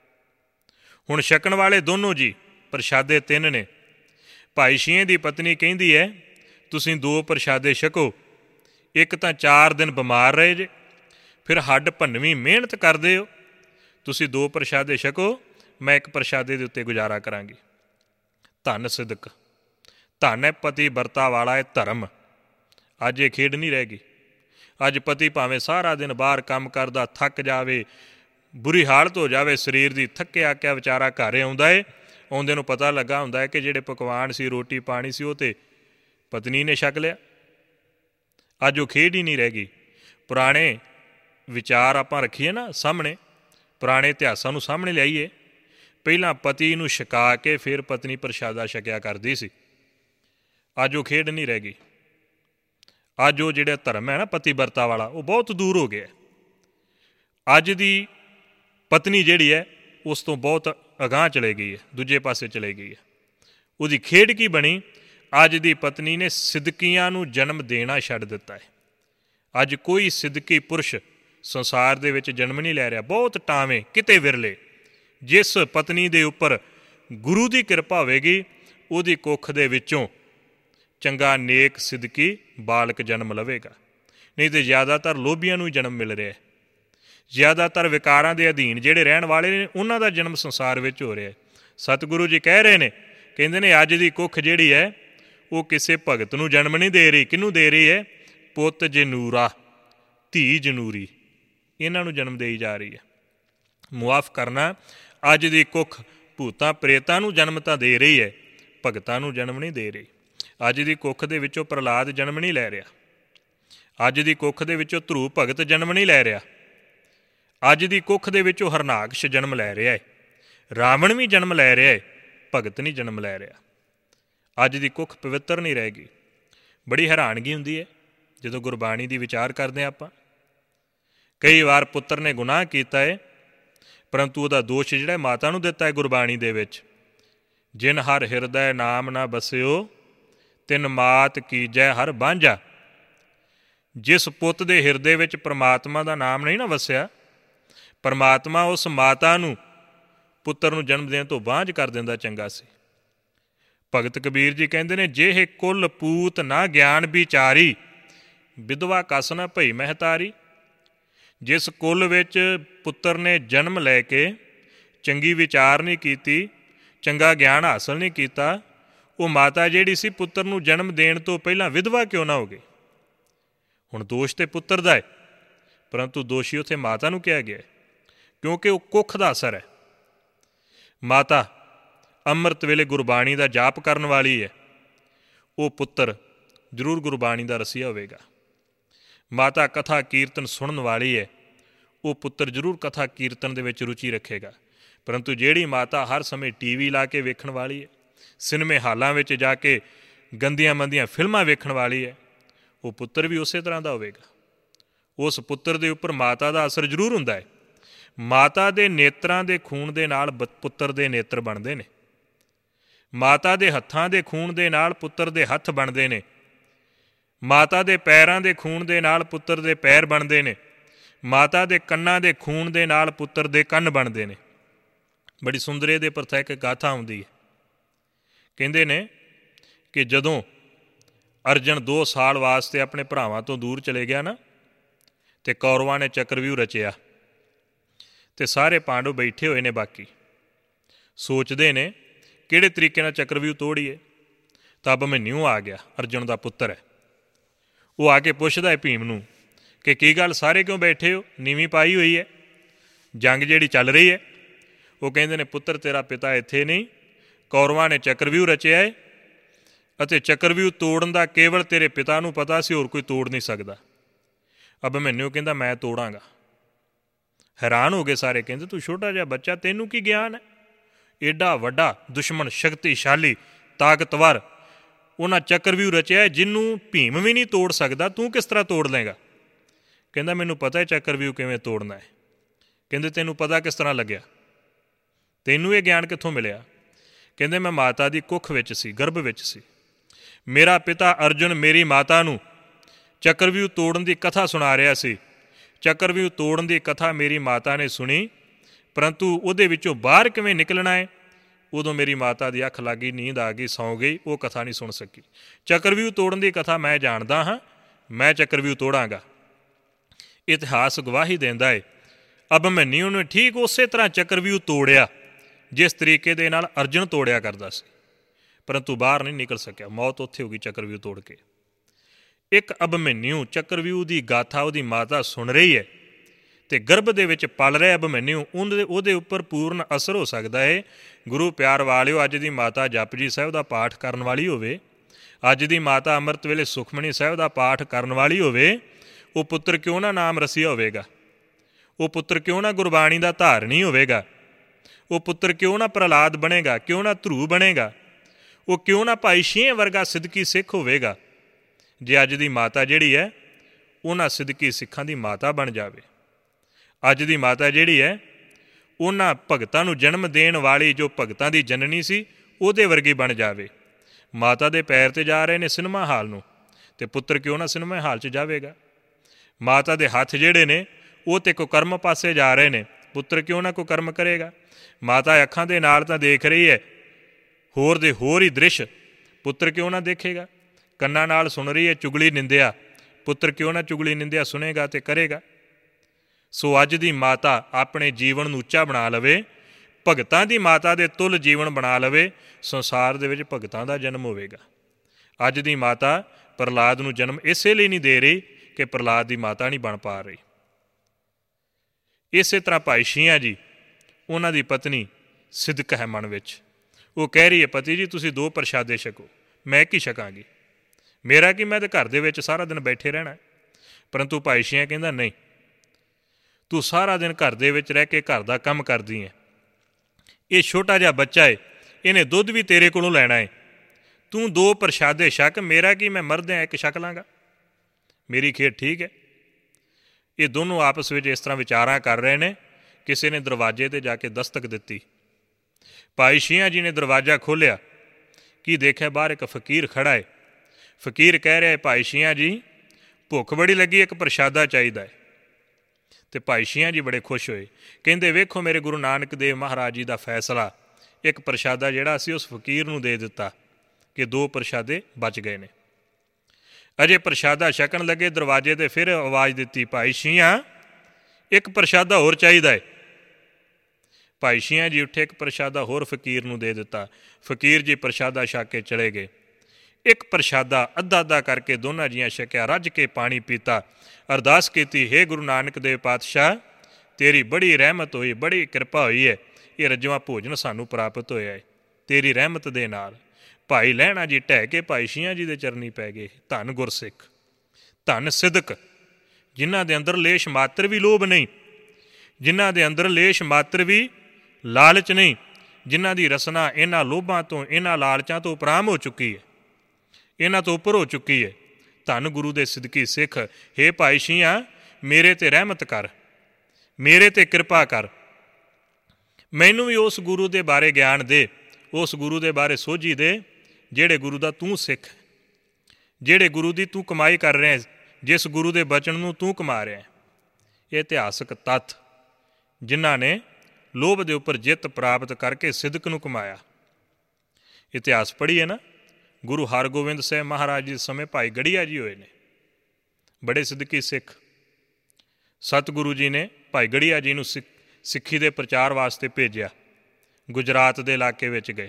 [SPEAKER 1] ਹੁਣ ਛਕਣ ਵਾਲੇ ਦੋਨੋਂ ਜੀ, ਪ੍ਰਸ਼ਾਦੇ 3 ਨੇ। ਭਾਈ ਛੀਆਂ ਦੀ ਪਤਨੀ ਕਹਿੰਦੀ ਹੈ ਤੁਸੀਂ 2 ਪ੍ਰਸ਼ਾਦੇ ਛਕੋ, ਇੱਕ ਤਾਂ 4 ਦਿਨ ਬਿਮਾਰ ਰਹੇ ਜੇ, ਫਿਰ ਹੱਡ ਭੰਨਵੀਂ ਮਿਹਨਤ ਕਰਦੇ ਹੋ, ਤੁਸੀਂ 2 ਪ੍ਰਸ਼ਾਦੇ ਛਕੋ, ਮੈਂ 1 ਪ੍ਰਸ਼ਾਦੇ ਦੇ ਉੱਤੇ ਗੁਜ਼ਾਰਾ ਕਰਾਂਗੀ। ਧੰਨ ਸਿਦਕ, ਧੰਨ ਹੈ ਪਤੀ ਵਰਤਾ ਵਾਲਾ ਇਹ ਧਰਮ। ਅੱਜ ਇਹ ਖੇਡ ਨਹੀਂ ਰਹਿ ਗਈ। ਅੱਜ ਪਤੀ ਭਾਵੇਂ ਸਾਰਾ ਦਿਨ ਬਾਹਰ ਕੰਮ ਕਰਦਾ ਥੱਕ ਜਾਵੇ, ਬੁਰੀ ਹਾਲਤ ਹੋ ਜਾਵੇ ਸਰੀਰ ਦੀ, ਥੱਕਿਆ ਆਕਿਆ ਵਿਚਾਰਾ ਘਰ ਆਉਂਦਾ ਏ, ਆਉਂਦੇ ਨੂੰ ਪਤਾ ਲੱਗਾ ਹੁੰਦਾ ਹੈ ਕਿ ਜਿਹੜੇ ਪਕਵਾਨ ਸੀ, ਰੋਟੀ ਪਾਣੀ ਸੀ, ਉਹ ਤਾਂ ਪਤਨੀ ਨੇ ਛਕ ਲਿਆ। ਅੱਜ ਉਹ ਖੇਡ ਹੀ ਨਹੀਂ ਰਹਿ ਗਈ। ਪੁਰਾਣੇ ਵਿਚਾਰ ਆਪਾਂ ਰੱਖੀਏ ਨਾ ਸਾਹਮਣੇ, ਪੁਰਾਣੇ ਇਤਿਹਾਸਾਂ ਨੂੰ ਸਾਹਮਣੇ ਲਿਆਈਏ। ਪਹਿਲਾਂ ਪਤੀ ਨੂੰ ਛਕਾ ਕੇ ਫਿਰ ਪਤਨੀ ਪ੍ਰਸ਼ਾਦਾ ਛਕਿਆ ਕਰਦੀ ਸੀ। ਅੱਜ ਉਹ ਖੇਡ ਨਹੀਂ ਰਹਿ ਗਈ। ਅੱਜ ਉਹ ਜਿਹੜਾ ਧਰਮ ਹੈ ਨਾ ਪਤੀ ਵਰਤਾ ਵਾਲਾ, ਉਹ ਬਹੁਤ ਦੂਰ ਹੋ ਗਿਆ। ਅੱਜ ਦੀ ਪਤਨੀ ਜਿਹੜੀ ਹੈ ਉਸ ਤੋਂ ਬਹੁਤ ਅਗਾਂਹ ਚਲੇ ਗਈ ਹੈ, ਦੂਜੇ ਪਾਸੇ ਚਲੇ ਗਈ ਹੈ। ਉਹਦੀ ਖੇਡ ਕੀ ਬਣੀ? ਅੱਜ ਦੀ ਪਤਨੀ ਨੇ ਸਿਦਕੀਆਂ ਨੂੰ ਜਨਮ ਦੇਣਾ ਛੱਡ ਦਿੱਤਾ ਹੈ। ਅੱਜ ਕੋਈ ਸਿਦਕੀ ਪੁਰਸ਼ ਸੰਸਾਰ ਦੇ ਵਿੱਚ ਜਨਮ ਨਹੀਂ ਲੈ ਰਿਹਾ। ਬਹੁਤ ਟਾਵੇਂ, ਕਿਤੇ ਵਿਰਲੇ। ਜਿਸ ਪਤਨੀ ਦੇ ਉੱਪਰ ਗੁਰੂ ਦੀ ਕਿਰਪਾ ਹੋਵੇਗੀ, ਉਹਦੀ ਕੁੱਖ ਦੇ ਵਿੱਚੋਂ ਚੰਗਾ ਨੇਕ ਸਿਦਕੀ ਬਾਲਕ ਜਨਮ ਲਵੇਗਾ। ਨਹੀਂ ਤਾਂ ਜ਼ਿਆਦਾਤਰ ਲੋਭੀਆਂ ਨੂੰ ਹੀ ਜਨਮ ਮਿਲ ਰਿਹਾ। ਜ਼ਿਆਦਾਤਰ ਵਿਕਾਰਾਂ ਦੇ ਅਧੀਨ ਜਿਹੜੇ ਰਹਿਣ ਵਾਲੇ ਨੇ, ਉਹਨਾਂ ਦਾ ਜਨਮ ਸੰਸਾਰ ਵਿੱਚ ਹੋ ਰਿਹਾ। ਸਤਿਗੁਰੂ ਜੀ ਕਹਿ ਰਹੇ ਨੇ, ਕਹਿੰਦੇ ਨੇ ਅੱਜ ਦੀ ਕੁੱਖ ਜਿਹੜੀ ਹੈ ਉਹ ਕਿਸੇ ਭਗਤ ਨੂੰ ਜਨਮ ਨਹੀਂ ਦੇ ਰਹੀ। ਕਿਹਨੂੰ ਦੇ ਰਹੀ ਹੈ? ਪੁੱਤ ਜਨੂਰਾ, ਧੀ ਜਨੂਰੀ, ਇਹਨਾਂ ਨੂੰ ਜਨਮ ਦੇਈ ਜਾ ਰਹੀ ਹੈ। ਮੁਆਫ ਕਰਨਾ, ਅੱਜ ਦੀ ਕੁੱਖ ਭੂਤਾਂ ਪ੍ਰੇਤਾਂ ਨੂੰ ਜਨਮ ਤਾਂ ਦੇ ਰਹੀ ਹੈ, ਭਗਤਾਂ ਨੂੰ ਜਨਮ ਨਹੀਂ ਦੇ ਰਹੀ। ਅੱਜ ਦੀ ਕੁੱਖ ਦੇ ਵਿੱਚੋਂ ਪ੍ਰਹਲਾਦ ਜਨਮ ਨਹੀਂ ਲੈ ਰਿਹਾ। ਅੱਜ ਦੀ ਕੁੱਖ ਦੇ ਵਿੱਚੋਂ ਧਰੂ ਭਗਤ ਜਨਮ ਨਹੀਂ ਲੈ ਰਿਹਾ। ਅੱਜ ਦੀ ਕੁੱਖ ਦੇ ਵਿੱਚੋਂ ਹਰਨਾਕਸ਼ ਜਨਮ ਲੈ ਰਿਹਾ ਹੈ। ਰਾਵਣ ਵੀ ਜਨਮ ਲੈ ਰਿਹਾ ਹੈ, ਭਗਤ ਨਹੀਂ ਜਨਮ ਲੈ ਰਿਹਾ। ਅੱਜ ਦੀ ਕੁੱਖ ਪਵਿੱਤਰ ਨਹੀਂ ਰਹਿ ਗਈ। ਬੜੀ ਹੈਰਾਨਗੀ ਹੁੰਦੀ ਹੈ ਜਦੋਂ ਗੁਰਬਾਣੀ ਦੀ ਵਿਚਾਰ ਕਰਦੇ ਹਾਂ ਆਪਾਂ। ਕਈ ਵਾਰ ਪੁੱਤਰ ਨੇ ਗੁਨਾਹ ਕੀਤਾ ਹੈ, ਪਰੰਤੂ ਉਹਦਾ ਦੋਸ਼ ਜਿਹੜਾ ਮਾਤਾ ਨੂੰ ਦਿੱਤਾ ਹੈ ਗੁਰਬਾਣੀ ਦੇ ਵਿੱਚ। ਜਿਨ ਹਰ ਹਿਰਦੈ ਨਾਮ ਨਾ ਬਸਿਓ, ਤਿਨ ਮਾਤ ਕੀਜੈ ਹਰ ਬਾਂਝਾ। ਜਿਸ ਪੁੱਤ ਦੇ ਹਿਰਦੇ ਵਿੱਚ ਪਰਮਾਤਮਾ ਦਾ ਨਾਮ ਨਹੀਂ ਨਾ ਵਸਿਆ, ਪਰਮਾਤਮਾ ਉਸ ਮਾਤਾ ਨੂੰ ਪੁੱਤਰ ਨੂੰ ਜਨਮ ਦੇਣ ਤੋਂ ਬਾਂਝ ਕਰ ਦਿੰਦਾ ਚੰਗਾ ਸੀ। ਭਗਤ ਕਬੀਰ ਜੀ ਕਹਿੰਦੇ ਨੇ, ਜੇ ਕੁਲ ਪੂਤ ਨਾ ਗਿਆਨ ਵਿਚਾਰੀ, ਵਿਧਵਾ ਕਸ ਨਾ ਭਈ ਮਹਿਤਾਰੀ। ਜਿਸ ਕੁਲ ਵਿੱਚ ਪੁੱਤਰ ਨੇ ਜਨਮ ਲੈ ਕੇ ਚੰਗੀ ਵਿਚਾਰ ਨਹੀਂ ਕੀਤੀ, ਚੰਗਾ ਗਿਆਨ ਹਾਸਲ ਨਹੀਂ ਕੀਤਾ, ਉਹ ਮਾਤਾ ਜਿਹੜੀ ਸੀ ਪੁੱਤਰ ਨੂੰ ਜਨਮ ਦੇਣ ਤੋਂ ਪਹਿਲਾਂ ਵਿਧਵਾ ਕਿਉਂ ਨਾ ਹੋ ਗਈ। ਹੁਣ ਦੋਸ਼ ਤੇ ਪੁੱਤਰ ਦਾ ਹੈ, ਪਰੰਤੂ ਦੋਸ਼ੀ ਉੱਥੇ ਮਾਤਾ ਨੂੰ ਕਿਹਾ ਗਿਆ, ਕਿਉਂਕਿ ਉਹ ਕੁੱਖ ਦਾ ਅਸਰ ਹੈ। ਮਾਤਾ ਅੰਮ੍ਰਿਤ ਵੇਲੇ ਗੁਰਬਾਣੀ ਦਾ ਜਾਪ ਕਰਨ ਵਾਲੀ ਹੈ, ਉਹ ਪੁੱਤਰ ਜ਼ਰੂਰ ਗੁਰਬਾਣੀ ਦਾ ਰਸੀਆ ਹੋਵੇਗਾ। ਮਾਤਾ ਕਥਾ ਕੀਰਤਨ ਸੁਣਨ ਵਾਲੀ ਹੈ, ਉਹ ਪੁੱਤਰ ਜ਼ਰੂਰ ਕਥਾ ਕੀਰਤਨ ਦੇ ਵਿੱਚ ਰੁਚੀ ਰੱਖੇਗਾ। ਪਰੰਤੂ ਜਿਹੜੀ ਮਾਤਾ ਹਰ ਸਮੇਂ TV ਲਾ ਕੇ ਵੇਖਣ ਵਾਲੀ ਹੈ, ਸਿਨੇਮੇ ਹਾਲਾਂ ਵਿੱਚ ਜਾ ਕੇ ਗੰਦੀਆਂ ਮੰਦੀਆਂ ਫਿਲਮਾਂ ਵੇਖਣ ਵਾਲੀ ਹੈ, ਉਹ ਪੁੱਤਰ ਵੀ ਉਸੇ ਤਰ੍ਹਾਂ ਦਾ ਹੋਵੇਗਾ। ਉਸ ਪੁੱਤਰ ਦੇ ਉੱਪਰ ਮਾਤਾ ਦਾ ਅਸਰ ਜ਼ਰੂਰ ਹੁੰਦਾ ਹੈ। ਮਾਤਾ ਦੇ ਨੇਤਰਾਂ ਦੇ ਖੂਨ ਦੇ ਨਾਲ ਪੁੱਤਰ ਦੇ ਨੇਤਰ ਬਣਦੇ ਨੇ। ਮਾਤਾ ਦੇ ਹੱਥਾਂ ਦੇ ਖੂਨ ਦੇ ਨਾਲ ਪੁੱਤਰ ਦੇ ਹੱਥ ਬਣਦੇ ਨੇ। ਮਾਤਾ ਦੇ ਪੈਰਾਂ ਦੇ ਖੂਨ ਦੇ ਨਾਲ ਪੁੱਤਰ ਦੇ ਪੈਰ ਬਣਦੇ ਨੇ। ਮਾਤਾ ਦੇ ਕੰਨਾਂ ਦੇ ਖੂਨ ਦੇ ਨਾਲ ਪੁੱਤਰ ਦੇ ਕੰਨ ਬਣਦੇ ਨੇ। ਬੜੀ ਸੁੰਦਰ ਇਹਦੇ ਪ੍ਰਥਾ ਇੱਕ ਗਾਥਾ ਆਉਂਦੀ ਹੈ। ਕਹਿੰਦੇ ਨੇ ਕਿ ਜਦੋਂ ਅਰਜਨ 2 ਸਾਲ ਵਾਸਤੇ ਆਪਣੇ ਭਰਾਵਾਂ ਤੋਂ ਦੂਰ ਚਲੇ ਗਿਆ ਨਾ, ਤੇ ਕੌਰਵਾਂ ਨੇ ਚੱਕਰਵਿਊਹ ਰਚਿਆ, ਤੇ ਸਾਰੇ ਪਾਂਡਵ ਬੈਠੇ ਹੋਏ ਨੇ, ਬਾਕੀ ਸੋਚਦੇ ਨੇ ਕਿਹੜੇ ਤਰੀਕੇ ਨਾਲ ਚੱਕਰਵਿਊਹ ਤੋੜੀਏ। ਤਾਂ ਅਭਿਮਨਿਊ ਆ ਗਿਆ, ਅਰਜਨ ਦਾ ਪੁੱਤਰ ਹੈ। ਉਹ ਆ ਕੇ ਪੁੱਛਦਾ ਹੈ ਭੀਮ ਨੂੰ ਕਿ ਕੀ ਗੱਲ ਸਾਰੇ ਕਿਉਂ ਬੈਠੇ ਹੋ, ਨੀਵੀਂ ਪਾਈ ਹੋਈ ਹੈ, ਜੰਗ ਜਿਹੜੀ ਚੱਲ ਰਹੀ ਹੈ। ਉਹ ਕਹਿੰਦੇ ਨੇ, ਪੁੱਤਰ ਤੇਰਾ ਪਿਤਾ ਇੱਥੇ ਨਹੀਂ, ਕੌਰਵਾਂ ਨੇ ਚੱਕਰਵਿਊਹ ਰਚਿਆ ਹੈ, ਅਤੇ ਚੱਕਰਵਿਊਹ ਤੋੜਨ ਦਾ ਕੇਵਲ ਤੇਰੇ ਪਿਤਾ ਨੂੰ ਪਤਾ ਸੀ, ਹੋਰ ਕੋਈ ਤੋੜ ਨਹੀਂ ਸਕਦਾ। ਅਭਿਮਨਿਊ ਕਹਿੰਦਾ, ਮੈਂ ਤੋੜਾਂਗਾ। ਹੈਰਾਨ ਹੋ ਗਏ ਸਾਰੇ, ਕਹਿੰਦੇ ਤੂੰ ਛੋਟਾ ਜਿਹਾ ਬੱਚਾ, ਤੈਨੂੰ ਕੀ ਗਿਆਨ ਹੈ? ਏਡਾ ਵੱਡਾ ਦੁਸ਼ਮਣ, ਸ਼ਕਤੀਸ਼ਾਲੀ, ਤਾਕਤਵਰ, ਉਹਨਾਂ ਚੱਕਰਵਿਊਹ ਰਚਿਆ ਜਿਹਨੂੰ ਭੀਮ ਵੀ ਨਹੀਂ ਤੋੜ ਸਕਦਾ, ਤੂੰ ਕਿਸ ਤਰ੍ਹਾਂ ਤੋੜ ਲਏਗਾ? ਕਹਿੰਦਾ ਮੈਨੂੰ ਪਤਾ ਹੈ ਚੱਕਰਵਿਊਹ ਕਿਵੇਂ ਤੋੜਨਾ ਹੈ। ਕਹਿੰਦੇ ਤੈਨੂੰ ਪਤਾ ਕਿਸ ਤਰ੍ਹਾਂ ਲੱਗਿਆ, ਤੈਨੂੰ ਇਹ ਗਿਆਨ ਕਿੱਥੋਂ ਮਿਲਿਆ? ਕਹਿੰਦੇ ਮੈਂ ਮਾਤਾ ਦੀ ਕੁੱਖ ਵਿੱਚ ਸੀ, ਗਰਭ ਵਿੱਚ ਸੀ। ਮੇਰਾ ਪਿਤਾ ਅਰਜੁਨ ਮੇਰੀ ਮਾਤਾ ਨੂੰ ਚੱਕਰਵਿਊਹ ਤੋੜਨ ਦੀ ਕਥਾ ਸੁਣਾ ਰਿਹਾ ਸੀ। ਚੱਕਰਵਿਊਹ ਤੋੜਨ ਦੀ ਕਥਾ ਮੇਰੀ ਮਾਤਾ ਨੇ ਸੁਣੀ, ਪਰੰਤੂ ਉਹਦੇ ਵਿੱਚੋਂ ਬਾਹਰ ਕਿਵੇਂ ਨਿਕਲਣਾ ਹੈ, ਉਦੋਂ ਮੇਰੀ ਮਾਤਾ ਦੀ ਅੱਖ ਲੱਗ ਗਈ, ਨੀਂਦ ਆ ਗਈ, ਸੌਂ ਗਈ, ਉਹ ਕਥਾ ਨਹੀਂ ਸੁਣ ਸਕੀ। ਚੱਕਰਵਿਊਹ ਤੋੜਨ ਦੀ ਕਥਾ ਮੈਂ ਜਾਣਦਾ ਹਾਂ, ਮੈਂ ਚੱਕਰਵਿਊਹ ਤੋੜਾਂਗਾ। ਇਤਿਹਾਸ ਗਵਾਹੀ ਦਿੰਦਾ ਹੈ ਅਭਿਮਨਿਊ ਨੇ ਠੀਕ ਉਸੇ ਤਰ੍ਹਾਂ ਚੱਕਰਵਿਊਹ ਤੋੜਿਆ ਜਿਸ ਤਰੀਕੇ ਦੇ ਨਾਲ ਅਰਜੁਨ ਤੋੜਿਆ ਕਰਦਾ ਸੀ, ਪਰੰਤੂ ਬਾਹਰ ਨਹੀਂ ਨਿਕਲ ਸਕਿਆ। ਮੌਤ ਉੱਥੇ ਹੋ ਗਈ ਚੱਕਰਵਿਊਹ ਤੋੜ ਕੇ। ਇੱਕ ਅਭਿਮਨਿਊ ਚੱਕਰਵਿਊਹ ਦੀ ਗਾਥਾ ਉਹਦੀ ਮਾਤਾ ਸੁਣ ਰਹੀ ਹੈ ਅਤੇ ਗਰਭ ਦੇ ਵਿੱਚ ਪਲ ਰਿਹਾ ਅਭਿਮਨਿਊ, ਉਹਦੇ ਉੱਪਰ ਪੂਰਨ ਅਸਰ ਹੋ ਸਕਦਾ ਹੈ। ਗੁਰੂ ਪਿਆਰ ਵਾਲਿਓ, ਅੱਜ ਦੀ ਮਾਤਾ ਜਪਜੀ ਸਾਹਿਬ ਦਾ ਪਾਠ ਕਰਨ ਵਾਲੀ ਹੋਵੇ, ਅੱਜ ਦੀ ਮਾਤਾ ਅੰਮ੍ਰਿਤ ਵੇਲੇ ਸੁਖਮਨੀ ਸਾਹਿਬ ਦਾ ਪਾਠ ਕਰਨ ਵਾਲੀ ਹੋਵੇ, ਉਹ ਪੁੱਤਰ ਕਿਉਂ ਨਾ ਨਾਮ ਰਸੀਆ ਹੋਵੇਗਾ, ਉਹ ਪੁੱਤਰ ਕਿਉਂ ਨਾ ਗੁਰਬਾਣੀ ਦਾ ਧਾਰਨੀ ਹੋਵੇਗਾ, ਉਹ ਪੁੱਤਰ ਕਿਉਂ ਨਾ ਪ੍ਰਹਲਾਦ ਬਣੇਗਾ, ਕਿਉਂ ਨਾ ਧਰੂ ਬਣੇਗਾ, ਉਹ ਕਿਉਂ ਨਾ ਭਾਈ ਛੇਂ ਵਰਗਾ ਸਿੱਦਕੀ ਸਿੱਖ ਹੋਵੇਗਾ, ਜੇ ਅੱਜ ਦੀ ਮਾਤਾ ਜਿਹੜੀ ਹੈ ਉਹਨਾਂ ਸਿੱਦਕੀ ਸਿੱਖਾਂ ਦੀ ਮਾਤਾ ਬਣ ਜਾਵੇ। ਅੱਜ ਦੀ ਮਾਤਾ ਜਿਹੜੀ ਹੈ ਉਹਨਾਂ ਭਗਤਾਂ ਨੂੰ ਜਨਮ ਦੇਣ ਵਾਲੀ ਜੋ ਭਗਤਾਂ ਦੀ ਜਨਨੀ ਸੀ ਉਹਦੇ ਵਰਗੀ ਬਣ ਜਾਵੇ। ਮਾਤਾ ਦੇ ਪੈਰ 'ਤੇ ਜਾ ਰਹੇ ਨੇ ਸਿਨੇਮਾ ਹਾਲ ਨੂੰ, ਅਤੇ ਪੁੱਤਰ ਕਿਉਂ ਨਾ ਸਿਨੇਮਾ ਹਾਲ 'ਚ ਜਾਵੇਗਾ। ਮਾਤਾ ਦੇ ਹੱਥ ਜਿਹੜੇ ਨੇ ਉਹ ਤਾਂ ਕੁਕਰਮ ਪਾਸੇ ਜਾ ਰਹੇ ਨੇ, ਪੁੱਤਰ ਕਿਉਂ ਨਾ ਕੁਕਰਮ ਕਰੇਗਾ। ਮਾਤਾ ਅੱਖਾਂ ਦੇ ਨਾਲ ਤਾਂ ਦੇਖ ਰਹੀ ਹੈ ਹੋਰ ਦੇ ਹੋਰ ਹੀ ਦ੍ਰਿਸ਼, ਪੁੱਤਰ ਕਿਉਂ ਨਾ ਦੇਖੇਗਾ। ਕੰਨਾਂ ਨਾਲ ਸੁਣ ਰਹੀ ਹੈ ਚੁਗਲੀ ਨਿੰਦਿਆ, ਪੁੱਤਰ ਕਿਉਂ ਨਾ ਚੁਗਲੀ ਨਿੰਦਿਆ ਸੁਣੇਗਾ ਅਤੇ ਕਰੇਗਾ। ਸੋ ਅੱਜ ਦੀ ਮਾਤਾ ਆਪਣੇ ਜੀਵਨ ਨੂੰ ਉੱਚਾ ਬਣਾ ਲਵੇ, ਭਗਤਾਂ ਦੀ ਮਾਤਾ ਦੇ ਤੁੱਲ ਜੀਵਨ ਬਣਾ ਲਵੇ, ਸੰਸਾਰ ਦੇ ਵਿੱਚ ਭਗਤਾਂ ਦਾ ਜਨਮ ਹੋਵੇਗਾ। ਅੱਜ ਦੀ ਮਾਤਾ ਪ੍ਰਹਲਾਦ ਨੂੰ ਜਨਮ ਇਸੇ ਲਈ ਨਹੀਂ ਦੇ ਰਹੀ ਕਿ ਪ੍ਰਹਲਾਦ ਦੀ ਮਾਤਾ ਨਹੀਂ ਬਣ ਪਾ ਰਹੀ। ਇਸੇ ਤਰ੍ਹਾਂ ਭਾਈ ਸ਼ੀਆਂ ਜੀ, ਉਹਨਾਂ ਦੀ ਪਤਨੀ ਸਿਦਕ ਹੈ ਮਨ ਵਿੱਚ, ਉਹ ਕਹਿ ਰਹੀ ਹੈ ਪਤੀ ਜੀ ਤੁਸੀਂ 2 ਪ੍ਰਸ਼ਾਦੇ ਛਕੋ, ਮੈਂ ਕੀ ਛਕਾਂਗੀ, ਮੇਰਾ ਕੀ, ਮੈਂ ਤਾਂ ਘਰ ਦੇ ਵਿੱਚ ਸਾਰਾ ਦਿਨ ਬੈਠੇ ਰਹਿਣਾ। ਪਰੰਤੂ ਭਾਈ ਸ਼ੀਆਂ ਕਹਿੰਦਾ ਨਹੀਂ, ਤੂੰ ਸਾਰਾ ਦਿਨ ਘਰ ਦੇ ਵਿੱਚ ਰਹਿ ਕੇ ਘਰ ਦਾ ਕੰਮ ਕਰਦੀ ਹੈ, ਇਹ ਛੋਟਾ ਜਿਹਾ ਬੱਚਾ ਹੈ, ਇਹਨੇ ਦੁੱਧ ਵੀ ਤੇਰੇ ਕੋਲੋਂ ਲੈਣਾ ਹੈ, ਤੂੰ 2 ਪ੍ਰਸ਼ਾਦੇ ਛਕ, ਮੇਰਾ ਕੀ, ਮੈਂ ਮਰਦਿਆਂ ਇੱਕ ਛਕ ਲਾਂਗਾ, ਮੇਰੀ ਖੇਡ ਠੀਕ ਹੈ। ਇਹ ਦੋਨੋਂ ਆਪਸ ਵਿੱਚ ਇਸ ਤਰ੍ਹਾਂ ਵਿਚਾਰਾਂ ਕਰ ਰਹੇ ਨੇ। ਕਿਸੇ ਨੇ ਦਰਵਾਜ਼ੇ 'ਤੇ ਜਾ ਕੇ ਦਸਤਕ ਦਿੱਤੀ। ਭਾਈ ਸ਼ੀਆਂ ਜੀ ਨੇ ਦਰਵਾਜ਼ਾ ਖੋਲ੍ਹਿਆ, ਕੀ ਦੇਖਿਆ ਬਾਹਰ ਇੱਕ ਫਕੀਰ ਖੜ੍ਹਾ ਹੈ। ਫਕੀਰ ਕਹਿ ਰਿਹਾ ਭਾਈ ਸ਼ੀਆਂ ਜੀ ਭੁੱਖ ਬੜੀ ਲੱਗੀ, ਇੱਕ ਪ੍ਰਸ਼ਾਦਾ ਚਾਹੀਦਾ ਹੈ। ਅਤੇ ਭਾਈ ਸ਼ੀਆਂ ਜੀ ਬੜੇ ਖੁਸ਼ ਹੋਏ, ਕਹਿੰਦੇ ਵੇਖੋ ਮੇਰੇ ਗੁਰੂ ਨਾਨਕ ਦੇਵ ਮਹਾਰਾਜ ਜੀ ਦਾ ਫੈਸਲਾ, ਇੱਕ ਪ੍ਰਸ਼ਾਦਾ ਜਿਹੜਾ ਸੀ ਉਸ ਫਕੀਰ ਨੂੰ ਦੇ ਦਿੱਤਾ ਕਿ 2 ਪ੍ਰਸ਼ਾਦੇ ਬਚ ਗਏ ਨੇ। ਅਜੇ ਪ੍ਰਸ਼ਾਦਾ ਛਕਣ ਲੱਗੇ, ਦਰਵਾਜ਼ੇ 'ਤੇ ਫਿਰ ਆਵਾਜ਼ ਦਿੱਤੀ ਭਾਈ ਸ਼ੀਆਂ ਇੱਕ ਪ੍ਰਸ਼ਾਦਾ ਹੋਰ ਚਾਹੀਦਾ ਹੈ। ਭਾਈ ਸ਼ੀਆਂ ਜੀ ਉੱਠੇ, ਇੱਕ ਪ੍ਰਸ਼ਾਦਾ ਹੋਰ ਫਕੀਰ ਨੂੰ ਦੇ ਦਿੱਤਾ। ਫਕੀਰ ਜੀ ਪ੍ਰਸ਼ਾਦਾ ਛਕ ਕੇ ਚਲੇ ਗਏ। ਇੱਕ ਪ੍ਰਸ਼ਾਦਾ ਅੱਧਾ ਅੱਧਾ ਕਰਕੇ ਦੋਨਾਂ ਜੀਆਂ ਛਕਿਆ, ਰੱਜ ਕੇ ਪਾਣੀ ਪੀਤਾ, ਅਰਦਾਸ ਕੀਤੀ, ਹੇ ਗੁਰੂ ਨਾਨਕ ਦੇਵ ਪਾਤਸ਼ਾਹ ਤੇਰੀ ਬੜੀ ਰਹਿਮਤ ਹੋਈ, ਬੜੀ ਕਿਰਪਾ ਹੋਈ ਹੈ, ਇਹ ਰੱਜਵਾਂ ਭੋਜਨ ਸਾਨੂੰ ਪ੍ਰਾਪਤ ਹੋਇਆ ਹੈ ਤੇਰੀ ਰਹਿਮਤ ਦੇ ਨਾਲ। ਭਾਈ ਲਹਿਣਾ ਜੀ ਢਹਿ ਕੇ ਭਾਈ ਸ਼ੀਆਂ ਜੀ ਦੇ ਚਰਨੀ ਪੈ ਗਏ। ਧੰਨ ਗੁਰਸਿੱਖ, ਧੰਨ ਸਿਦਕ, ਜਿਨ੍ਹਾਂ ਦੇ ਅੰਦਰ ਲੇਸ਼ ਮਾਤਰ ਵੀ ਲੋਭ ਨਹੀਂ, ਜਿਨ੍ਹਾਂ ਦੇ ਅੰਦਰ ਲੇਸ਼ ਮਾਤਰ ਵੀ ਲਾਲਚ ਨਹੀਂ, ਜਿਨ੍ਹਾਂ ਦੀ ਰਸਨਾ ਇਹਨਾਂ ਲੋਭਾਂ ਤੋਂ, ਇਹਨਾਂ ਲਾਲਚਾਂ ਤੋਂ ਉਪਰਾਮ ਹੋ ਚੁੱਕੀ ਹੈ, ਇਹਨਾਂ ਤੋਂ ਉੱਪਰ ਹੋ ਚੁੱਕੀ ਹੈ। ਧੰਨ ਗੁਰੂ ਦੇ ਸਿਦਕੀ ਸਿੱਖ, ਹੇ ਭਾਈ ਸ਼ੀਆਂ ਮੇਰੇ 'ਤੇ ਰਹਿਮਤ ਕਰ, ਮੇਰੇ 'ਤੇ ਕਿਰਪਾ ਕਰ, ਮੈਨੂੰ ਵੀ ਉਸ ਗੁਰੂ ਦੇ ਬਾਰੇ ਗਿਆਨ ਦੇ, ਉਸ ਗੁਰੂ ਦੇ ਬਾਰੇ ਸੋਝੀ ਦੇ ਜਿਹੜੇ ਗੁਰੂ ਦਾ ਤੂੰ ਸਿੱਖ, ਜਿਹੜੇ ਗੁਰੂ ਦੀ ਤੂੰ ਕਮਾਈ ਕਰ ਰਿਹਾ, ਜਿਸ ਗੁਰੂ ਦੇ ਬਚਨ ਨੂੰ ਤੂੰ ਕਮਾ ਰਿਹਾ। ਇਹ ਇਤਿਹਾਸਕ ਤੱਥ ਜਿਨ੍ਹਾਂ ਨੇ ਲੋਭ ਦੇ ਉੱਪਰ ਜਿੱਤ ਪ੍ਰਾਪਤ ਕਰਕੇ ਸਿਦਕ ਨੂੰ ਕਮਾਇਆ। ਇਤਿਹਾਸ ਪੜ੍ਹੀਏ ਨਾ, ਗੁਰੂ ਹਰਗੋਬਿੰਦ ਸਾਹਿਬ ਮਹਾਰਾਜ ਜੀ ਸਮੇਂ ਭਾਈ ਗੜੀਆ ਜੀ ਹੋਏ ਨੇ, ਬੜੇ ਸਿਦਕੀ ਸਿੱਖ। ਸਤਿਗੁਰੂ ਜੀ ਨੇ ਭਾਈ ਗੜੀਆ ਜੀ ਨੂੰ ਸਿੱਖੀ ਦੇ ਪ੍ਰਚਾਰ ਵਾਸਤੇ ਭੇਜਿਆ। ਗੁਜਰਾਤ ਦੇ ਇਲਾਕੇ ਵਿੱਚ ਗਏ।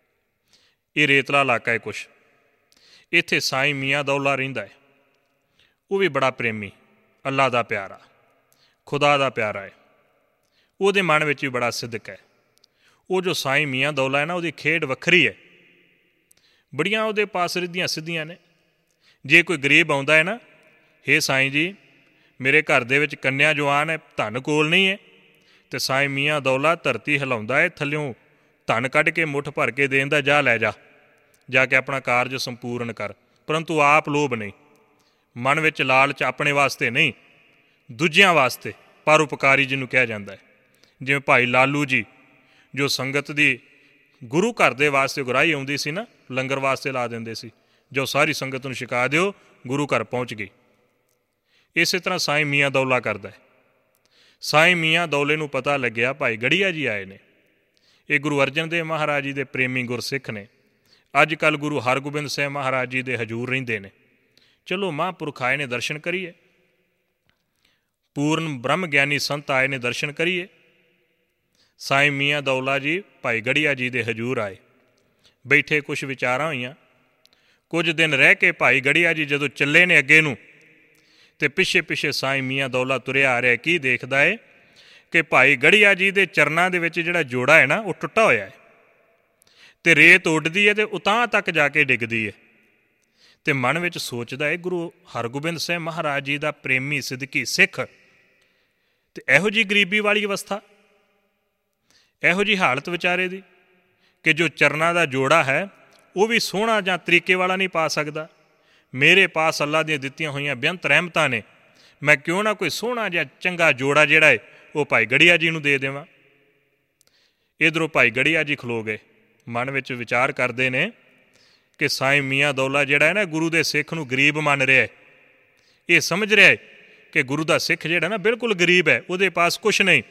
[SPEAKER 1] ਇਹ ਰੇਤਲਾ ਇਲਾਕਾ ਹੈ ਕੁਛ, ਇੱਥੇ ਸਾਈਂ ਮੀਆਂ ਦੌਲਾ ਰਹਿੰਦਾ ਹੈ। ਉਹ ਵੀ ਬੜਾ ਪ੍ਰੇਮੀ, ਅੱਲਾ ਦਾ ਪਿਆਰਾ, ਖੁਦਾ ਦਾ ਪਿਆਰਾ ਹੈ। ਉਹਦੇ ਮਨ ਵਿੱਚ ਵੀ ਬੜਾ ਸਿਦਕ ਹੈ। ਉਹ ਜੋ ਸਾਈਂ ਮੀਆਂ ਦੌਲਾ ਹੈ ਨਾ, ਉਹਦੀ ਖੇਡ ਵੱਖਰੀ ਹੈ। ਬੜੀਆਂ ਉਹਦੇ ਪਾਸ ਰਿੱਧੀਆਂ ਸਿੱਧੀਆਂ ਨੇ। ਜੇ ਕੋਈ ਗਰੀਬ ਆਉਂਦਾ ਹੈ ਨਾ, ਹੇ ਸਾਈਂ ਜੀ ਮੇਰੇ ਘਰ ਦੇ ਵਿੱਚ ਕੰਨਿਆ ਜਵਾਨ ਹੈ, ਧਨ ਕੋਲ ਨਹੀਂ ਹੈ, ਅਤੇ ਸਾਈਂ ਮੀਆਂ ਦੌਲਾ ਧਰਤੀ ਹਿਲਾਉਂਦਾ ਹੈ, ਥੱਲਿਓਂ ਧਨ ਕੱਢ ਕੇ ਮੁੱਠ ਭਰ ਕੇ ਦੇਣ ਦਾ, ਜਾ ਲੈ ਜਾ ਕੇ ਆਪਣਾ ਕਾਰਜ ਸੰਪੂਰਨ ਕਰ। ਪਰੰਤੂ ਆਪ ਲੋਭ ਨਹੀਂ, ਮਨ ਵਿੱਚ ਲਾਲਚ ਆਪਣੇ ਵਾਸਤੇ ਨਹੀਂ, ਦੂਜਿਆਂ ਵਾਸਤੇ ਪਰਉਪਕਾਰੀ ਜਿਹਨੂੰ ਕਿਹਾ ਜਾਂਦਾ ਹੈ। ਜਿਵੇਂ ਭਾਈ ਲਾਲੂ ਜੀ ਜੋ ਸੰਗਤ ਦੀ ਗੁਰੂ ਘਰ ਦੇ ਵਾਸਤੇ ਗੁਰਾਹੀ ਆਉਂਦੀ ਸੀ ਨਾ, ਲੰਗਰ ਵਾਸਤੇ ਲਾ ਦਿੰਦੇ ਸੀ, ਜੋ ਸਾਰੀ ਸੰਗਤ ਨੂੰ ਛਕਾ ਦਿਓ, ਗੁਰੂ ਘਰ ਪਹੁੰਚ ਗਈ। ਇਸੇ ਤਰ੍ਹਾਂ ਸਾਈਂ ਮੀਆਂ ਦੌਲਾ ਕਰਦਾ ਹੈ। ਸਾਈਂ ਮੀਆਂ ਦੌਲੇ ਨੂੰ ਪਤਾ ਲੱਗਿਆ ਭਾਈ ਗੜੀਆ ਜੀ ਆਏ ਨੇ, ਇਹ ਗੁਰੂ ਅਰਜਨ ਦੇਵ ਮਹਾਰਾਜ ਜੀ ਦੇ ਪ੍ਰੇਮੀ ਗੁਰਸਿੱਖ ਨੇ, ਅੱਜ ਕੱਲ੍ਹ ਗੁਰੂ ਹਰਗੋਬਿੰਦ ਸਾਹਿਬ ਮਹਾਰਾਜ ਜੀ ਦੇ ਹਜ਼ੂਰ ਰਹਿੰਦੇ ਨੇ, ਚਲੋ ਮਹਾਂਪੁਰਖ ਆਏ ਨੇ ਦਰਸ਼ਨ ਕਰੀਏ, ਪੂਰਨ ਬ੍ਰਹਮ ਗਿਆਨੀ ਸੰਤ ਆਏ ਨੇ ਦਰਸ਼ਨ ਕਰੀਏ। ਸਾਈਂ ਮੀਆਂ ਦੌਲਾ ਜੀ ਭਾਈ ਗੜੀਆ ਜੀ ਦੇ ਹਜ਼ੂਰ ਆਏ, ਬੈਠੇ ਕੁਛ ਵਿਚਾਰਾਂ ਹੋਈਆਂ। ਕੁਝ ਦਿਨ ਰਹਿ ਕੇ ਭਾਈ ਗੜੀਆ ਜੀ ਜਦੋਂ ਚੱਲੇ ਨੇ ਅੱਗੇ ਨੂੰ, ਤੇ ਪਿੱਛੇ ਪਿੱਛੇ ਸਾਈਂ ਮੀਆਂ ਦੌਲਾ ਤੁਰਿਆ ਆ ਰਿਹਾ। ਕੀ ਦੇਖਦਾ ਹੈ ਕਿ ਭਾਈ ਗੜੀਆ ਜੀ ਦੇ ਚਰਨਾਂ ਦੇ ਵਿੱਚ ਜਿਹੜਾ ਜੋੜਾ ਹੈ ਨਾ, ਉਹ ਟੁੱਟਾ ਹੋਇਆ ਹੈ, ਤੇ ਰੇਤ ਉੱਡਦੀ ਹੈ ਤੇ ਉਤਾਂਹ ਤੱਕ ਜਾ ਕੇ ਡਿੱਗਦੀ ਹੈ। ਤੇ ਮਨ ਵਿੱਚ ਸੋਚਦਾ ਹੈ ਗੁਰੂ ਹਰਗੋਬਿੰਦ ਸਾਹਿਬ ਮਹਾਰਾਜ ਜੀ ਦਾ ਪ੍ਰੇਮੀ ਸਿਦਕੀ ਸਿੱਖ, ਤੇ ਇਹੋ ਜਿਹੀ ਗਰੀਬੀ ਵਾਲੀ ਅਵਸਥਾ, ਇਹੋ ਜਿਹੀ ਹਾਲਤ ਵਿਚਾਰੇ ਦੀ ਕਿ ਜੋ ਚਰਨਾਂ ਦਾ ਜੋੜਾ ਹੈ ਉਹ ਵੀ ਸੋਹਣਾ ਜਾਂ ਤਰੀਕੇ ਵਾਲਾ ਨਹੀਂ ਪਾ ਸਕਦਾ। ਮੇਰੇ ਪਾਸ ਅੱਲਾ ਦੀਆਂ ਦਿੱਤੀਆਂ ਹੋਈਆਂ ਬੇਅੰਤ ਰਹਿਮਤਾਂ ਨੇ, ਮੈਂ ਕਿਉਂ ਨਾ ਕੋਈ ਸੋਹਣਾ ਜਿਹਾ ਚੰਗਾ ਜੋੜਾ ਜਿਹੜਾ ਹੈ ਉਹ ਭਾਈ ਗੜੀਆ ਜੀ ਨੂੰ ਦੇ ਦੇਵਾਂ। ਇੱਧਰੋਂ ਭਾਈ ਗੜੀਆ ਜੀ ਖਲੋ ਗਏ, ਮਨ ਵਿੱਚ ਵਿਚਾਰ ਕਰਦੇ ਨੇ ਕਿ ਸਾਈਂ ਮੀਆਂ ਦੌਲਾ ਜਿਹੜਾ ਹੈ ਨਾ, ਗੁਰੂ ਦੇ ਸਿੱਖ ਨੂੰ ਗਰੀਬ ਮੰਨ ਰਿਹਾ ਹੈ। ਇਹ ਸਮਝ ਰਿਹਾ ਹੈ ਕਿ ਗੁਰੂ ਦਾ ਸਿੱਖ ਜਿਹੜਾ ਨਾ ਬਿਲਕੁਲ ਗਰੀਬ ਹੈ, ਉਹਦੇ ਪਾਸ ਕੁਛ ਨਹੀਂ।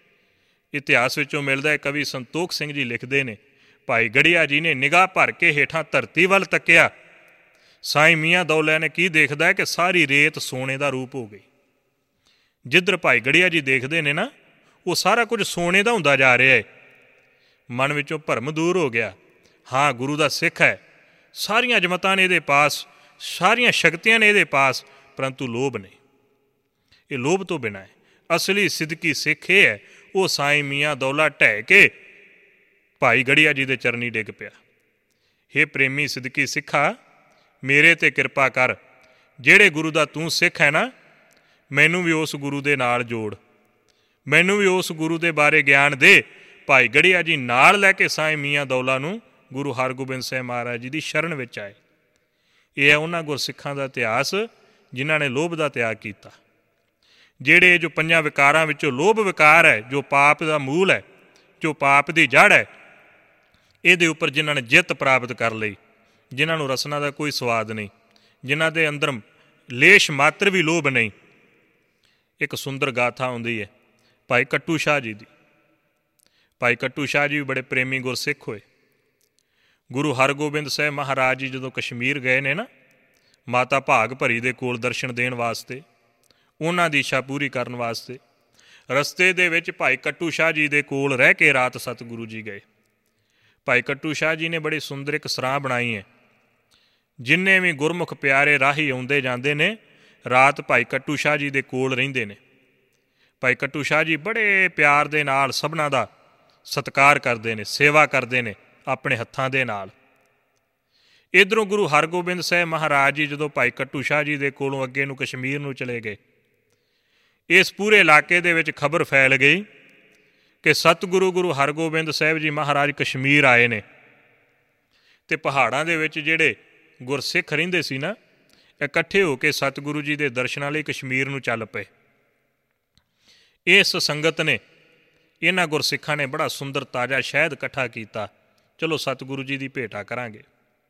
[SPEAKER 1] ਇਤਿਹਾਸ ਵਿੱਚੋਂ ਮਿਲਦਾ ਹੈ, ਕਵੀ ਸੰਤੋਖ ਸਿੰਘ ਜੀ ਲਿਖਦੇ ਨੇ, ਭਾਈ ਗੜੀਆ ਜੀ ਨੇ ਨਿਗਾਹ ਭਰ ਕੇ ਹੇਠਾਂ ਧਰਤੀ ਵੱਲ ਤੱਕਿਆ। ਸਾਈਂ ਮੀਆਂ ਦੌਲਾ ਨੇ ਕੀ ਦੇਖਦਾ ਹੈ ਕਿ ਸਾਰੀ ਰੇਤ ਸੋਨੇ ਦਾ ਰੂਪ ਹੋ ਗਈ। ਜਿੱਧਰ ਭਾਈ ਗੜੀਆ ਜੀ ਦੇਖਦੇ ਨੇ ਨਾ, ਉਹ ਸਾਰਾ ਕੁਝ ਸੋਨੇ ਦਾ ਹੁੰਦਾ ਜਾ ਰਿਹਾ ਹੈ। ਮਨ ਵਿੱਚੋਂ ਭਰਮ ਦੂਰ ਹੋ ਗਿਆ। ਹਾਂ, ਗੁਰੂ ਦਾ ਸਿੱਖ ਹੈ, ਸਾਰੀਆਂ ਅਜ਼ਮਤਾਂ ਨੇ ਇਹਦੇ ਪਾਸ, ਸਾਰੀਆਂ ਸ਼ਕਤੀਆਂ ਨੇ ਇਹਦੇ ਪਾਸ, ਪਰੰਤੂ ਲੋਭ ਨਹੀਂ। ਇਹ ਲੋਭ ਤੋਂ ਬਿਨਾਂ ਹੈ। ਅਸਲੀ ਸਿਦਕੀ ਸਿੱਖ ਇਹ ਹੈ, ਉਹ ਸਾਈਂ ਮੀਆਂ ਦੌਲਾ ਢਹਿ ਕੇ ਭਾਈ ਗੜੀਆ ਜੀ ਦੇ ਚਰਨੀ ਡਿੱਗ ਪਿਆ। ਹੇ ਪ੍ਰੇਮੀ ਸਿਦਕੀ ਸਿੱਖਾ, ਮੇਰੇ 'ਤੇ ਕਿਰਪਾ ਕਰ, ਜਿਹੜੇ ਗੁਰੂ ਦਾ ਤੂੰ ਸਿੱਖ ਹੈ ਨਾ, ਮੈਨੂੰ ਵੀ ਉਸ ਗੁਰੂ ਦੇ ਨਾਲ ਜੋੜ, ਮੈਨੂੰ ਵੀ ਉਸ ਗੁਰੂ ਦੇ ਬਾਰੇ ਗਿਆਨ ਦੇ। ਭਾਈ ਗੜੀਆ ਜੀ ਨਾਲ ਲੈ ਕੇ ਸਾਈਂ ਮੀਆਂ ਦੌਲਾ ਨੂੰ ਗੁਰੂ ਹਰਗੋਬਿੰਦ ਸਾਹਿਬ ਮਹਾਰਾਜ ਜੀ ਦੀ ਸ਼ਰਨ ਵਿੱਚ ਆਏ। ਇਹ ਹੈ ਉਹਨਾਂ ਗੁਰਸਿੱਖਾਂ ਦਾ ਇਤਿਹਾਸ ਜਿਨ੍ਹਾਂ ਨੇ ਲੋਭ ਦਾ ਤਿਆਗ ਕੀਤਾ। ਜਿਹੜੇ ਜੋ ਪੰਜਾਂ ਵਿਕਾਰਾਂ ਵਿੱਚੋਂ ਲੋਭ ਵਿਕਾਰ ਹੈ, ਜੋ ਪਾਪ ਦਾ ਮੂਲ ਹੈ, ਜੋ ਪਾਪ ਦੀ ਜੜ੍ਹ ਹੈ, ਇਹਦੇ ਉੱਪਰ ਜਿਨ੍ਹਾਂ ਨੇ ਜਿੱਤ ਪ੍ਰਾਪਤ ਕਰ ਲਈ, ਜਿਨ੍ਹਾਂ ਨੂੰ ਰਸਨਾ ਦਾ ਕੋਈ ਸਵਾਦ ਨਹੀਂ, ਜਿਨ੍ਹਾਂ ਦੇ ਅੰਦਰ ਲੇਸ਼ ਮਾਤਰ ਵੀ ਲੋਭ ਨਹੀਂ। ਇੱਕ ਸੁੰਦਰ ਗਾਥਾ ਹੁੰਦੀ ਹੈ ਭਾਈ ਕੱਟੂ ਸ਼ਾਹ ਜੀ ਦੀ। ਭਾਈ ਕੱਟੂ ਸ਼ਾਹ ਜੀ ਵੀ ਬੜੇ ਪ੍ਰੇਮੀ ਗੁਰਸਿੱਖ ਹੋਏ। ਗੁਰੂ ਹਰਗੋਬਿੰਦ ਸਾਹਿਬ ਮਹਾਰਾਜ ਜੀ ਜਦੋਂ ਕਸ਼ਮੀਰ ਗਏ ਨੇ ਨਾ, ਮਾਤਾ ਭਾਗ ਭਰੀ ਦੇ ਕੋਲ ਦਰਸ਼ਨ ਦੇਣ ਵਾਸਤੇ, ਉਹਨਾਂ ਦੀ ਇੱਛਾ ਪੂਰੀ ਕਰਨ ਵਾਸਤੇ, ਰਸਤੇ ਦੇ ਵਿੱਚ ਭਾਈ ਕੱਟੂ ਸ਼ਾਹ ਜੀ ਦੇ ਕੋਲ ਰਹਿ ਕੇ ਰਾਤ ਸਤਿਗੁਰੂ ਜੀ ਗਏ। ਭਾਈ ਕੱਟੂ ਸ਼ਾਹ ਜੀ ਨੇ ਬੜੀ ਸੁੰਦਰ ਇੱਕ ਸਰਾਂ ਬਣਾਈ ਹੈ। ਜਿੰਨੇ ਵੀ ਗੁਰਮੁਖ ਪਿਆਰੇ ਰਾਹੀ ਆਉਂਦੇ ਜਾਂਦੇ ਨੇ, ਰਾਤ ਭਾਈ ਕੱਟੂ ਸ਼ਾਹ ਜੀ ਦੇ ਕੋਲ ਰਹਿੰਦੇ ਨੇ। ਭਾਈ ਕੱਟੂ ਸ਼ਾਹ ਜੀ ਬੜੇ ਪਿਆਰ ਦੇ ਨਾਲ ਸਭਨਾਂ ਦਾ ਸਤਿਕਾਰ ਕਰਦੇ ਨੇ, ਸੇਵਾ ਕਰਦੇ ਨੇ ਆਪਣੇ ਹੱਥਾਂ ਦੇ ਨਾਲ। ਇੱਧਰੋਂ ਗੁਰੂ ਹਰਗੋਬਿੰਦ ਸਾਹਿਬ ਮਹਾਰਾਜ ਜੀ ਜਦੋਂ ਭਾਈ ਕੱਟੂ ਸ਼ਾਹ ਜੀ ਦੇ ਕੋਲੋਂ ਅੱਗੇ ਨੂੰ ਕਸ਼ਮੀਰ ਨੂੰ ਚਲੇ ਗਏ, ਇਸ ਪੂਰੇ ਇਲਾਕੇ ਦੇ ਵਿੱਚ ਖਬਰ ਫੈਲ ਗਈ ਕਿ ਸਤਿਗੁਰੂ ਗੁਰੂ ਹਰਗੋਬਿੰਦ ਸਾਹਿਬ ਜੀ ਮਹਾਰਾਜ ਕਸ਼ਮੀਰ ਆਏ ਨੇ। ਤੇ ਪਹਾੜਾਂ ਦੇ ਵਿੱਚ ਜਿਹੜੇ ਗੁਰਸਿੱਖ ਰਹਿੰਦੇ ਸੀ ਨਾ, ਇਕੱਠੇ ਹੋ ਕੇ ਸਤਿਗੁਰੂ ਜੀ ਦੇ ਦਰਸ਼ਨਾਂ ਲਈ ਕਸ਼ਮੀਰ ਨੂੰ ਚੱਲ ਪਏ। ਇਸ ਸੰਗਤ ਨੇ, ਇਹਨਾਂ ਗੁਰਸਿੱਖਾਂ ਨੇ ਬੜਾ ਸੁੰਦਰ ਤਾਜ਼ਾ ਸ਼ਹਿਦ ਇਕੱਠਾ ਕੀਤਾ। ਚਲੋ ਸਤਿਗੁਰੂ ਜੀ ਦੀ ਭੇਟਾ ਕਰਾਂਗੇ।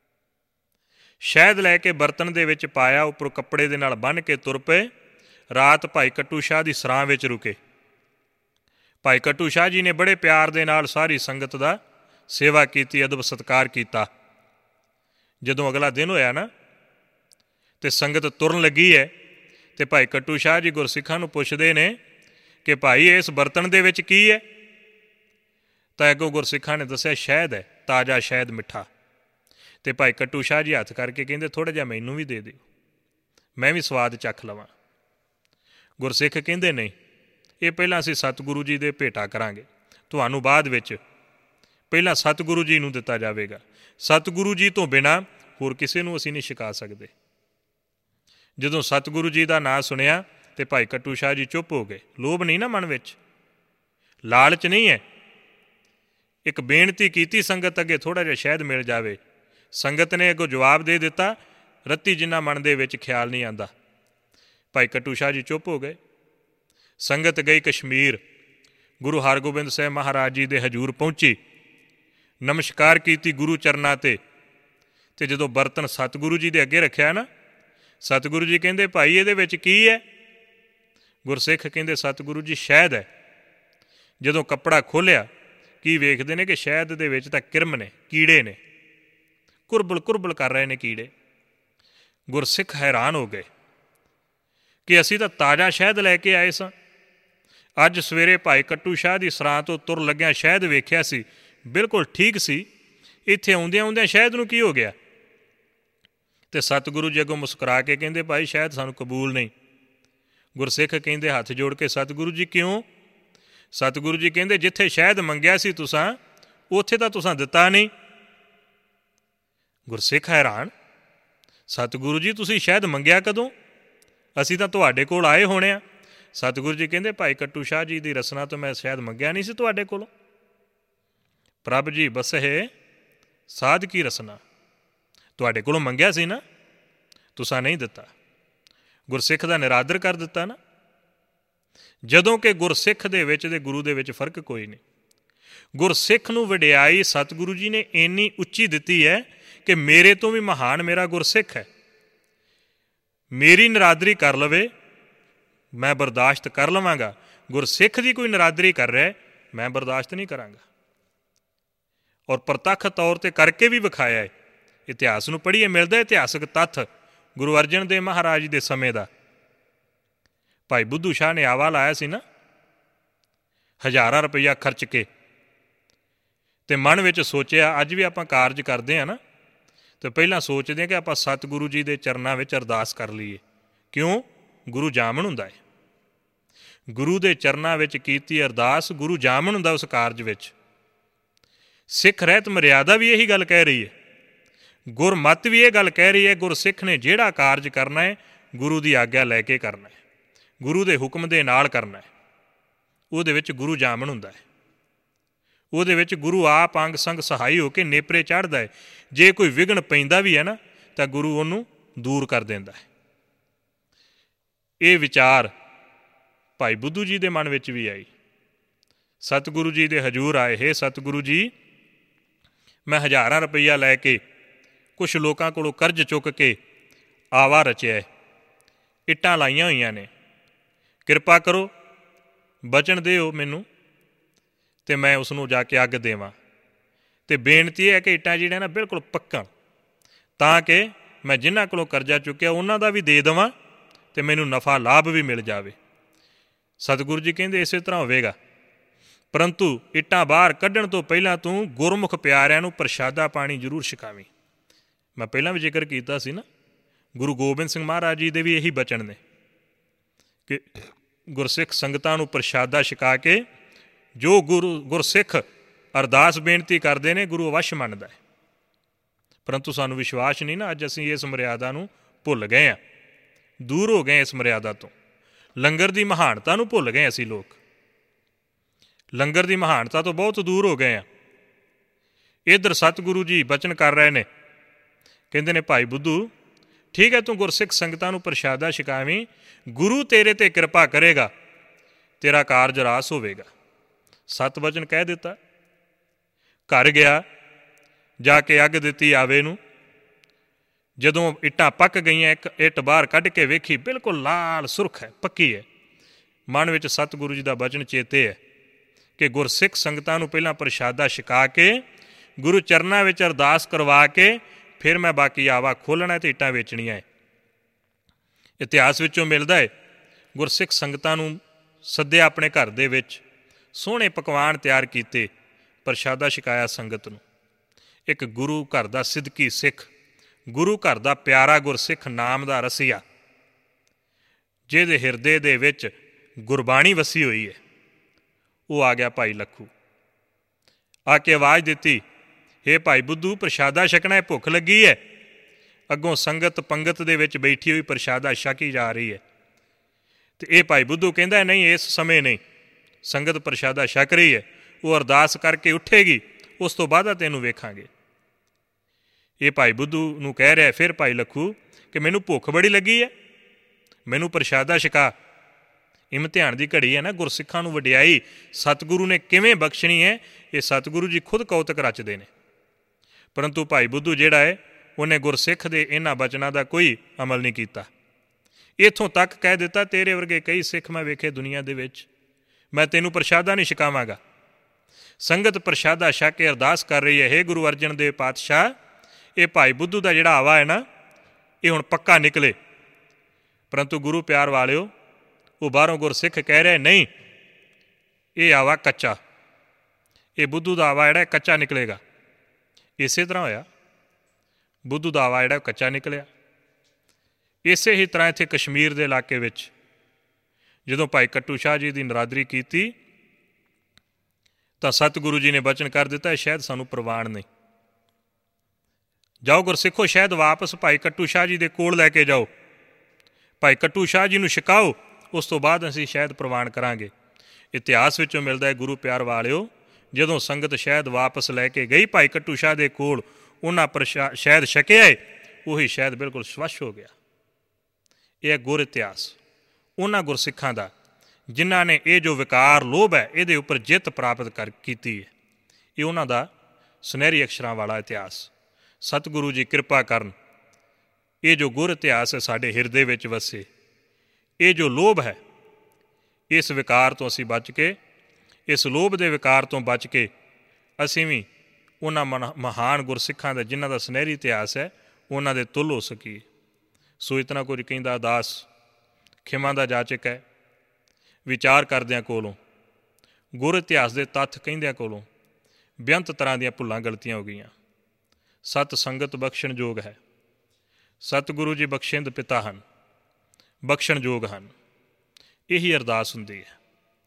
[SPEAKER 1] ਸ਼ਹਿਦ ਲੈ ਕੇ ਬਰਤਨ ਦੇ ਵਿੱਚ ਪਾਇਆ, ਉੱਪਰੋਂ ਕੱਪੜੇ ਦੇ ਨਾਲ ਬੰਨ੍ਹ ਕੇ ਤੁਰ ਪਏ। ਰਾਤ ਭਾਈ ਕੱਟੂ ਸ਼ਾਹ ਦੀ ਸਰਾਂ ਵਿੱਚ ਰੁਕੇ। ਭਾਈ ਕੱਟੂ ਸ਼ਾਹ ਜੀ ਨੇ ਬੜੇ ਪਿਆਰ ਦੇ ਨਾਲ ਸਾਰੀ ਸੰਗਤ ਦਾ ਸੇਵਾ ਕੀਤੀ, ਅਦਬ ਸਤਿਕਾਰ ਕੀਤਾ। ਜਦੋਂ ਅਗਲਾ ਦਿਨ ਹੋਇਆ ਨਾ, ਤੇ ਸੰਗਤ ਤੁਰਨ ਲੱਗੀ ਹੈ, ਤੇ ਭਾਈ ਕੱਟੂ ਸ਼ਾਹ ਜੀ ਗੁਰਸਿੱਖਾਂ ਨੂੰ ਪੁੱਛਦੇ ਨੇ ਕਿ ਭਾਈ ਇਸ ਬਰਤਨ ਦੇ ਵਿੱਚ ਕੀ ਹੈ? ਤਾਂ ਅੱਗੋਂ ਗੁਰਸਿੱਖਾਂ ਨੇ ਦੱਸਿਆ ਸ਼ਹਿਦ ਹੈ, ਤਾਜ਼ਾ ਸ਼ਹਿਦ, ਮਿੱਠਾ। ਤੇ ਭਾਈ ਕੱਟੂ ਸ਼ਾਹ ਜੀ ਹੱਥ ਕਰਕੇ ਕਹਿੰਦੇ ਥੋੜ੍ਹਾ ਜਿਹਾ ਮੈਨੂੰ ਵੀ ਦੇ ਦਿਓ, ਮੈਂ ਵੀ ਸਵਾਦ ਚੱਖ ਲਵਾਂ। ਗੁਰਸਿੱਖ ਕਹਿੰਦੇ ਨਹੀਂ, ਇਹ ਪਹਿਲਾਂ ਅਸੀਂ ਸਤਿਗੁਰੂ ਜੀ ਦੇ ਭੇਟਾ ਕਰਾਂਗੇ, ਤੁਹਾਨੂੰ ਬਾਅਦ ਵਿੱਚ, ਪਹਿਲਾਂ ਸਤਿਗੁਰੂ ਜੀ ਨੂੰ ਦਿੱਤਾ ਜਾਵੇਗਾ। ਸਤਿਗੁਰੂ ਜੀ ਤੋਂ ਬਿਨਾਂ ਹੋਰ ਕਿਸੇ ਨੂੰ ਅਸੀਂ ਨਹੀਂ ਛਕਾ ਸਕਦੇ। ਜਦੋਂ ਸਤਿਗੁਰੂ ਜੀ ਦਾ ਨਾਂ ਸੁਣਿਆ ਤੇ ਭਾਈ ਕੱਟੂ ਸ਼ਾਹ ਜੀ ਚੁੱਪ ਹੋ ਗਏ। ਲੋਭ ਨਹੀਂ ਨਾ ਮਨ ਵਿੱਚ, ਲਾਲਚ ਨਹੀਂ ਹੈ। ਇੱਕ ਬੇਨਤੀ ਕੀਤੀ ਸੰਗਤ ਅੱਗੇ, ਥੋੜ੍ਹਾ ਜਿਹਾ ਸ਼ਹਿਦ ਮਿਲ ਜਾਵੇ। ਸੰਗਤ ਨੇ ਅੱਗੋਂ ਜਵਾਬ ਦੇ ਦਿੱਤਾ, ਰੱਤੀ ਜਿੰਨਾ ਮਨ ਦੇ ਵਿੱਚ ਖਿਆਲ ਨਹੀਂ ਆਉਂਦਾ। ਭਾਈ ਕੱਟੂ ਸ਼ਾਹ ਜੀ ਚੁੱਪ ਹੋ ਗਏ। ਸੰਗਤ ਗਈ ਕਸ਼ਮੀਰ। ਗੁਰੂ ਹਰਗੋਬਿੰਦ ਸਾਹਿਬ ਮਹਾਰਾਜ ਜੀ ਦੇ ਹਜ਼ੂਰ ਪਹੁੰਚੀ, ਨਮਸਕਾਰ ਕੀਤੀ ਗੁਰੂ ਚਰਨਾਂ 'ਤੇ ਜਦੋਂ ਬਰਤਨ ਸਤਿਗੁਰੂ ਜੀ ਦੇ ਅੱਗੇ ਰੱਖਿਆ ਨਾ, ਸਤਿਗੁਰੂ ਜੀ ਕਹਿੰਦੇ ਭਾਈ ਇਹਦੇ ਵਿੱਚ ਕੀ ਹੈ? ਗੁਰਸਿੱਖ ਕਹਿੰਦੇ ਸਤਿਗੁਰੂ ਜੀ ਸ਼ਹਿਦ ਹੈ। ਜਦੋਂ ਕੱਪੜਾ ਖੋਲ੍ਹਿਆ ਕੀ ਵੇਖਦੇ ਨੇ ਕਿ ਸ਼ਹਿਦ ਦੇ ਵਿੱਚ ਤਾਂ ਕਿਰਮ ਨੇ, ਕੀੜੇ ਨੇ, ਕੁਰਬਲ ਕੁਰਬਲ ਕਰ ਰਹੇ ਨੇ ਕੀੜੇ। ਗੁਰਸਿੱਖ ਹੈਰਾਨ ਹੋ ਗਏ ਕਿ ਅਸੀਂ ਤਾਂ ਤਾਜ਼ਾ ਸ਼ਹਿਦ ਲੈ ਕੇ ਆਏ ਸਾਂ। ਅੱਜ ਸਵੇਰੇ ਭਾਈ ਕੱਟੂ ਸ਼ਾਹ ਦੀ ਸਰਾਂ ਤੋਂ ਤੁਰ ਲੱਗਿਆ ਸ਼ਹਿਦ ਵੇਖਿਆ ਸੀ, ਬਿਲਕੁਲ ਠੀਕ ਸੀ। ਇੱਥੇ ਆਉਂਦਿਆਂ ਆਉਂਦਿਆਂ ਸ਼ਹਿਦ ਨੂੰ ਕੀ ਹੋ ਗਿਆ? ਅਤੇ ਸਤਿਗੁਰੂ ਜੀ ਅੱਗੋਂ ਮੁਸਕਰਾ ਕੇ ਕਹਿੰਦੇ ਭਾਈ ਸ਼ਹਿਦ ਸਾਨੂੰ ਕਬੂਲ ਨਹੀਂ। ਗੁਰਸਿੱਖ ਕਹਿੰਦੇ ਹੱਥ ਜੋੜ ਕੇ ਸਤਿਗੁਰੂ ਜੀ ਕਿਉਂ? ਸਤਿਗੁਰੂ ਜੀ ਕਹਿੰਦੇ ਜਿੱਥੇ ਸ਼ਹਿਦ ਮੰਗਿਆ ਸੀ ਤੁਸਾਂ, ਉੱਥੇ ਤਾਂ ਤੁਸਾਂ ਦਿੱਤਾ ਨਹੀਂ। ਗੁਰਸਿੱਖ ਹੈਰਾਨ, ਸਤਿਗੁਰੂ ਜੀ ਤੁਸੀਂ ਸ਼ਹਿਦ ਮੰਗਿਆ ਕਦੋਂ? ਅਸੀਂ ਤਾਂ ਤੁਹਾਡੇ ਕੋਲ ਆਏ ਹੋਣੇ ਆ। ਸਤਿਗੁਰੂ ਜੀ ਕਹਿੰਦੇ ਭਾਈ ਕੱਟੂ ਸ਼ਾਹ ਜੀ ਦੀ ਰਸਨਾ ਤੋਂ ਮੈਂ ਸ਼ਹਿਦ ਮੰਗਿਆ ਨਹੀਂ ਸੀ ਤੁਹਾਡੇ ਕੋਲੋਂ। ਪ੍ਰਭ ਜੀ ਬਸਹਿ ਸਾਧ ਕੀ ਰਸਨਾ, ਤੁਹਾਡੇ ਕੋਲੋਂ ਮੰਗਿਆ ਸੀ ਨਾ, ਤੁਸਾਂ ਨਹੀਂ ਦਿੱਤਾ। ਗੁਰਸਿੱਖ ਦਾ ਨਿਰਾਦਰ ਕਰ ਦਿੱਤਾ ਨਾ। ਜਦੋਂ ਕਿ ਗੁਰਸਿੱਖ ਦੇ ਵਿੱਚ ਤੇ ਗੁਰੂ ਦੇ ਵਿੱਚ ਫਰਕ ਕੋਈ ਨਹੀਂ। ਗੁਰਸਿੱਖ ਨੂੰ ਵਡਿਆਈ ਸਤਿਗੁਰੂ ਜੀ ਨੇ ਇੰਨੀ ਉੱਚੀ ਦਿੱਤੀ ਹੈ ਕਿ ਮੇਰੇ ਤੋਂ ਵੀ ਮਹਾਨ ਮੇਰਾ ਗੁਰਸਿੱਖ ਹੈ। ਮੇਰੀ ਨਿਰਾਦਰੀ ਕਰ ਲਵੇ ਮੈਂ ਬਰਦਾਸ਼ਤ ਕਰ ਲਵਾਂਗਾ, ਗੁਰਸਿੱਖ ਦੀ ਕੋਈ ਨਿਰਾਦਰੀ ਕਰ ਰਿਹਾ ਮੈਂ ਬਰਦਾਸ਼ਤ ਨਹੀਂ ਕਰਾਂਗਾ। ਔਰ ਪ੍ਰਤੱਖ ਤੌਰ 'ਤੇ ਕਰਕੇ ਵੀ ਵਿਖਾਇਆ ਹੈ। ਇਤਿਹਾਸ ਨੂੰ ਪੜ੍ਹੀਏ, ਮਿਲਦਾ ਇਤਿਹਾਸਕ ਤੱਥ ਗੁਰੂ ਅਰਜਨ ਦੇਵ ਮਹਾਰਾਜ ਦੇ ਸਮੇਂ ਦਾ। ਭਾਈ ਬੁੱਧੂ ਸ਼ਾਹ ਨੇ ਆਵਾ ਲਾਇਆ ਸੀ ਨਾ, ਹਜ਼ਾਰਾਂ ਰੁਪਈਆ ਖਰਚ ਕੇ, ਅਤੇ ਮਨ ਵਿੱਚ ਸੋਚਿਆ ਅੱਜ ਵੀ ਆਪਾਂ ਕਾਰਜ ਕਰਦੇ ਹਾਂ ਨਾ, ਤਾਂ ਪਹਿਲਾਂ ਸੋਚਦੇ ਹਾਂ ਕਿ ਆਪਾਂ ਸਤਿਗੁਰੂ ਜੀ ਦੇ ਚਰਨਾਂ ਵਿੱਚ ਅਰਦਾਸ ਕਰ ਲਈਏ। ਕਿਉਂ? ਗੁਰੂ ਜਾਮਨ ਹੁੰਦਾ ਹੈ। ਗੁਰੂ ਦੇ ਚਰਨਾਂ ਵਿੱਚ ਕੀਤੀ ਅਰਦਾਸ ਗੁਰੂ ਜਾਮਨ ਹੁੰਦਾ ਉਸ ਕਾਰਜ ਵਿੱਚ। ਸਿੱਖ ਰਹਿਤ ਮਰਿਆਦਾ ਵੀ ਇਹੀ ਗੱਲ ਕਹਿ ਰਹੀ ਹੈ, ਗੁਰਮੱਤ ਵੀ ਇਹ ਗੱਲ ਕਹਿ ਰਹੀ ਹੈ। ਗੁਰਸਿੱਖ ਨੇ ਜਿਹੜਾ ਕਾਰਜ ਕਰਨਾ ਹੈ ਗੁਰੂ ਦੀ ਆਗਿਆ ਲੈ ਕੇ ਕਰਨਾ ਹੈ, ਗੁਰੂ ਦੇ ਹੁਕਮ ਦੇ ਨਾਲ ਕਰਨਾ ਹੈ। ਉਹਦੇ ਵਿੱਚ ਗੁਰੂ ਜਾਮਨ ਹੁੰਦਾ ਹੈ, ਉਹਦੇ ਵਿੱਚ ਗੁਰੂ ਆਪ ਅੰਗ ਸੰਗ ਸਹਾਈ ਹੋ ਕੇ ਨੇਪਰੇ ਚੜ੍ਹਦਾ ਹੈ। ਜੇ ਕੋਈ ਵਿਘਨ ਪੈਂਦਾ ਵੀ ਹੈ ਨਾ ਤਾਂ ਗੁਰੂ ਉਹਨੂੰ ਦੂਰ ਕਰ ਦਿੰਦਾ ਹੈ। ਇਹ ਵਿਚਾਰ ਭਾਈ ਬੁੱਧੂ ਜੀ ਦੇ ਮਨ ਵਿੱਚ ਵੀ ਆਈ। ਸਤਿਗੁਰੂ ਜੀ ਦੇ ਹਜ਼ੂਰ ਆਏ, ਹੇ ਸਤਿਗੁਰੂ ਜੀ ਮੈਂ ਹਜ਼ਾਰਾਂ ਰੁਪਈਆ ਲੈ ਕੇ ਕੁਛ ਲੋਕਾਂ ਕੋਲੋਂ ਕਰਜ਼ ਚੁੱਕ ਕੇ ਆਵਾ ਰਚਿਆ, ਇੱਟਾਂ ਲਾਈਆਂ ਹੋਈਆਂ ਨੇ, ਕਿਰਪਾ ਕਰੋ ਬਚਨ ਦਿਓ ਮੈਨੂੰ ਅਤੇ ਮੈਂ ਉਸ ਨੂੰ ਜਾ ਕੇ ਅੱਗ ਦੇਵਾਂ। ਅਤੇ ਬੇਨਤੀ ਹੈ ਕਿ ਇੱਟਾਂ ਜਿਹੜੀਆਂ ਨਾ ਬਿਲਕੁਲ ਪੱਕਣ, ਤਾਂ ਕਿ ਮੈਂ ਜਿਨ੍ਹਾਂ ਕੋਲੋਂ ਕਰਜ਼ਾ ਚੁੱਕਿਆ ਉਹਨਾਂ ਦਾ ਵੀ ਦੇ ਦੇਵਾਂ ਅਤੇ ਮੈਨੂੰ ਨਫਾ ਲਾਭ ਵੀ ਮਿਲ ਜਾਵੇ। ਸਤਿਗੁਰੂ ਜੀ ਕਹਿੰਦੇ ਇਸੇ ਤਰ੍ਹਾਂ ਹੋਵੇਗਾ, ਪਰੰਤੂ ਇੱਟਾਂ ਬਾਹਰ ਕੱਢਣ ਤੋਂ ਪਹਿਲਾਂ ਤੂੰ ਗੁਰਮੁਖ ਪਿਆਰਿਆਂ ਨੂੰ ਪ੍ਰਸ਼ਾਦਾ ਪਾਣੀ ਜ਼ਰੂਰ ਛਕਾਵੀਂ। ਮੈਂ ਪਹਿਲਾਂ ਵੀ ਜ਼ਿਕਰ ਕੀਤਾ ਸੀ ਨਾ, ਗੁਰੂ ਗੋਬਿੰਦ ਸਿੰਘ ਮਹਾਰਾਜ ਜੀ ਦੇ ਵੀ ਇਹੀ ਬਚਨ ਨੇ ਕਿ ਗੁਰਸਿੱਖ ਸੰਗਤਾਂ ਨੂੰ ਪ੍ਰਸ਼ਾਦਾ ਛਕਾ ਕੇ ਜੋ ਗੁਰਸਿੱਖ ਅਰਦਾਸ ਬੇਨਤੀ ਕਰਦੇ ਨੇ ਗੁਰੂ ਅਵੱਸ਼ ਮੰਨਦਾ ਹੈ। ਪਰੰਤੂ ਸਾਨੂੰ ਵਿਸ਼ਵਾਸ ਨਹੀਂ ਨਾ, ਅੱਜ ਅਸੀਂ ਇਸ ਮਰਿਆਦਾ ਨੂੰ ਭੁੱਲ ਗਏ ਹਾਂ, ਦੂਰ ਹੋ ਗਏ ਇਸ ਮਰਿਆਦਾ ਤੋਂ। ਲੰਗਰ ਦੀ ਮਹਾਨਤਾ ਨੂੰ ਭੁੱਲ ਗਏ ਅਸੀਂ ਲੋਕ, ਲੰਗਰ ਦੀ ਮਹਾਨਤਾ ਤੋਂ ਬਹੁਤ ਦੂਰ ਹੋ ਗਏ ਹਾਂ। ਇੱਧਰ ਸਤਿਗੁਰੂ ਜੀ ਬਚਨ ਕਰ ਰਹੇ ਨੇ, ਕਹਿੰਦੇ ਨੇ ਭਾਈ ਬੁੱਧੂ ਠੀਕ ਹੈ ਤੂੰ ਗੁਰਸਿੱਖ ਸੰਗਤਾਂ ਨੂੰ ਪ੍ਰਸ਼ਾਦਾ ਛਕਾਵੀਂ, ਗੁਰੂ ਤੇਰੇ 'ਤੇ ਕਿਰਪਾ ਕਰੇਗਾ, ਤੇਰਾ ਕਾਰਜ ਰਾਸ ਹੋਵੇਗਾ। ਸਤ ਵਚਨ ਕਹਿ ਦਿੱਤਾ। ਘਰ ਗਿਆ, ਜਾ ਕੇ ਅੱਗ ਦਿੱਤੀ ਆਵੇ ਨੂੰ। ਜਦੋਂ ਇੱਟਾਂ ਪੱਕ ਗਈਆਂ, ਇੱਕ ਇੱਟ ਬਾਹਰ ਕੱਢ ਕੇ ਵੇਖੀ, ਬਿਲਕੁਲ ਲਾਲ ਸੁਰਖ ਹੈ, ਪੱਕੀ ਹੈ। ਮਨ ਵਿੱਚ ਸਤਿਗੁਰੂ ਜੀ ਦਾ ਬਚਨ ਚੇਤੇ ਹੈ ਕਿ ਗੁਰਸਿੱਖ ਸੰਗਤਾਂ ਨੂੰ ਪਹਿਲਾਂ ਪ੍ਰਸ਼ਾਦਾ ਛਕਾ ਕੇ ਗੁਰੂ ਚਰਨਾਂ ਵਿੱਚ ਅਰਦਾਸ ਕਰਵਾ ਕੇ ਫਿਰ ਮੈਂ ਬਾਕੀ ਆਵਾ ਖੋਲ੍ਹਣਾ ਅਤੇ ਇੱਟਾਂ ਵੇਚਣੀਆਂ ਹੈ। ਇਤਿਹਾਸ ਵਿੱਚੋਂ ਮਿਲਦਾ ਹੈ ਗੁਰਸਿੱਖ ਸੰਗਤਾਂ ਨੂੰ ਸੱਦਿਆ ਆਪਣੇ ਘਰ ਦੇ ਵਿੱਚ, ਸੋਹਣੇ ਪਕਵਾਨ ਤਿਆਰ ਕੀਤੇ, ਪ੍ਰਸ਼ਾਦਾ ਛਕਾਇਆ ਸੰਗਤ ਨੂੰ। ਇੱਕ ਗੁਰੂ ਘਰ ਦਾ ਸਿਦਕੀ ਸਿੱਖ, ਗੁਰੂ ਘਰ ਦਾ ਪਿਆਰਾ ਗੁਰਸਿੱਖ ਨਾਮ ਦਾ ਰਸੀਆ, ਜਿਹਦੇ ਹਿਰਦੇ ਦੇ ਵਿੱਚ ਗੁਰਬਾਣੀ ਵਸੀ ਹੋਈ ਹੈ, ਉਹ ਆ ਗਿਆ ਭਾਈ ਲੱਖੂ। ਆ ਕੇ ਆਵਾਜ਼ ਦਿੱਤੀ, ਹੇ ਭਾਈ ਬੁੱਧੂ ਪ੍ਰਸ਼ਾਦਾ ਛਕਣਾ ਹੈ, ਭੁੱਖ ਲੱਗੀ ਹੈ। ਅੱਗੋਂ ਸੰਗਤ ਪੰਗਤ ਦੇ ਵਿੱਚ ਬੈਠੀ ਹੋਈ ਪ੍ਰਸ਼ਾਦਾ ਛਕੀ ਜਾ ਰਹੀ ਹੈ, ਅਤੇ ਇਹ ਭਾਈ ਬੁੱਧੂ ਕਹਿੰਦਾ ਨਹੀਂ ਇਸ ਸਮੇਂ ਨਹੀਂ, ਸੰਗਤ ਪ੍ਰਸ਼ਾਦਾ ਛਕ ਰਹੀ ਹੈ, ਉਹ ਅਰਦਾਸ ਕਰਕੇ ਉੱਠੇਗੀ, ਉਸ ਤੋਂ ਬਾਅਦ ਤੈਨੂੰ ਵੇਖਾਂਗੇ। ਇਹ ਭਾਈ ਬੁੱਧੂ ਨੂੰ ਕਹਿ ਰਿਹਾ ਫਿਰ ਭਾਈ ਲੱਖੂ ਕਿ ਮੈਨੂੰ ਭੁੱਖ ਬੜੀ ਲੱਗੀ ਹੈ, ਮੈਨੂੰ ਪ੍ਰਸ਼ਾਦਾ ਛਕਾ। ਇਮਤਿਹਾਨ ਦੀ ਘੜੀ ਹੈ ਨਾ, ਗੁਰਸਿੱਖਾਂ ਨੂੰ ਵਡਿਆਈ ਸਤਿਗੁਰੂ ਨੇ ਕਿਵੇਂ ਬਖਸ਼ਣੀ ਹੈ, ਇਹ ਸਤਿਗੁਰੂ ਜੀ ਖੁਦ ਕੌਤਕ ਰਚਦੇ ਨੇ। ਪਰੰਤੂ ਭਾਈ ਬੁੱਧੂ ਜਿਹੜਾ ਹੈ, ਉਹਨੇ ਗੁਰਸਿੱਖ ਦੇ ਇਹਨਾਂ ਬਚਨਾਂ ਦਾ ਕੋਈ ਅਮਲ ਨਹੀਂ ਕੀਤਾ। ਇੱਥੋਂ ਤੱਕ ਕਹਿ ਦਿੱਤਾ, ਤੇਰੇ ਵਰਗੇ ਕਈ ਸਿੱਖ ਮੈਂ ਵੇਖੇ ਦੁਨੀਆ ਦੇ ਵਿੱਚ, ਮੈਂ ਤੈਨੂੰ ਪ੍ਰਸ਼ਾਦਾ ਨਹੀਂ ਛਕਾਵਾਂਗਾ। ਸੰਗਤ ਪ੍ਰਸ਼ਾਦਾ ਛਕ ਕੇ ਅਰਦਾਸ ਕਰ ਰਹੀ ਹੈ, ਹੇ ਗੁਰੂ ਅਰਜਨ ਦੇਵ ਪਾਤਸ਼ਾਹ, ਇਹ ਭਾਈ ਬੁੱਧੂ ਦਾ ਜਿਹੜਾ ਹਵਾ ਹੈ ਨਾ, ਇਹ ਹੁਣ ਪੱਕਾ ਨਿਕਲੇ। ਪਰੰਤੂ ਗੁਰੂ ਪਿਆਰ ਵਾਲਿਓ, ਉਹ ਬਾਹਰੋਂ ਗੁਰਸਿੱਖ ਕਹਿ ਰਿਹਾ ਨਹੀਂ, ਇਹ ਹਵਾ ਕੱਚਾ, ਇਹ ਬੁੱਧੂ ਦਾ ਹਵਾ ਜਿਹੜਾ ਕੱਚਾ ਨਿਕਲੇਗਾ। ਇਸੇ ਤਰ੍ਹਾਂ ਹੋਇਆ, ਬੁੱਧੂ ਦਾ ਹਵਾ ਜਿਹੜਾ ਕੱਚਾ ਨਿਕਲਿਆ। ਇਸੇ ਹੀ ਤਰ੍ਹਾਂ ਇੱਥੇ ਕਸ਼ਮੀਰ ਦੇ ਇਲਾਕੇ ਵਿੱਚ ਜਦੋਂ ਭਾਈ ਕੱਟੂ ਸ਼ਾਹ ਜੀ ਦੀ ਨਰਾਦਰੀ ਕੀਤੀ ਤਾਂ ਸਤਿਗੁਰੂ ਜੀ ਨੇ ਬਚਨ ਕਰ ਦਿੱਤਾ, ਸ਼ਾਇਦ ਸਾਨੂੰ ਪ੍ਰਵਾਨ ਨਹੀਂ, ਜਾਓ ਗੁਰਸਿੱਖੋ, ਸ਼ਾਇਦ ਵਾਪਸ ਭਾਈ ਕੱਟੂ ਸ਼ਾਹ ਜੀ ਦੇ ਕੋਲ ਲੈ ਕੇ ਜਾਓ, ਭਾਈ ਕੱਟੂ ਸ਼ਾਹ ਜੀ ਨੂੰ ਛਕਾਓ, ਉਸ ਤੋਂ ਬਾਅਦ ਅਸੀਂ ਸ਼ਾਇਦ ਪ੍ਰਵਾਨ ਕਰਾਂਗੇ। ਇਤਿਹਾਸ ਵਿੱਚੋਂ ਮਿਲਦਾ ਹੈ ਗੁਰੂ ਪਿਆਰ ਵਾਲਿਓ, ਜਦੋਂ ਸੰਗਤ ਸ਼ਾਇਦ ਵਾਪਸ ਲੈ ਕੇ ਗਈ ਭਾਈ ਕੱਟੂ ਸ਼ਾਹ ਦੇ ਕੋਲ, ਉਹਨਾਂ ਸ਼ਾਇਦ ਛਕਿਆ ਏ, ਉਹੀ ਸ਼ਾਇਦ ਬਿਲਕੁਲ ਸਵੱਛ ਹੋ ਗਿਆ। ਇਹ ਹੈ ਗੁਰ ਇਤਿਹਾਸ ਉਹਨਾਂ ਗੁਰਸਿੱਖਾਂ ਦਾ ਜਿਨ੍ਹਾਂ ਨੇ ਇਹ ਜੋ ਵਿਕਾਰ ਲੋਭ ਹੈ ਇਹਦੇ ਉੱਪਰ ਜਿੱਤ ਪ੍ਰਾਪਤ ਕੀਤੀ ਹੈ। ਇਹ ਉਹਨਾਂ ਦਾ ਸੁਨਹਿਰੀ ਅਕਸ਼ਰਾਂ ਵਾਲਾ ਇਤਿਹਾਸ। ਸਤਿਗੁਰੂ ਜੀ ਕਿਰਪਾ ਕਰਨ, ਇਹ ਜੋ ਗੁਰ ਇਤਿਹਾਸ ਹੈ ਸਾਡੇ ਹਿਰਦੇ ਵਿੱਚ ਵਸੇ, ਇਹ ਜੋ ਲੋਭ ਹੈ, ਇਸ ਵਿਕਾਰ ਤੋਂ ਅਸੀਂ ਬਚ ਕੇ, ਇਸ ਲੋਭ ਦੇ ਵਿਕਾਰ ਤੋਂ ਬਚ ਕੇ ਅਸੀਂ ਵੀ ਉਹਨਾਂ ਮਹਾਨ ਗੁਰਸਿੱਖਾਂ ਦਾ ਜਿਨ੍ਹਾਂ ਦਾ ਸੁਨਹਿਰੀ ਇਤਿਹਾਸ ਹੈ, ਉਹਨਾਂ ਦੇ ਤੁੱਲ ਹੋ ਸਕੀਏ। ਸੋ ਇਤਨਾ ਕੁਝ ਕਹਿੰਦਾ ਦਾਸ ਖਿਮਾ ਦਾ ਜਾਚਕ ਹੈ। ਵਿਚਾਰ ਕਰਦਿਆਂ ਕੋਲੋਂ, ਗੁਰ ਇਤਿਹਾਸ ਦੇ ਤੱਥ ਕਹਿੰਦਿਆਂ ਕੋਲੋਂ ਬੇਅੰਤ ਤਰ੍ਹਾਂ ਦੀਆਂ ਭੁੱਲਾਂ ਗਲਤੀਆਂ ਹੋ ਗਈਆਂ। ਸਤ ਸੰਗਤ ਬਖਸ਼ਣ ਯੋਗ ਹੈ। ਸਤਿਗੁਰੂ ਜੀ ਬਖਸ਼ਿੰਦ ਪਿਤਾ ਹਨ, ਬਖਸ਼ਣ ਯੋਗ ਹਨ। ਇਹੀ ਅਰਦਾਸ ਹੁੰਦੀ ਹੈ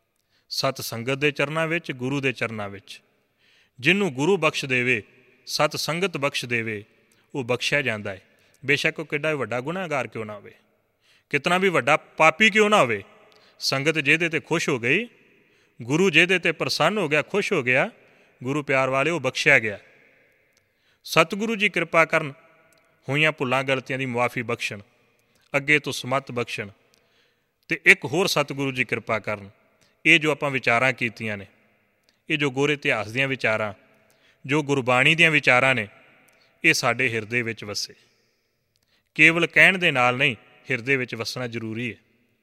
[SPEAKER 1] ਸਤ ਸੰਗਤ ਦੇ ਚਰਨਾਂ ਵਿੱਚ, ਗੁਰੂ ਦੇ ਚਰਨਾਂ ਵਿੱਚ। ਜਿਹਨੂੰ ਗੁਰੂ ਬਖਸ਼ ਦੇਵੇ, ਸਤ ਸੰਗਤ ਬਖਸ਼ ਦੇਵੇ, ਉਹ ਬਖਸ਼ਿਆ ਜਾਂਦਾ ਹੈ। ਬੇਸ਼ੱਕ ਉਹ ਕਿੱਡਾ ਵੱਡਾ ਗੁਨਾਹਗਾਰ ਕਿਉਂ ਨਾ ਹੋਵੇ, ਕਿਤਨਾ ਵੀ ਵੱਡਾ ਪਾਪੀ ਕਿਉਂ ਨਾ ਹੋਵੇ। ਸੰਗਤ ਜਿਹਦੇ 'ਤੇ ਖੁਸ਼ ਹੋ ਗਈ, ਗੁਰੂ ਜਿਹਦੇ 'ਤੇ ਪ੍ਰਸੰਨ ਹੋ ਗਿਆ, ਖੁਸ਼ ਹੋ ਗਿਆ, ਗੁਰੂ ਪਿਆਰ ਵਾਲੇ, ਉਹ ਬਖਸ਼ਿਆ ਗਿਆ। ਸਤਿਗੁਰੂ ਜੀ ਕਿਰਪਾ ਕਰਨ, ਹੋਈਆਂ ਭੁੱਲਾਂ ਗਲਤੀਆਂ ਦੀ ਮੁਆਫੀ ਬਖਸ਼ਣ, ਅੱਗੇ ਤੋਂ ਸਮੱਤ ਬਖਸ਼ਣ। ਅਤੇ ਇੱਕ ਹੋਰ ਸਤਿਗੁਰੂ ਜੀ ਕਿਰਪਾ ਕਰਨ, ਇਹ ਜੋ ਆਪਾਂ ਵਿਚਾਰਾਂ ਕੀਤੀਆਂ ਨੇ, ਇਹ ਜੋ ਗੁਰ ਇਤਿਹਾਸ ਦੀਆਂ ਵਿਚਾਰਾਂ, ਜੋ ਗੁਰਬਾਣੀ ਦੀਆਂ ਵਿਚਾਰਾਂ ਨੇ, ਇਹ ਸਾਡੇ ਹਿਰਦੇ ਵਿੱਚ ਵਸੇ। ਕੇਵਲ ਕਹਿਣ ਦੇ ਨਾਲ ਨਹੀਂ, ਹਿਰਦੇ ਵਿੱਚ ਵਸਣਾ ਜ਼ਰੂਰੀ ਹੈ।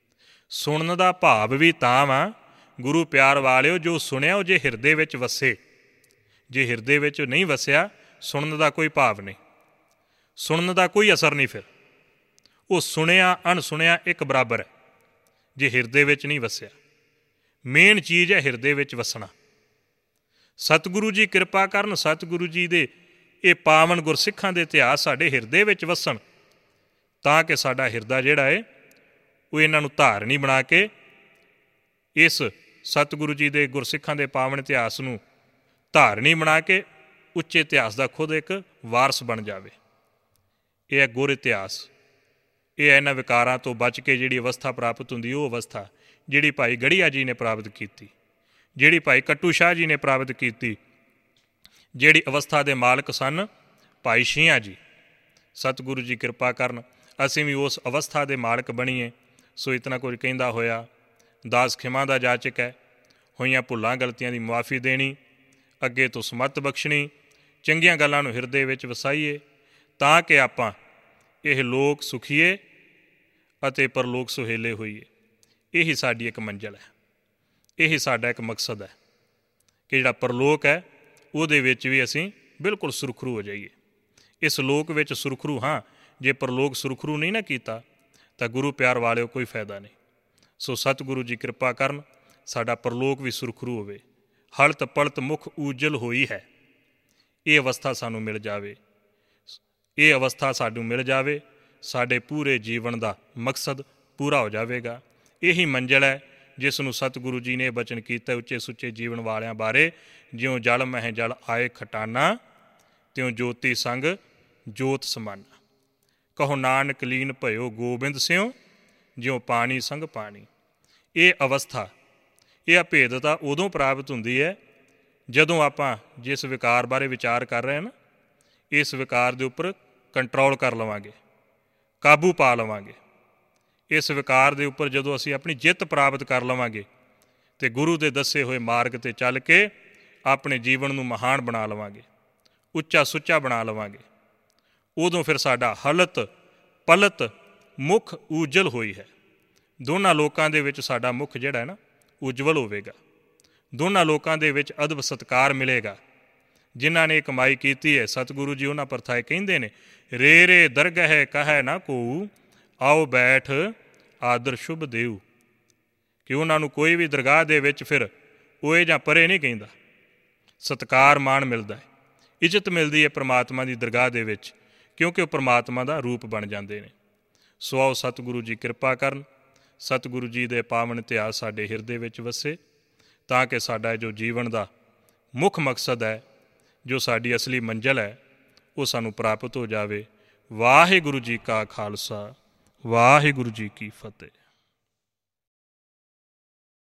[SPEAKER 1] ਸੁਣਨ ਦਾ ਭਾਵ ਵੀ ਤਾਂ ਵਾ ਗੁਰੂ ਪਿਆਰ ਵਾਲਿਓ, ਜੋ ਸੁਣਿਆ ਉਹ ਜੇ ਹਿਰਦੇ ਵਿੱਚ ਵਸੇ। ਜੇ ਹਿਰਦੇ ਵਿੱਚ ਨਹੀਂ ਵਸਿਆ, ਸੁਣਨ ਦਾ ਕੋਈ ਭਾਵ ਨਹੀਂ, ਸੁਣਨ ਦਾ ਕੋਈ ਅਸਰ ਨਹੀਂ। ਫਿਰ ਉਹ ਸੁਣਿਆ ਅਣਸੁਣਿਆ ਇੱਕ ਬਰਾਬਰ ਹੈ, ਜੇ ਹਿਰਦੇ ਵਿੱਚ ਨਹੀਂ ਵਸਿਆ। ਮੇਨ ਚੀਜ਼ ਹੈ ਹਿਰਦੇ ਵਿੱਚ ਵਸਣਾ। ਸਤਿਗੁਰੂ ਜੀ ਕਿਰਪਾ ਕਰਨ, ਸਤਿਗੁਰੂ ਜੀ ਦੇ ਇਹ ਪਾਵਨ ਗੁਰਸਿੱਖਾਂ ਦੇ ਇਤਿਹਾਸ ਸਾਡੇ ਹਿਰਦੇ ਵਿੱਚ ਵਸਣ, ਤਾਂ ਕਿ ਸਾਡਾ ਹਿਰਦਾ ਜਿਹੜਾ ਹੈ ਉਹ ਇਹਨਾਂ ਨੂੰ ਧਾਰਨੀ ਬਣਾ ਕੇ ਇਸ ਸਤਿਗੁਰੂ ਜੀ ਦੇ ਗੁਰਸਿੱਖਾਂ ਦੇ ਪਾਵਨ ਇਤਿਹਾਸ ਨੂੰ ਧਾਰਨੀ ਬਣਾ ਕੇ ਉੱਚੇ ਇਤਿਹਾਸ ਦਾ ਖੁਦ ਇੱਕ ਵਾਰਸ ਬਣ ਜਾਵੇ। ਇਹ ਹੈ ਗੁਰ ਇਤਿਹਾਸ। ਇਹ ਇਹਨਾਂ ਵਿਕਾਰਾਂ ਤੋਂ ਬਚ ਕੇ ਜਿਹੜੀ ਅਵਸਥਾ ਪ੍ਰਾਪਤ ਹੁੰਦੀ, ਉਹ ਅਵਸਥਾ ਜਿਹੜੀ ਭਾਈ ਗੜੀਆ ਜੀ ਨੇ ਪ੍ਰਾਪਤ ਕੀਤੀ, ਜਿਹੜੀ ਭਾਈ ਕੱਟੂ ਸ਼ਾਹ ਜੀ ਨੇ ਪ੍ਰਾਪਤ ਕੀਤੀ, ਜਿਹੜੀ ਅਵਸਥਾ ਦੇ ਮਾਲਕ ਸਨ ਭਾਈ ਸ਼ੀਆਂ ਜੀ। ਸਤਿਗੁਰੂ ਜੀ ਕਿਰਪਾ ਕਰਨ, ਅਸੀਂ ਵੀ ਉਸ ਅਵਸਥਾ ਦੇ ਮਾਲਕ ਬਣੀਏ। ਸੋ ਇਤਨਾ ਕੁਝ ਕਹਿੰਦਾ ਹੋਇਆ, ਦਾਸ ਖਿਮਾ ਦਾ ਜਾਚਕ ਹੈ। ਹੋਈਆਂ ਭੁੱਲਾਂ ਗਲਤੀਆਂ ਦੀ ਮੁਆਫੀ ਦੇਣੀ, ਅੱਗੇ ਤੋਂ ਸਮੱਤ ਬਖਸ਼ਣੀ, ਚੰਗੀਆਂ ਗੱਲਾਂ ਨੂੰ ਹਿਰਦੇ ਵਿੱਚ ਵਸਾਈਏ, ਤਾਂ ਕਿ ਆਪਾਂ ਇਹ ਲੋਕ ਸੁਖੀਏ ਅਤੇ ਪਰਲੋਕ ਸੁਹੇਲੇ ਹੋਈਏ। ਇਹੀ ਸਾਡੀ ਇੱਕ ਮੰਜ਼ਿਲ ਹੈ, ਇਹੀ ਸਾਡਾ ਇੱਕ ਮਕਸਦ ਹੈ ਕਿ ਜਿਹੜਾ ਪਰਲੋਕ ਹੈ ਉਹਦੇ ਵਿੱਚ ਵੀ ਅਸੀਂ ਬਿਲਕੁਲ ਸੁਰਖਰੂ ਹੋ ਜਾਈਏ। ਇਸ ਲੋਕ ਵਿੱਚ ਸੁਰਖਰੂ ਹਾਂ, ਜੇ ਪਰਲੋਕ ਸੁਰਖਰੂ ਨਹੀਂ ਨਾ ਕੀਤਾ ਤਾਂ ਗੁਰੂ ਪਿਆਰ ਵਾਲਿਓ ਕੋਈ ਫਾਇਦਾ ਨਹੀਂ। ਸੋ ਸਤਿਗੁਰੂ ਜੀ ਕਿਰਪਾ ਕਰਨ, ਸਾਡਾ ਪਰਲੋਕ ਵੀ ਸੁਰਖਰੂ ਹੋਵੇ। ਹਲਤ ਪਲਤ ਮੁਖ ਉਜਲ ਹੋਈ ਹੈ, ਇਹ ਅਵਸਥਾ ਸਾਨੂੰ ਮਿਲ ਜਾਵੇ। ਇਹ ਅਵਸਥਾ ਸਾਨੂੰ ਮਿਲ ਜਾਵੇ, ਸਾਡੇ ਪੂਰੇ ਜੀਵਨ ਦਾ ਮਕਸਦ ਪੂਰਾ ਹੋ ਜਾਵੇਗਾ। ਇਹੀ ਮੰਜ਼ਿਲ ਹੈ ਜਿਸ ਨੂੰ ਸਤਿਗੁਰੂ ਜੀ ਨੇ ਬਚਨ ਕੀਤਾ ਉੱਚੇ ਸੁੱਚੇ ਜੀਵਨ ਵਾਲਿਆਂ ਬਾਰੇ, ਜਿਉਂ ਜਲ ਮਹਿ ਜਲ ਆਏ ਖਟਾਨਾ, ਤਿਉਂ ਜੋਤੀ ਸੰਗ ਜੋਤ ਸਮਾਨਾ। ਕਹੋ ਨਾਨਕ ਲੀਨ ਭਇਓ ਗੋਬਿੰਦ ਸਿਉ, ਜਿਉਂ ਪਾਣੀ ਸੰਗ ਪਾਣੀ। ਇਹ ਅਵਸਥਾ, ਇਹ ਅਭੇਦਤਾ ਉਦੋਂ ਪ੍ਰਾਪਤ ਹੁੰਦੀ ਹੈ ਜਦੋਂ ਆਪਾਂ ਜਿਸ ਵਿਕਾਰ ਬਾਰੇ ਵਿਚਾਰ ਕਰ ਰਹੇ ਹਾਂ ਨਾ, ਇਸ ਵਿਕਾਰ ਦੇ ਉੱਪਰ ਕੰਟਰੋਲ ਕਰ ਲਵਾਂਗੇ, ਕਾਬੂ ਪਾ ਲਵਾਂਗੇ। ਇਸ ਵਿਕਾਰ ਦੇ ਉੱਪਰ ਜਦੋਂ ਅਸੀਂ ਆਪਣੀ ਜਿੱਤ ਪ੍ਰਾਪਤ ਕਰ ਲਵਾਂਗੇ ਅਤੇ ਗੁਰੂ ਦੇ ਦੱਸੇ ਹੋਏ ਮਾਰਗ 'ਤੇ ਚੱਲ ਕੇ ਆਪਣੇ ਜੀਵਨ ਨੂੰ ਮਹਾਨ ਬਣਾ ਲਵਾਂਗੇ, ਉੱਚਾ ਸੁੱਚਾ ਬਣਾ ਲਵਾਂਗੇ, ਉਦੋਂ ਫਿਰ ਸਾਡਾ ਹਲਤ ਪਲਤ ਮੁੱਖ ਉਜਲ ਹੋਈ ਹੈ। ਦੋਨਾਂ ਲੋਕਾਂ ਦੇ ਵਿੱਚ ਸਾਡਾ ਮੁੱਖ ਜਿਹੜਾ ਹੈ ਨਾ ਉਜਵਲ ਹੋਵੇਗਾ। ਦੋਨਾਂ ਲੋਕਾਂ ਦੇ ਵਿੱਚ ਅਦਬ ਸਤਿਕਾਰ ਮਿਲੇਗਾ। ਜਿਨ੍ਹਾਂ ਨੇ ਕਮਾਈ ਕੀਤੀ ਹੈ, ਸਤਿਗੁਰੂ ਜੀ ਉਹਨਾਂ ਪਰਥਾਏ ਕਹਿੰਦੇ ਨੇ, ਰੇ ਰੇ ਦਰਗਹਿ ਕਹੈ ਨਾ ਕੋਊ, ਆਓ ਬੈਠ ਆਦਰ ਸ਼ੁਭ ਦੇਊ, ਕਿ ਉਹਨਾਂ ਨੂੰ ਕੋਈ ਵੀ ਦਰਗਾਹ ਦੇ ਵਿੱਚ ਫਿਰ ਓਏ ਜਾਂ ਪਰੇ ਨਹੀਂ ਕਹਿੰਦਾ। ਸਤਿਕਾਰ ਮਾਣ ਮਿਲਦਾ ਹੈ, ਇੱਜ਼ਤ ਮਿਲਦੀ ਹੈ ਪ੍ਰਮਾਤਮਾ ਦੀ ਦਰਗਾਹ ਦੇ ਵਿੱਚ, ਕਿਉਂਕਿ ਉਹ ਪ੍ਰਮਾਤਮਾ ਦਾ ਰੂਪ ਬਣ ਜਾਂਦੇ ਨੇ। ਸੋ ਆਓ ਸਤਿਗੁਰੂ ਜੀ ਕਿਰਪਾ ਕਰਨ, ਸਤਿਗੁਰੂ ਜੀ ਦੇ ਪਾਵਨ ਇਤਿਹਾਸ ਸਾਡੇ ਹਿਰਦੇ ਵਿੱਚ ਵਸੇ, ਤਾਂ ਕਿ ਸਾਡਾ ਜੋ ਜੀਵਨ ਦਾ ਮੁੱਖ ਮਕਸਦ ਹੈ, ਜੋ ਸਾਡੀ ਅਸਲੀ ਮੰਜ਼ਿਲ ਹੈ, ਉਹ ਸਾਨੂੰ ਪ੍ਰਾਪਤ ਹੋ ਜਾਵੇ। ਵਾਹਿਗੁਰੂ ਜੀ ਕਾ ਖਾਲਸਾ, ਵਾਹਿਗੁਰੂ ਜੀ ਕੀ ਫਤਿਹ।